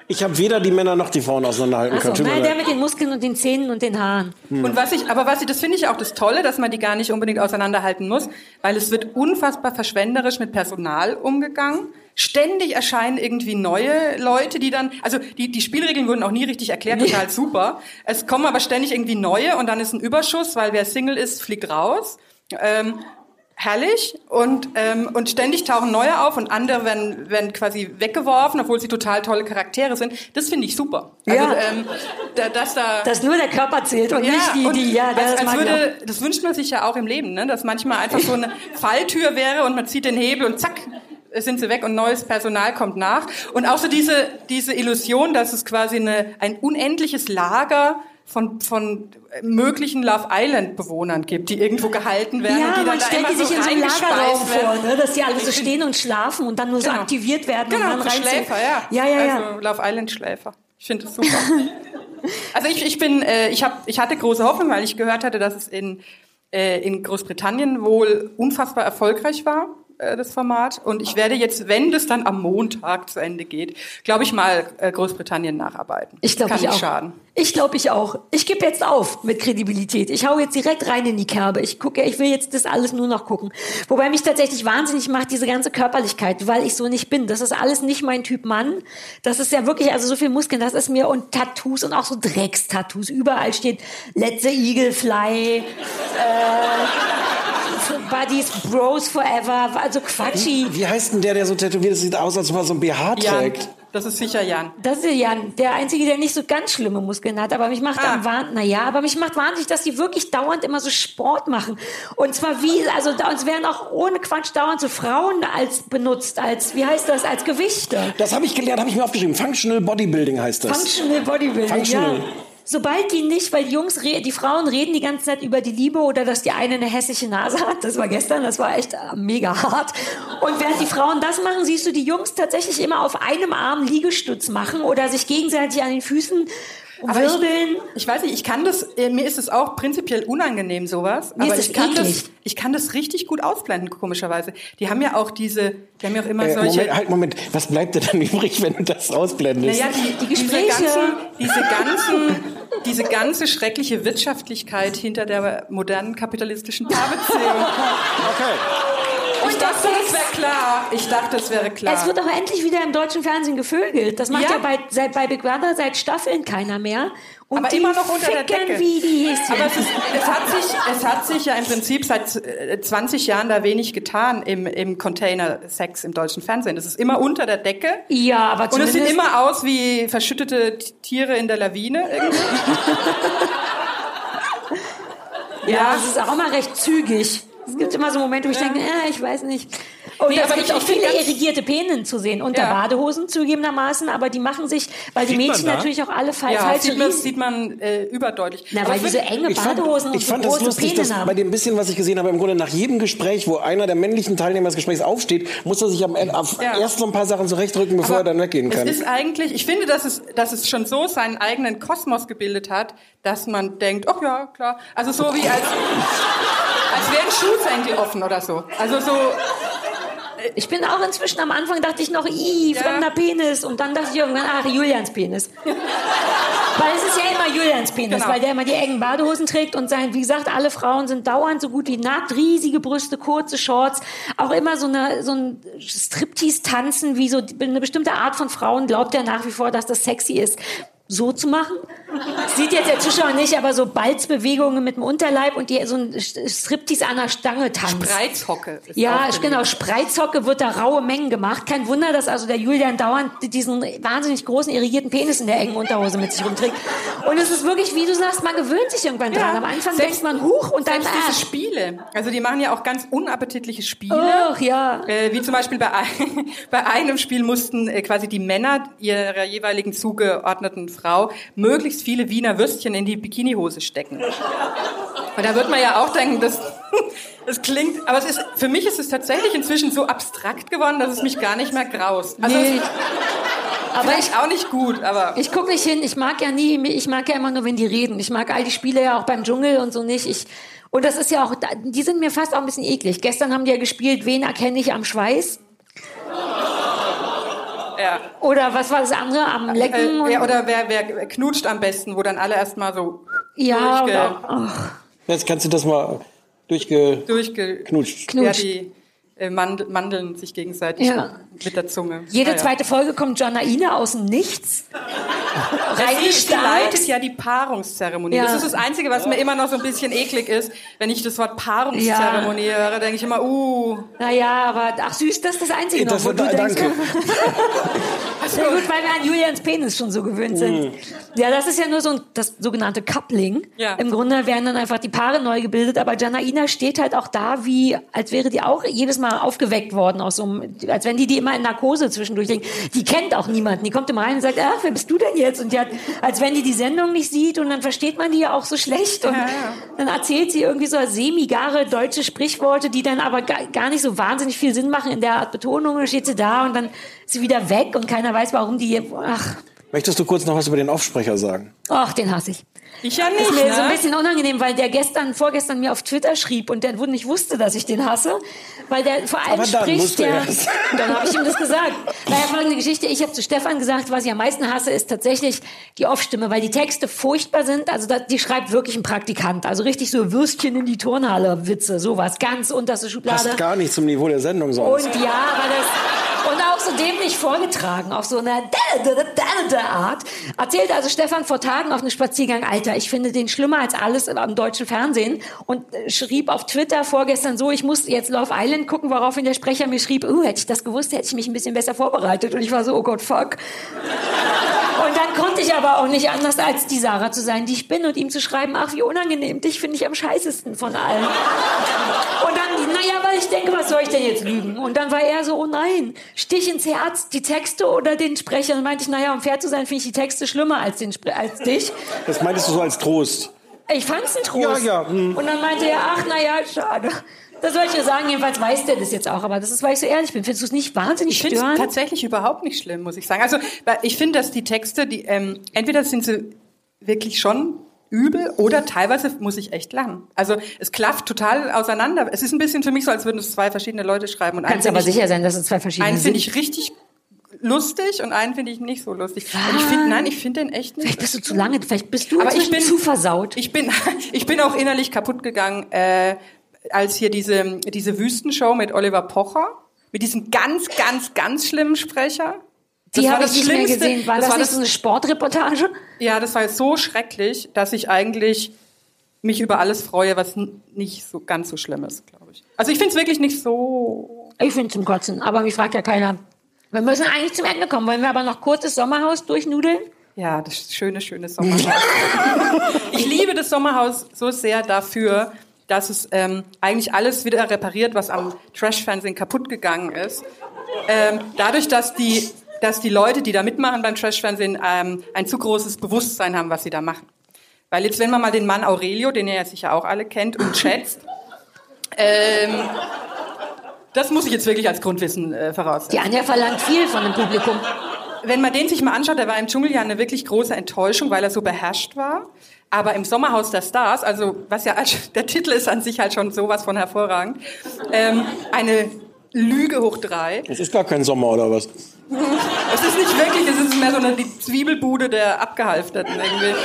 Ich habe weder die Männer noch die Frauen auseinanderhalten Achso, können. nein, der mit den Muskeln und den Zähnen und den Haaren. Hm. Und was ich, aber was ich, das finde ich auch das Tolle, dass man die gar nicht unbedingt auseinanderhalten muss, weil es wird unfassbar verschwenderisch mit Personal umgegangen. Ständig erscheinen irgendwie neue Leute, die dann, also die, die Spielregeln wurden auch nie richtig erklärt, total super. Es kommen aber ständig irgendwie neue und dann ist ein Überschuss, weil wer Single ist, fliegt raus. Ähm, herrlich und ähm, und ständig tauchen neue auf und andere werden werden quasi weggeworfen, obwohl sie total tolle Charaktere sind. Das finde ich super. Also, Ja. ähm, da, dass da Dass nur der Körper zählt und nicht die, und die ja, als, das als mag ich würde, das wünscht man sich ja auch im Leben, ne? Dass manchmal einfach so eine Falltür wäre und man zieht den Hebel und zack, sind sie weg und neues Personal kommt nach. Und auch so diese diese Illusion, dass es quasi eine ein unendliches Lager von von möglichen Love Island Bewohnern gibt, die irgendwo gehalten werden Ja, und die dann man da stellt immer die sich so in so einem Lagerraum reingespeist vor, werden. ne? Dass die alle so Ich find- stehen und schlafen und dann nur so Genau. aktiviert werden Genau, und dann so reinziehen. Schläfer, ja. Ja, ja, ja. Also Love Island Schläfer. Ich finde das super. Also ich, ich bin, äh, ich habe, ich hatte große Hoffnung, weil ich gehört hatte, dass es in äh, in Großbritannien wohl unfassbar erfolgreich war, äh, das Format. Und ich werde jetzt, wenn das dann am Montag zu Ende geht, glaube ich mal äh, Großbritannien nacharbeiten. Ich glaube, Kann ich nicht auch. schaden. Ich glaube, ich auch. Ich gebe jetzt auf mit Kredibilität. Ich hau jetzt direkt rein in die Kerbe. Ich gucke, ich will jetzt das alles nur noch gucken. Wobei mich tatsächlich wahnsinnig macht diese ganze Körperlichkeit, weil ich so nicht bin. Das ist alles nicht mein Typ Mann. Das ist ja wirklich, also so viel Muskeln, das ist mir, und Tattoos und auch so Dreckstattoos. Überall steht Let the Eagle fly, äh, Buddies, Bros forever, also Quatschi. Wie heißt denn der, der so tätowiert ist? Sieht aus, als ob er so ein B H Jan, trägt. das ist sicher Jan. Das ist Jan, der Einzige, der nicht so ganz schlimme Muskeln hat. Aber mich macht Ah. am Wahn, naja, aber mich macht wahnsinnig, dass die wirklich dauernd immer so Sport machen. Und zwar wie, also da uns werden auch ohne Quatsch dauernd so Frauen als benutzt, als, wie heißt das, als Gewichte. Das habe ich gelernt, habe ich mir aufgeschrieben. Functional Bodybuilding heißt das. Functional Bodybuilding, Functional. ja. Sobald die nicht, weil die Jungs, re- die Frauen reden die ganze Zeit über die Liebe oder dass die eine eine hässliche Nase hat. Das war gestern, das war echt äh, mega hart. Und während die Frauen das machen, siehst du die Jungs tatsächlich immer auf einem Arm Liegestütz machen oder sich gegenseitig an den Füßen Aber wirbeln. Ich, ich weiß nicht, ich kann das, äh, mir ist es auch prinzipiell unangenehm, sowas. Mir aber ist ich es kann eklig. das, ich kann das richtig gut ausblenden, komischerweise. Die haben ja auch diese, die haben ja auch immer Äh, solche. Moment, halt, Moment. Was bleibt dir dann übrig, wenn du das ausblendest? Naja, die, Die Gespräche. Diese, ganzen, diese, ganzen, diese ganze schreckliche Wirtschaftlichkeit hinter der modernen kapitalistischen Paarbeziehung. Okay. Ich dachte, das wäre klar. Ich dachte, das wäre klar. Es wird aber endlich wieder im deutschen Fernsehen gevögelt. Das macht ja, Ja. bei, seit, bei Big Brother seit Staffeln keiner mehr. Und aber die immer noch unter der ficken Decke. wie die Häschen. Aber es, ist, es, hat sich, es hat sich ja im Prinzip seit äh, zwanzig Jahren da wenig getan im, im Container-Sex im deutschen Fernsehen. Das ist immer unter der Decke. Ja, aber Und es zumindest... sieht immer aus wie verschüttete T- Tiere in der Lawine. Irgendwie. Ja, es ist auch immer recht zügig. Es gibt immer so Momente, wo ich denke, äh, ich weiß nicht. Und Nee, es aber gibt ich- auch ich find viele ganz- irrigierte Penen zu sehen, unter Ja. Badehosen zugegebenermaßen, aber die machen sich, weil die Sieht man Mädchen da? natürlich auch alle fa Ja, falsche sieht man, Riesen... sieht man äh, überdeutlich. Na, Aber weil ich die so würd- enge Ich fand, Badehosen und ich so fand das große lustig, dass Penen haben. bei dem bisschen, was ich gesehen habe, im Grunde nach jedem Gespräch, wo einer der männlichen Teilnehmer des Gesprächs aufsteht, muss er sich am Ende auf Ja. erst so ein paar Sachen zurechtrücken, bevor er dann weggehen kann. Es ist eigentlich, ich finde, dass es, dass es schon so seinen eigenen Kosmos gebildet hat, dass man denkt, ach ja, klar. Also so wie als, als wäre ein Schuhsenkel offen oder so. Also so, Ich bin auch inzwischen, am Anfang dachte ich noch, ih, Ja. fremder Penis. Und dann dachte ich irgendwann, ach, Julians Penis. Weil es ist ja immer Julians Penis, Genau. weil der immer die engen Badehosen trägt und sein, wie gesagt, alle Frauen sind dauernd so gut wie nackt, riesige Brüste, kurze Shorts, auch immer so eine, so ein Striptease-Tanzen, wie so eine bestimmte Art von Frauen glaubt er nach wie vor, dass das sexy ist. So zu machen. Sieht jetzt der Zuschauer nicht, aber so Balzbewegungen mit dem Unterleib und die so ein Striptease an der Stange tanzt. Spreizhocke. Ist Ja, auch genau, Spreizhocke wird da raue Mengen gemacht. Kein Wunder, dass also der Julian dauernd diesen wahnsinnig großen, irrigierten Penis in der engen Unterhose mit sich rumträgt. Und es ist wirklich, wie du sagst, man gewöhnt sich irgendwann dran. Am Anfang selbst- denkt man, huch, und dann, Selbst diese ah, Spiele. Also die machen ja auch ganz unappetitliche Spiele. ach ja. Äh, wie zum Beispiel bei, ein, bei einem Spiel mussten äh, quasi die Männer ihrer jeweiligen zugeordneten Frau möglichst viele Wiener Würstchen in die Bikinihose stecken. Und da wird man ja auch denken, das, das klingt, aber es ist, für mich ist es tatsächlich inzwischen so abstrakt geworden, dass es mich gar nicht mehr graust. Also Nee. es, Aber vielleicht ich, auch nicht gut, aber ich gucke nicht hin, ich mag ja nie, ich mag ja immer nur, wenn die reden. Ich mag all die Spiele ja auch beim Dschungel und so nicht. Ich, und das ist ja auch, die sind mir fast auch ein bisschen eklig. Gestern haben die ja gespielt, wen erkenne ich am Schweiß? Ja. Oder was war das andere? Am Lecken? Äh, ja, oder wer, wer knutscht am besten, wo dann alle erstmal so ja, durchge... Oder, Jetzt kannst du das mal durchge... durchgeknutscht. Knutscht. Ja, die äh, Mandel, Mandeln sich gegenseitig Ja. mit der Zunge. Jede Ah, ja. zweite Folge kommt Janaina aus dem Nichts. Sie, sie leitet ja die Paarungszeremonie. Ja. Das ist das Einzige, was mir immer noch so ein bisschen eklig ist. Wenn ich das Wort Paarungszeremonie Ja. höre, denke ich immer, uh. Naja, aber ach süß, das ist das Einzige noch, Das wo wird, du denkst, danke. sehr gut, weil wir an Julians Penis schon so gewöhnt sind. Mhm. Ja, das ist ja nur so ein, das sogenannte Coupling. Ja. Im Grunde werden dann einfach die Paare neu gebildet, aber Janaina steht halt auch da, wie, als wäre die auch jedes Mal aufgeweckt worden aus so einem, als wenn die die immer in Narkose zwischendurch denkt. Die kennt auch niemanden. Die kommt immer rein und sagt, ach, wer bist du denn jetzt? Und die hat, als wenn die die Sendung nicht sieht und dann versteht man die ja auch so schlecht und Ja, ja. dann erzählt sie irgendwie so semi-gare deutsche Sprichworte, die dann aber gar, gar nicht so wahnsinnig viel Sinn machen in der Art Betonung. Dann steht sie da und dann ist sie wieder weg und keiner weiß, warum die, ach, Möchtest du kurz noch was über den Aufsprecher sagen? ach, den hasse ich. Ich ja nicht, Ist mir ne? so ein bisschen unangenehm, weil der gestern, vorgestern mir auf Twitter schrieb und der nicht wusste, dass ich den hasse, weil der vor allem Aber dann spricht musst du der. erst. Dann habe ich ihm das gesagt. Naja, folgende Geschichte: Ich habe zu Stefan gesagt, was ich am meisten hasse, ist tatsächlich die Off-Stimme, weil die Texte furchtbar sind. Also da, die schreibt wirklich ein Praktikant, also richtig so Würstchen in die Turnhalle Witze, sowas, ganz unterste Schublade. Passt gar nicht zum Niveau der Sendung sonst. Und ja, aber das und auch so dämlich vorgetragen, auf so einer Art. Erzählt also Stefan vor Tagen auf einem Spaziergang, Alter, ich finde den schlimmer als alles am deutschen Fernsehen und schrieb auf Twitter vorgestern so, ich muss jetzt Love Island gucken, woraufhin der Sprecher mir schrieb, oh, hätte ich das gewusst, hätte ich mich ein bisschen besser vorbereitet. Und ich war so, oh Gott, fuck. Und dann konnte ich aber auch nicht anders, als die Sarah zu sein, die ich bin und ihm zu schreiben, ach, wie unangenehm, dich finde ich am scheißesten von allen. Und dann, naja, weil ich denke, was soll ich denn jetzt lügen? Und dann war er so, oh nein, Stich ins Herz, die Texte oder den Sprecher? Und dann meinte ich, naja, um fair zu sein, finde ich die Texte schlimmer als, den, als dich. Das meintest du so als Trost? Ich fand's ein Trost. Ja, ja. Hm. Und dann meinte er, ach, naja, schade. Das soll ich dir sagen, jedenfalls weiß der das jetzt auch. Aber das ist, weil ich so ehrlich bin. Findest du es nicht wahnsinnig Ich finde störend? es tatsächlich überhaupt nicht schlimm, muss ich sagen. Also weil ich finde, dass die Texte, die ähm, entweder sind sie wirklich schon übel oder teilweise muss ich echt lachen. Also es klafft total auseinander. Es ist ein bisschen für mich so, als würden es zwei verschiedene Leute schreiben. Und Kannst aber ich, sicher sein, dass es zwei verschiedene einen sind. finde ich richtig lustig und einen finde ich nicht so lustig. Und ich finde, nein, ich finde den echt nicht. Vielleicht bist du zu lange, vielleicht bist du aber ich bin zu versaut. Ich bin, ich bin auch innerlich kaputt gegangen, äh, als hier diese, diese Wüstenshow mit Oliver Pocher, mit diesem ganz, ganz, ganz schlimmen Sprecher. Die habe ich nicht mehr gesehen. War das, war nicht so eine Sportreportage? Ja, das war so schrecklich, dass ich eigentlich mich über alles freue, was n- nicht so ganz so schlimm ist, glaube ich. Also ich finde es wirklich nicht so... Ich finde es zum Kotzen, aber mich fragt ja keiner. Wir müssen eigentlich zum Ende kommen. Wollen wir aber noch kurz das Sommerhaus durchnudeln? Ja, das schöne, schöne Sommerhaus. Ich liebe das Sommerhaus so sehr dafür, dass es ähm, eigentlich alles wieder repariert, was am Trash-Fernsehen kaputt gegangen ist. Ähm, dadurch, dass die, dass die Leute, die da mitmachen beim Trash-Fernsehen, ähm, ein zu großes Bewusstsein haben, was sie da machen. Weil jetzt, wenn man mal den Mann Aurelio, den ihr ja sicher auch alle kennt und schätzt, ähm, das muss ich jetzt wirklich als Grundwissen äh, voraussetzen. Die Anja verlangt viel von dem Publikum. Wenn man den sich mal anschaut, der war im Dschungel ja eine wirklich große Enttäuschung, weil er so beherrscht war. Aber im Sommerhaus der Stars, also was ja der Titel ist an sich halt schon sowas von hervorragend, ähm, eine Lüge hoch drei. Das ist gar kein Sommer, oder was? Es ist nicht wirklich, es ist mehr so eine die Zwiebelbude der Abgehalfterten irgendwie.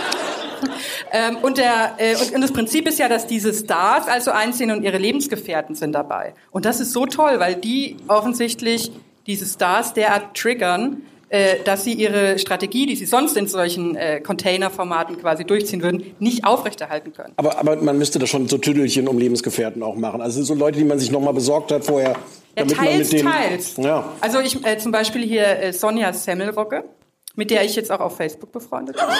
Ähm, und, der, äh, und, und das Prinzip ist ja, dass diese Stars also einziehen und ihre Lebensgefährten sind dabei. Und das ist so toll, weil die offensichtlich diese Stars derart triggern, äh, dass sie ihre Strategie, die sie sonst in solchen äh, Container-Formaten quasi durchziehen würden, nicht aufrechterhalten können. Aber, aber man müsste da schon so Tüdelchen um Lebensgefährten auch machen. Also so Leute, die man sich nochmal besorgt hat vorher. Ja, damit man teils, mit denen, teils. Ja. Also ich äh, zum Beispiel hier äh, Sonja Semmelrogge, mit der ich jetzt auch auf Facebook befreundet bin.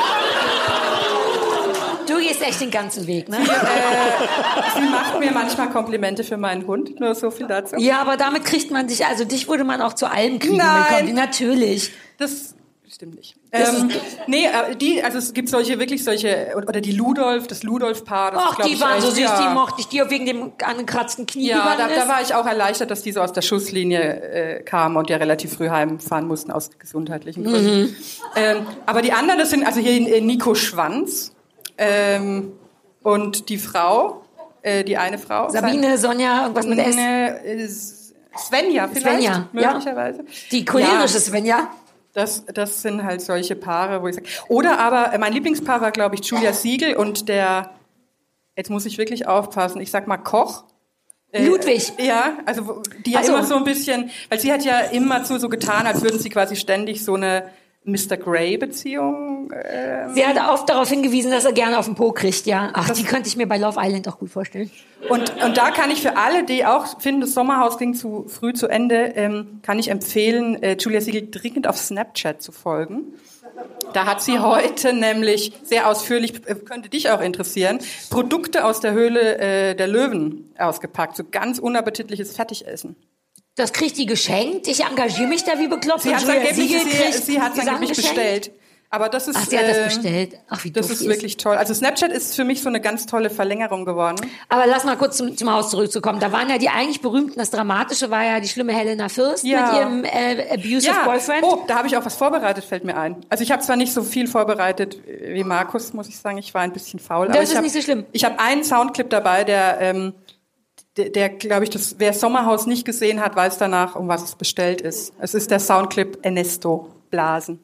Du gehst echt den ganzen Weg, ne? Sie, äh, sie macht mir manchmal Komplimente für meinen Hund, nur so viel dazu. Ja, aber damit kriegt man dich, also dich würde man auch zu allem kriegen. Nein. Mit natürlich. Das stimmt nicht. Das Ähm, ist- nee, äh, die, also es gibt solche, wirklich solche, oder die Ludolf, das Ludolf-Paar. Das Ach, ist, glaub die ich, waren so echt, süß, ja. die mochte ich, die auch wegen dem angekratzten Knie Ja, gegangen da, ist. da war ich auch erleichtert, dass die so aus der Schusslinie äh, kamen und ja relativ früh heimfahren mussten aus gesundheitlichen Gründen. Mhm. Ähm, aber die anderen, das sind also hier äh, Nico Schwanz ähm, und die Frau, äh, die eine Frau. Sabine, Sonja, irgendwas mit S. Ne, äh, S- Svenja vielleicht, Svenja, möglicherweise. Ja. Die cholerische ja. Svenja. Das, das sind halt solche Paare, wo ich sage. Oder aber, äh, mein Lieblingspaar war, glaube ich, Julia Siegel und der, jetzt muss ich wirklich aufpassen, ich sag mal Koch. Äh, Ludwig. Ja, also die ja also. immer so ein bisschen, weil sie hat ja immer so, so getan, als würden sie quasi ständig so eine Mister Grey-Beziehung. Ähm. Sie hat oft darauf hingewiesen, dass er gerne auf den Po kriegt, ja. Ach, das die könnte ich mir bei Love Island auch gut vorstellen. Und, und da kann ich für alle, die auch finden, das Sommerhaus ging zu früh zu Ende, ähm, kann ich empfehlen, äh, Julia Siegel dringend auf Snapchat zu folgen. Da hat sie heute nämlich sehr ausführlich, äh, könnte dich auch interessieren, Produkte aus der Höhle äh, der Löwen ausgepackt. So ganz unappetitliches Fertigessen. Das kriegt die geschenkt. Ich engagiere mich da wie bekloppt. Sie hat es angeblich, sie, sie hat's angeblich bestellt. Aber das ist, Ach, sie hat das äh, bestellt. Ach, wie das doof ist die wirklich toll. Also Snapchat ist für mich so eine ganz tolle Verlängerung geworden. Aber lass mal kurz zum, zum Haus zurückzukommen. Da waren ja die eigentlich berühmten, das Dramatische war ja die schlimme Helena Fürst ja. mit ihrem äh, abusive ja. Boyfriend. Oh, da habe ich auch was vorbereitet, fällt mir ein. Also ich habe zwar nicht so viel vorbereitet wie Markus, muss ich sagen. Ich war ein bisschen faul. Das aber ist ich hab, nicht so schlimm. Ich habe einen Soundclip dabei, der... Ähm, Der, der glaube ich, das, wer Sommerhaus nicht gesehen hat, weiß danach, um was es bestellt ist. Es ist der Soundclip Ernesto Blasen.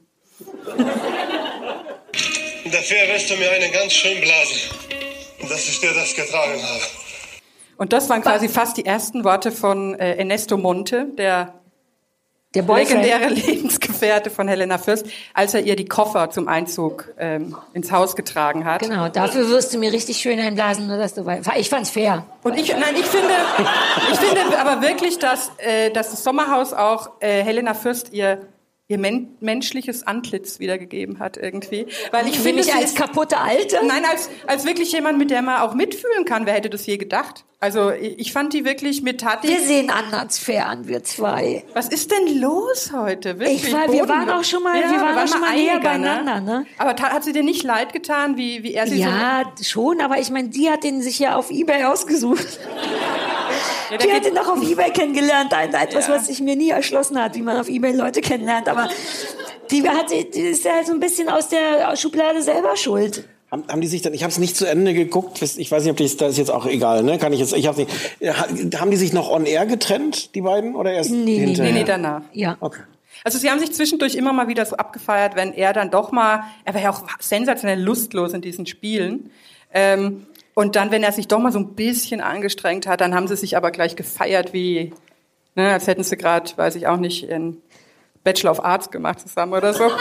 Dafür wirst du mir einen ganz schön blasen, dass ich dir das getragen habe. Und das waren quasi fast die ersten Worte von äh, Ernesto Monte, der, der legendäre Lebensgefährte von Helena Fürst, als er ihr die Koffer zum Einzug ähm, ins Haus getragen hat. Genau, dafür wirst du mir richtig schön einblasen, nur dass du weißt. Ich fand's fair. Und ich, nein, ich finde, ich finde aber wirklich, dass, äh, dass das Sommerhaus auch äh, Helena Fürst ihr ihr men- menschliches Antlitz wiedergegeben hat irgendwie. Weil ich finde, sie als kaputte Alte? Nein, als, als wirklich jemand, mit der man auch mitfühlen kann. Wer hätte das je gedacht? Also ich fand die wirklich mit Tati... Wir sehen anders fair an, wir zwei. Was ist denn los heute? Wirklich ich war, wir waren auch schon mal, ja, wir waren wir auch schon mal näher einiger, beieinander. Ne? Aber ta- hat sie dir nicht leid getan, wie, wie er sie ja, so... Ja, schon, aber ich meine, die hat den sich ja auf eBay ausgesucht. Ja, die hat ihn noch auf eBay kennengelernt. Ein, etwas, ja. was sich mir nie erschlossen hat, wie man auf eBay Leute kennenlernt. Aber die, hat, die ist ja so ein bisschen aus der Schublade selber schuld. Haben, haben die sich dann, ich habe es nicht zu Ende geguckt, ich weiß nicht, ob das, das ist jetzt auch egal, ne? Kann ich jetzt, ich hab's nicht. Haben die sich noch on air getrennt, die beiden, oder erst nee, hinterher? Nee, nee, danach. Ja. Okay. Also sie haben sich zwischendurch immer mal wieder so abgefeiert, wenn er dann doch mal, er war ja auch sensationell lustlos in diesen Spielen. Ähm, und dann, wenn er sich doch mal so ein bisschen angestrengt hat, dann haben sie sich aber gleich gefeiert, wie, ne, als hätten sie gerade, weiß ich auch nicht, einen Bachelor of Arts gemacht zusammen oder so.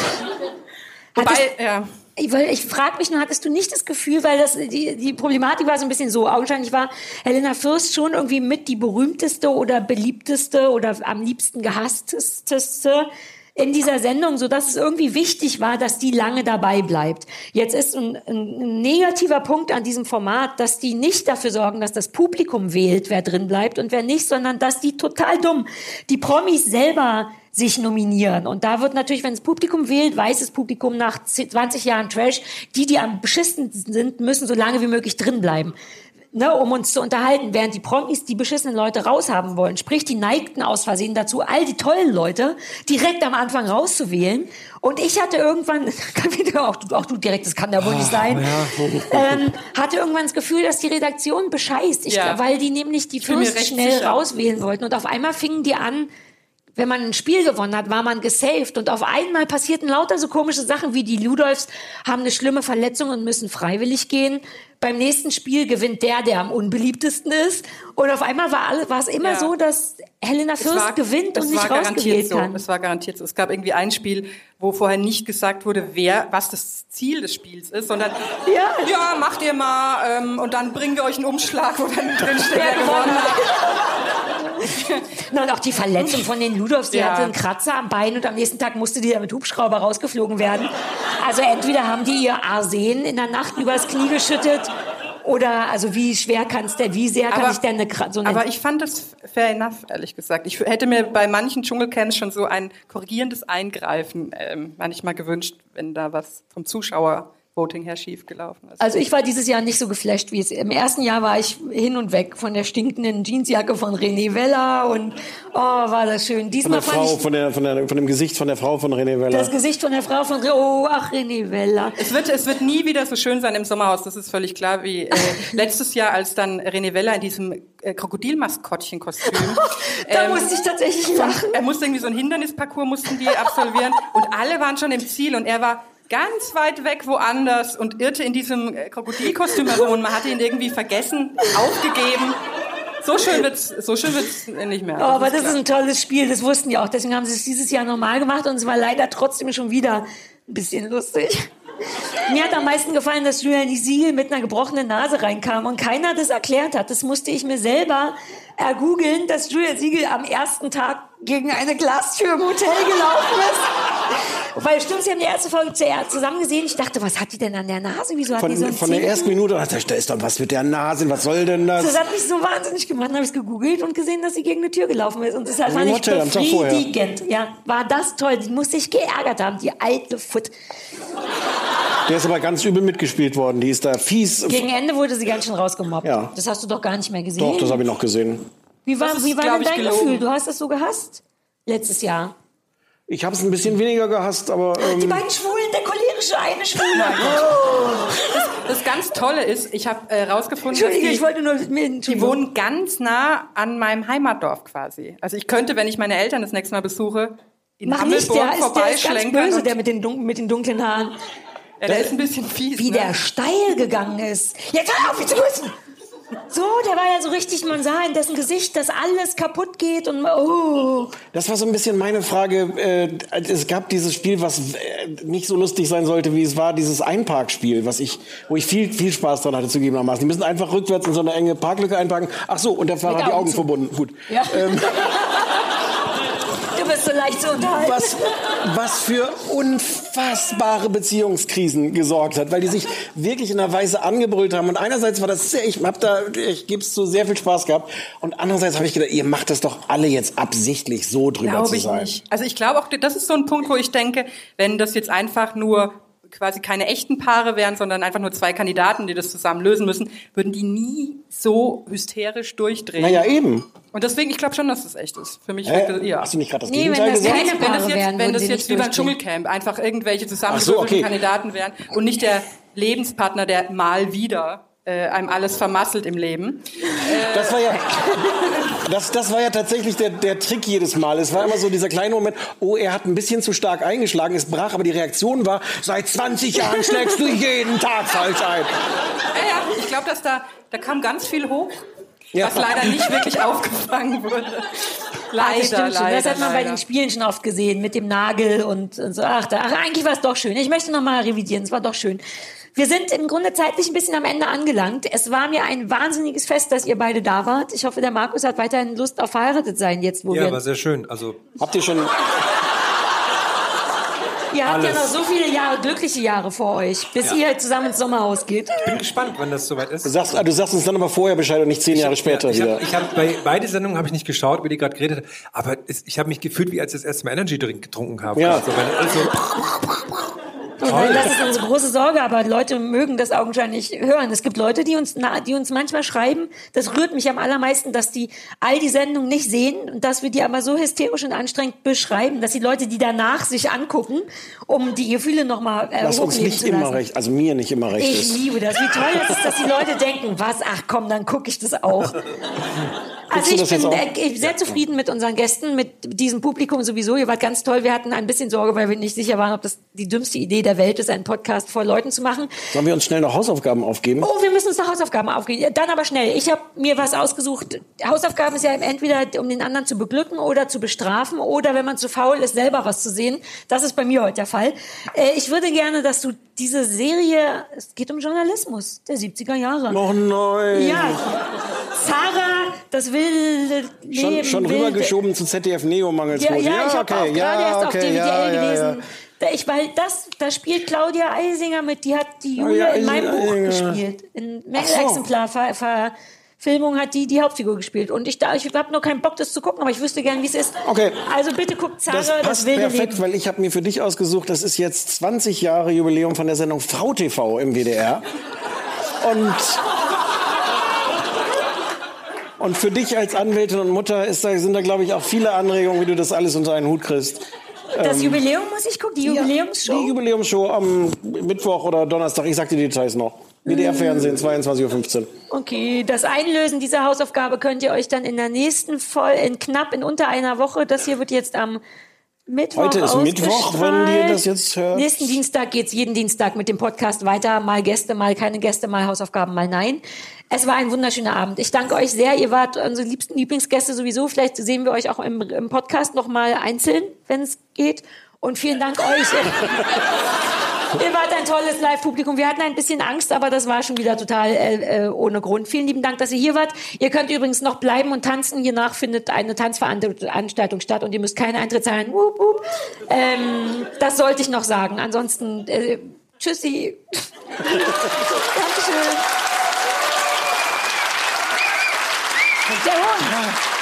Wobei, ja. Ich, ich frage mich nur, hattest du nicht das Gefühl, weil das die, die Problematik war so ein bisschen so, augenscheinlich war Helena Fürst schon irgendwie mit die berühmteste oder beliebteste oder am liebsten gehassteste in dieser Sendung, so dass es irgendwie wichtig war, dass die lange dabei bleibt. Jetzt ist ein, ein negativer Punkt an diesem Format, dass die nicht dafür sorgen, dass das Publikum wählt, wer drin bleibt und wer nicht, sondern dass die total dumm, die Promis selber sich nominieren. Und da wird natürlich, wenn das Publikum wählt, weiß das Publikum nach zwanzig Jahren Trash, die, die am beschissensten sind, müssen so lange wie möglich drin bleiben. Ne, um uns zu unterhalten, während die Promis die beschissenen Leute raushaben wollen. Sprich, die neigten aus Versehen dazu, all die tollen Leute direkt am Anfang rauszuwählen. Und ich hatte irgendwann, auch du, auch du direkt, das kann ja wohl nicht sein, ja. ähm, hatte irgendwann das Gefühl, dass die Redaktion bescheißt. Ich, ja. Weil die nämlich die Fürst schnell sicher. rauswählen wollten. Und auf einmal fingen die an, wenn man ein Spiel gewonnen hat, war man gesaved. Und auf einmal passierten lauter so komische Sachen wie die Ludolfs haben eine schlimme Verletzung und müssen freiwillig gehen. Beim nächsten Spiel gewinnt der, der am unbeliebtesten ist. Und auf einmal war, alles, war es immer ja. so, dass Helena Fürst war, gewinnt und nicht rausgewählt so. kann. Es war garantiert so. Es gab irgendwie ein Spiel, wo vorher nicht gesagt wurde, wer, was das Ziel des Spiels ist, sondern ja, ja macht ihr mal ähm, und dann bringen wir euch einen Umschlag, wo dann drin steht, wer gewonnen hat. Und auch die Verletzung von den Ludolfs, die ja. hatte einen Kratzer am Bein und am nächsten Tag musste die da mit Hubschrauber rausgeflogen werden. Also entweder haben die ihr Arsen in der Nacht übers Knie geschüttet oder, also wie schwer kann's denn, wie sehr kann aber, ich denn eine, so eine... Aber ich fand das fair enough, ehrlich gesagt. Ich hätte mir bei manchen Dschungelcamps schon so ein korrigierendes Eingreifen ähm, manchmal gewünscht, wenn da was vom Zuschauer Voting her schief gelaufen ist. Also ich war dieses Jahr nicht so geflasht wie es. Im ersten Jahr war ich hin und weg von der stinkenden Jeansjacke von René Vella und oh, war das schön. Diesmal von der Frau, fand ich von, der, von, der, von dem Gesicht von der Frau von René Vella. das Gesicht von der Frau von oh, ach René Vella. Es wird, es wird nie wieder so schön sein im Sommerhaus, das ist völlig klar, wie äh, letztes Jahr, als dann René Vella in diesem äh, Krokodilmaskottchenkostüm. da ähm, musste ich tatsächlich von, lachen. Er musste irgendwie so ein Hindernisparcours mussten die absolvieren und alle waren schon im Ziel und er war ganz weit weg woanders und irrte in diesem Krokodilkostüm herum und man hatte ihn irgendwie vergessen, aufgegeben. So schön wird's, so schön wird's nicht mehr. Oh, aber das ist ein tolles Spiel, das wussten die auch. Deswegen haben sie es dieses Jahr normal gemacht und es war leider trotzdem schon wieder ein bisschen lustig. Mir hat am meisten gefallen, dass Julian Siegel mit einer gebrochenen Nase reinkam und keiner das erklärt hat. Das musste ich mir selber ergoogeln, dass Julian Siegel am ersten Tag gegen eine Glastür im Hotel gelaufen ist. Weil stimmt, sie haben die erste Folge zusammen gesehen. Ich dachte, was hat die denn an der Nase? Wieso hat Von, die so einen von der Zehen? ersten Minute dachte ich, da ist doch was mit der Nase, was soll denn das? Das hat mich so wahnsinnig gemacht. Dann habe ich es gegoogelt und gesehen, dass sie gegen eine Tür gelaufen ist. Und das fand ich Hotel, am Tag vorher. befriedigend. Ja, war das toll. Die muss sich geärgert haben, die alte Foot. Der ist aber ganz übel mitgespielt worden. Die ist da fies. Gegen Ende wurde sie ganz schön rausgemobbt. Ja. Das hast du doch gar nicht mehr gesehen. Doch, das habe ich noch gesehen. Wie war, Das ist, wie war glaub denn ich, dein gelogen. Gefühl? Du hast das so gehasst? Letztes Jahr. Ich habe es ein bisschen weniger gehasst, aber... Ähm, Die beiden Schwulen, der cholerische eine Schwule. Oh. Das, das ganz Tolle ist, ich habe äh, rausgefunden, dass Entschuldige, die, ich wollte nur... die wohnen ganz nah an meinem Heimatdorf quasi. Also ich könnte, wenn ich meine Eltern das nächste Mal besuche, in Mach nicht, Hammelburg der ist, der ist ganz vorbeischlenkern. böse, und- der mit den, dun- mit den dunklen Haaren. Ja, der ist ein bisschen fies. Wie ne? der steil gegangen ist. Jetzt hör auf, mich zu grüßen! So, der war ja so richtig, man sah in dessen Gesicht, dass alles kaputt geht und oh. Das war so ein bisschen meine Frage. Äh, es gab dieses Spiel, was äh, nicht so lustig sein sollte, wie es war, dieses Einparkspiel, was ich, wo ich viel, viel Spaß dran hatte, zugegebenermaßen. Die müssen einfach rückwärts in so eine enge Parklücke einparken. Ach so, und der Fahrer hat die Augen zu. verbunden. Gut. Ja. Ähm, Du bist so leicht zu unterhalten. was, was für unfassbare Beziehungskrisen gesorgt hat, weil die sich wirklich in einer Weise angebrüllt haben. Und einerseits war das sehr, ich hab da, ich gebe es zu, sehr viel Spaß gehabt. Und andererseits habe ich gedacht, ihr macht das doch alle jetzt absichtlich so drüber Glaube zu ich sein. nicht. Also ich glaube auch, das ist so ein Punkt, wo ich denke, wenn das jetzt einfach nur quasi keine echten Paare wären, sondern einfach nur zwei Kandidaten, die das zusammen lösen müssen, würden die nie so hysterisch durchdrehen. Naja, eben. Und deswegen, ich glaube schon, dass das echt ist. Für mich Hä? wirkt das, ja. Hast du nicht gerade das Nee, wenn Gegenteil das gesagt? keine Wenn das Paare jetzt, wären, wenn würden das sie jetzt nicht wie beim durchdrehen. Dschungelcamp einfach irgendwelche Ach so, zusammengewürfelten okay. Kandidaten wären und nicht der Lebenspartner, der mal wieder äh, einem alles vermasselt im Leben. Das war ja, das, das war ja tatsächlich der, der Trick jedes Mal. Es war immer so dieser kleine Moment, oh, er hat ein bisschen zu stark eingeschlagen, es brach, aber die Reaktion war, seit zwanzig Jahren schlägst du jeden Tag falsch ein. Ja, ja, ich glaube, dass da, da kam ganz viel hoch, Ja. was leider nicht wirklich aufgefangen wurde. Leider, Ah, das stimmt schon. leider, Das hat man bei leider. den Spielen schon oft gesehen, mit dem Nagel und, und so. Ach, da, ach, eigentlich war es doch schön. Ich möchte noch mal revidieren, es war doch schön. Wir sind im Grunde zeitlich ein bisschen am Ende angelangt. Es war mir ein wahnsinniges Fest, dass ihr beide da wart. Ich hoffe, der Markus hat weiterhin Lust auf verheiratet sein jetzt, wo Ja, wir... war sehr schön. Also Habt ihr schon... Ihr habt ja alles. noch so viele Jahre, glückliche Jahre vor euch, bis Ja. ihr zusammen ins Sommerhaus geht. ich bin gespannt, wann das soweit ist. Du sagst, du sagst uns dann aber vorher Bescheid und nicht zehn Jahre später ich wieder. Hab, ich hab, bei beide Sendungen habe ich nicht geschaut, über die gerade geredet hat, aber es, ich habe mich gefühlt, wie als ich das erste Mal Energy Drink getrunken habe. Ja. Also, weil alles so, Und das ist unsere große Sorge, aber Leute mögen das augenscheinlich hören. Es gibt Leute, die uns, na, die uns manchmal schreiben, das rührt mich am allermeisten, dass die all die Sendungen nicht sehen und dass wir die aber so hysterisch und anstrengend beschreiben, dass die Leute die danach sich angucken, um die Gefühle nochmal äh, Was uns hochleben nicht zu immer lassen. recht, also mir nicht immer recht Ich ist. liebe das. Wie toll es ist, dass die Leute denken, was, ach komm, dann gucke ich das auch. Also du ich das bin jetzt auch? äh, sehr zufrieden mit unseren Gästen, mit diesem Publikum sowieso. Ihr wart ganz toll. Wir hatten ein bisschen Sorge, weil wir nicht sicher waren, ob das die dümmste Idee der Welt ist, einen Podcast vor Leuten zu machen. Sollen wir uns schnell noch Hausaufgaben aufgeben? Oh, wir müssen uns noch Hausaufgaben aufgeben. Dann aber schnell. Ich habe mir was ausgesucht. Hausaufgaben ist ja entweder, um den anderen zu beglücken oder zu bestrafen oder, wenn man zu faul ist, selber was zu sehen. Das ist bei mir heute der Fall. Äh, ich würde gerne, dass du diese Serie, es geht um Journalismus der siebziger Jahre. Oh nein. Ja. Sarah, das wilde Leben. Schon, schon wilde. rübergeschoben zu Z D F Neo mangels Ja, ja, Musik. ich habe auch gerade erst auf D V D ja, gelesen. ja, ja. Da, ich, weil das, da spielt Claudia Eisinger mit, die hat die Oh Julia ja, in meinem Buch Eisinger. gespielt. In Ach so. Mängelexemplar ver, ver, Filmung hat die die Hauptfigur gespielt. Und ich, da, ich habe nur keinen Bock, das zu gucken, aber ich wüsste gern, wie es ist. Okay. Also bitte guckt Zara, Das das, passt wilde perfekt, Leben. weil ich habe mir für dich ausgesucht, das ist jetzt zwanzig Jahre Jubiläum von der Sendung Frau T V im W D R. Und, und für dich als Anwältin und Mutter ist da, sind da, glaube ich, auch viele Anregungen, wie du das alles unter einen Hut kriegst. Das Ähm, Jubiläum muss ich gucken, die Jubiläumsshow. Die Jubiläumsshow am Mittwoch oder Donnerstag, ich sag die Details noch. W D R-Fernsehen, zweiundzwanzig Uhr fünfzehn. Okay, das Einlösen dieser Hausaufgabe könnt ihr euch dann in der nächsten Folge, in knapp in unter einer Woche, das hier wird jetzt am Mittwoch Heute ist Mittwoch, wenn ihr das jetzt hört. Nächsten Dienstag geht's jeden Dienstag mit dem Podcast weiter. Mal Gäste, mal keine Gäste, mal Hausaufgaben, mal nein. Es war ein wunderschöner Abend. Ich danke euch sehr. Ihr wart unsere liebsten Lieblingsgäste sowieso. Vielleicht sehen wir euch auch im, im Podcast noch mal einzeln, wenn es geht. Und vielen Dank euch. Ihr wart ein tolles Live-Publikum. Wir hatten ein bisschen Angst, aber das war schon wieder total äh, ohne Grund. Vielen lieben Dank, dass ihr hier wart. Ihr könnt übrigens noch bleiben und tanzen. Hiernach findet eine Tanzveranstaltung statt und ihr müsst keinen Eintritt zahlen. Wup, wup. Ähm, das sollte ich noch sagen. Ansonsten, äh, tschüssi. Dankeschön. Und der Hund.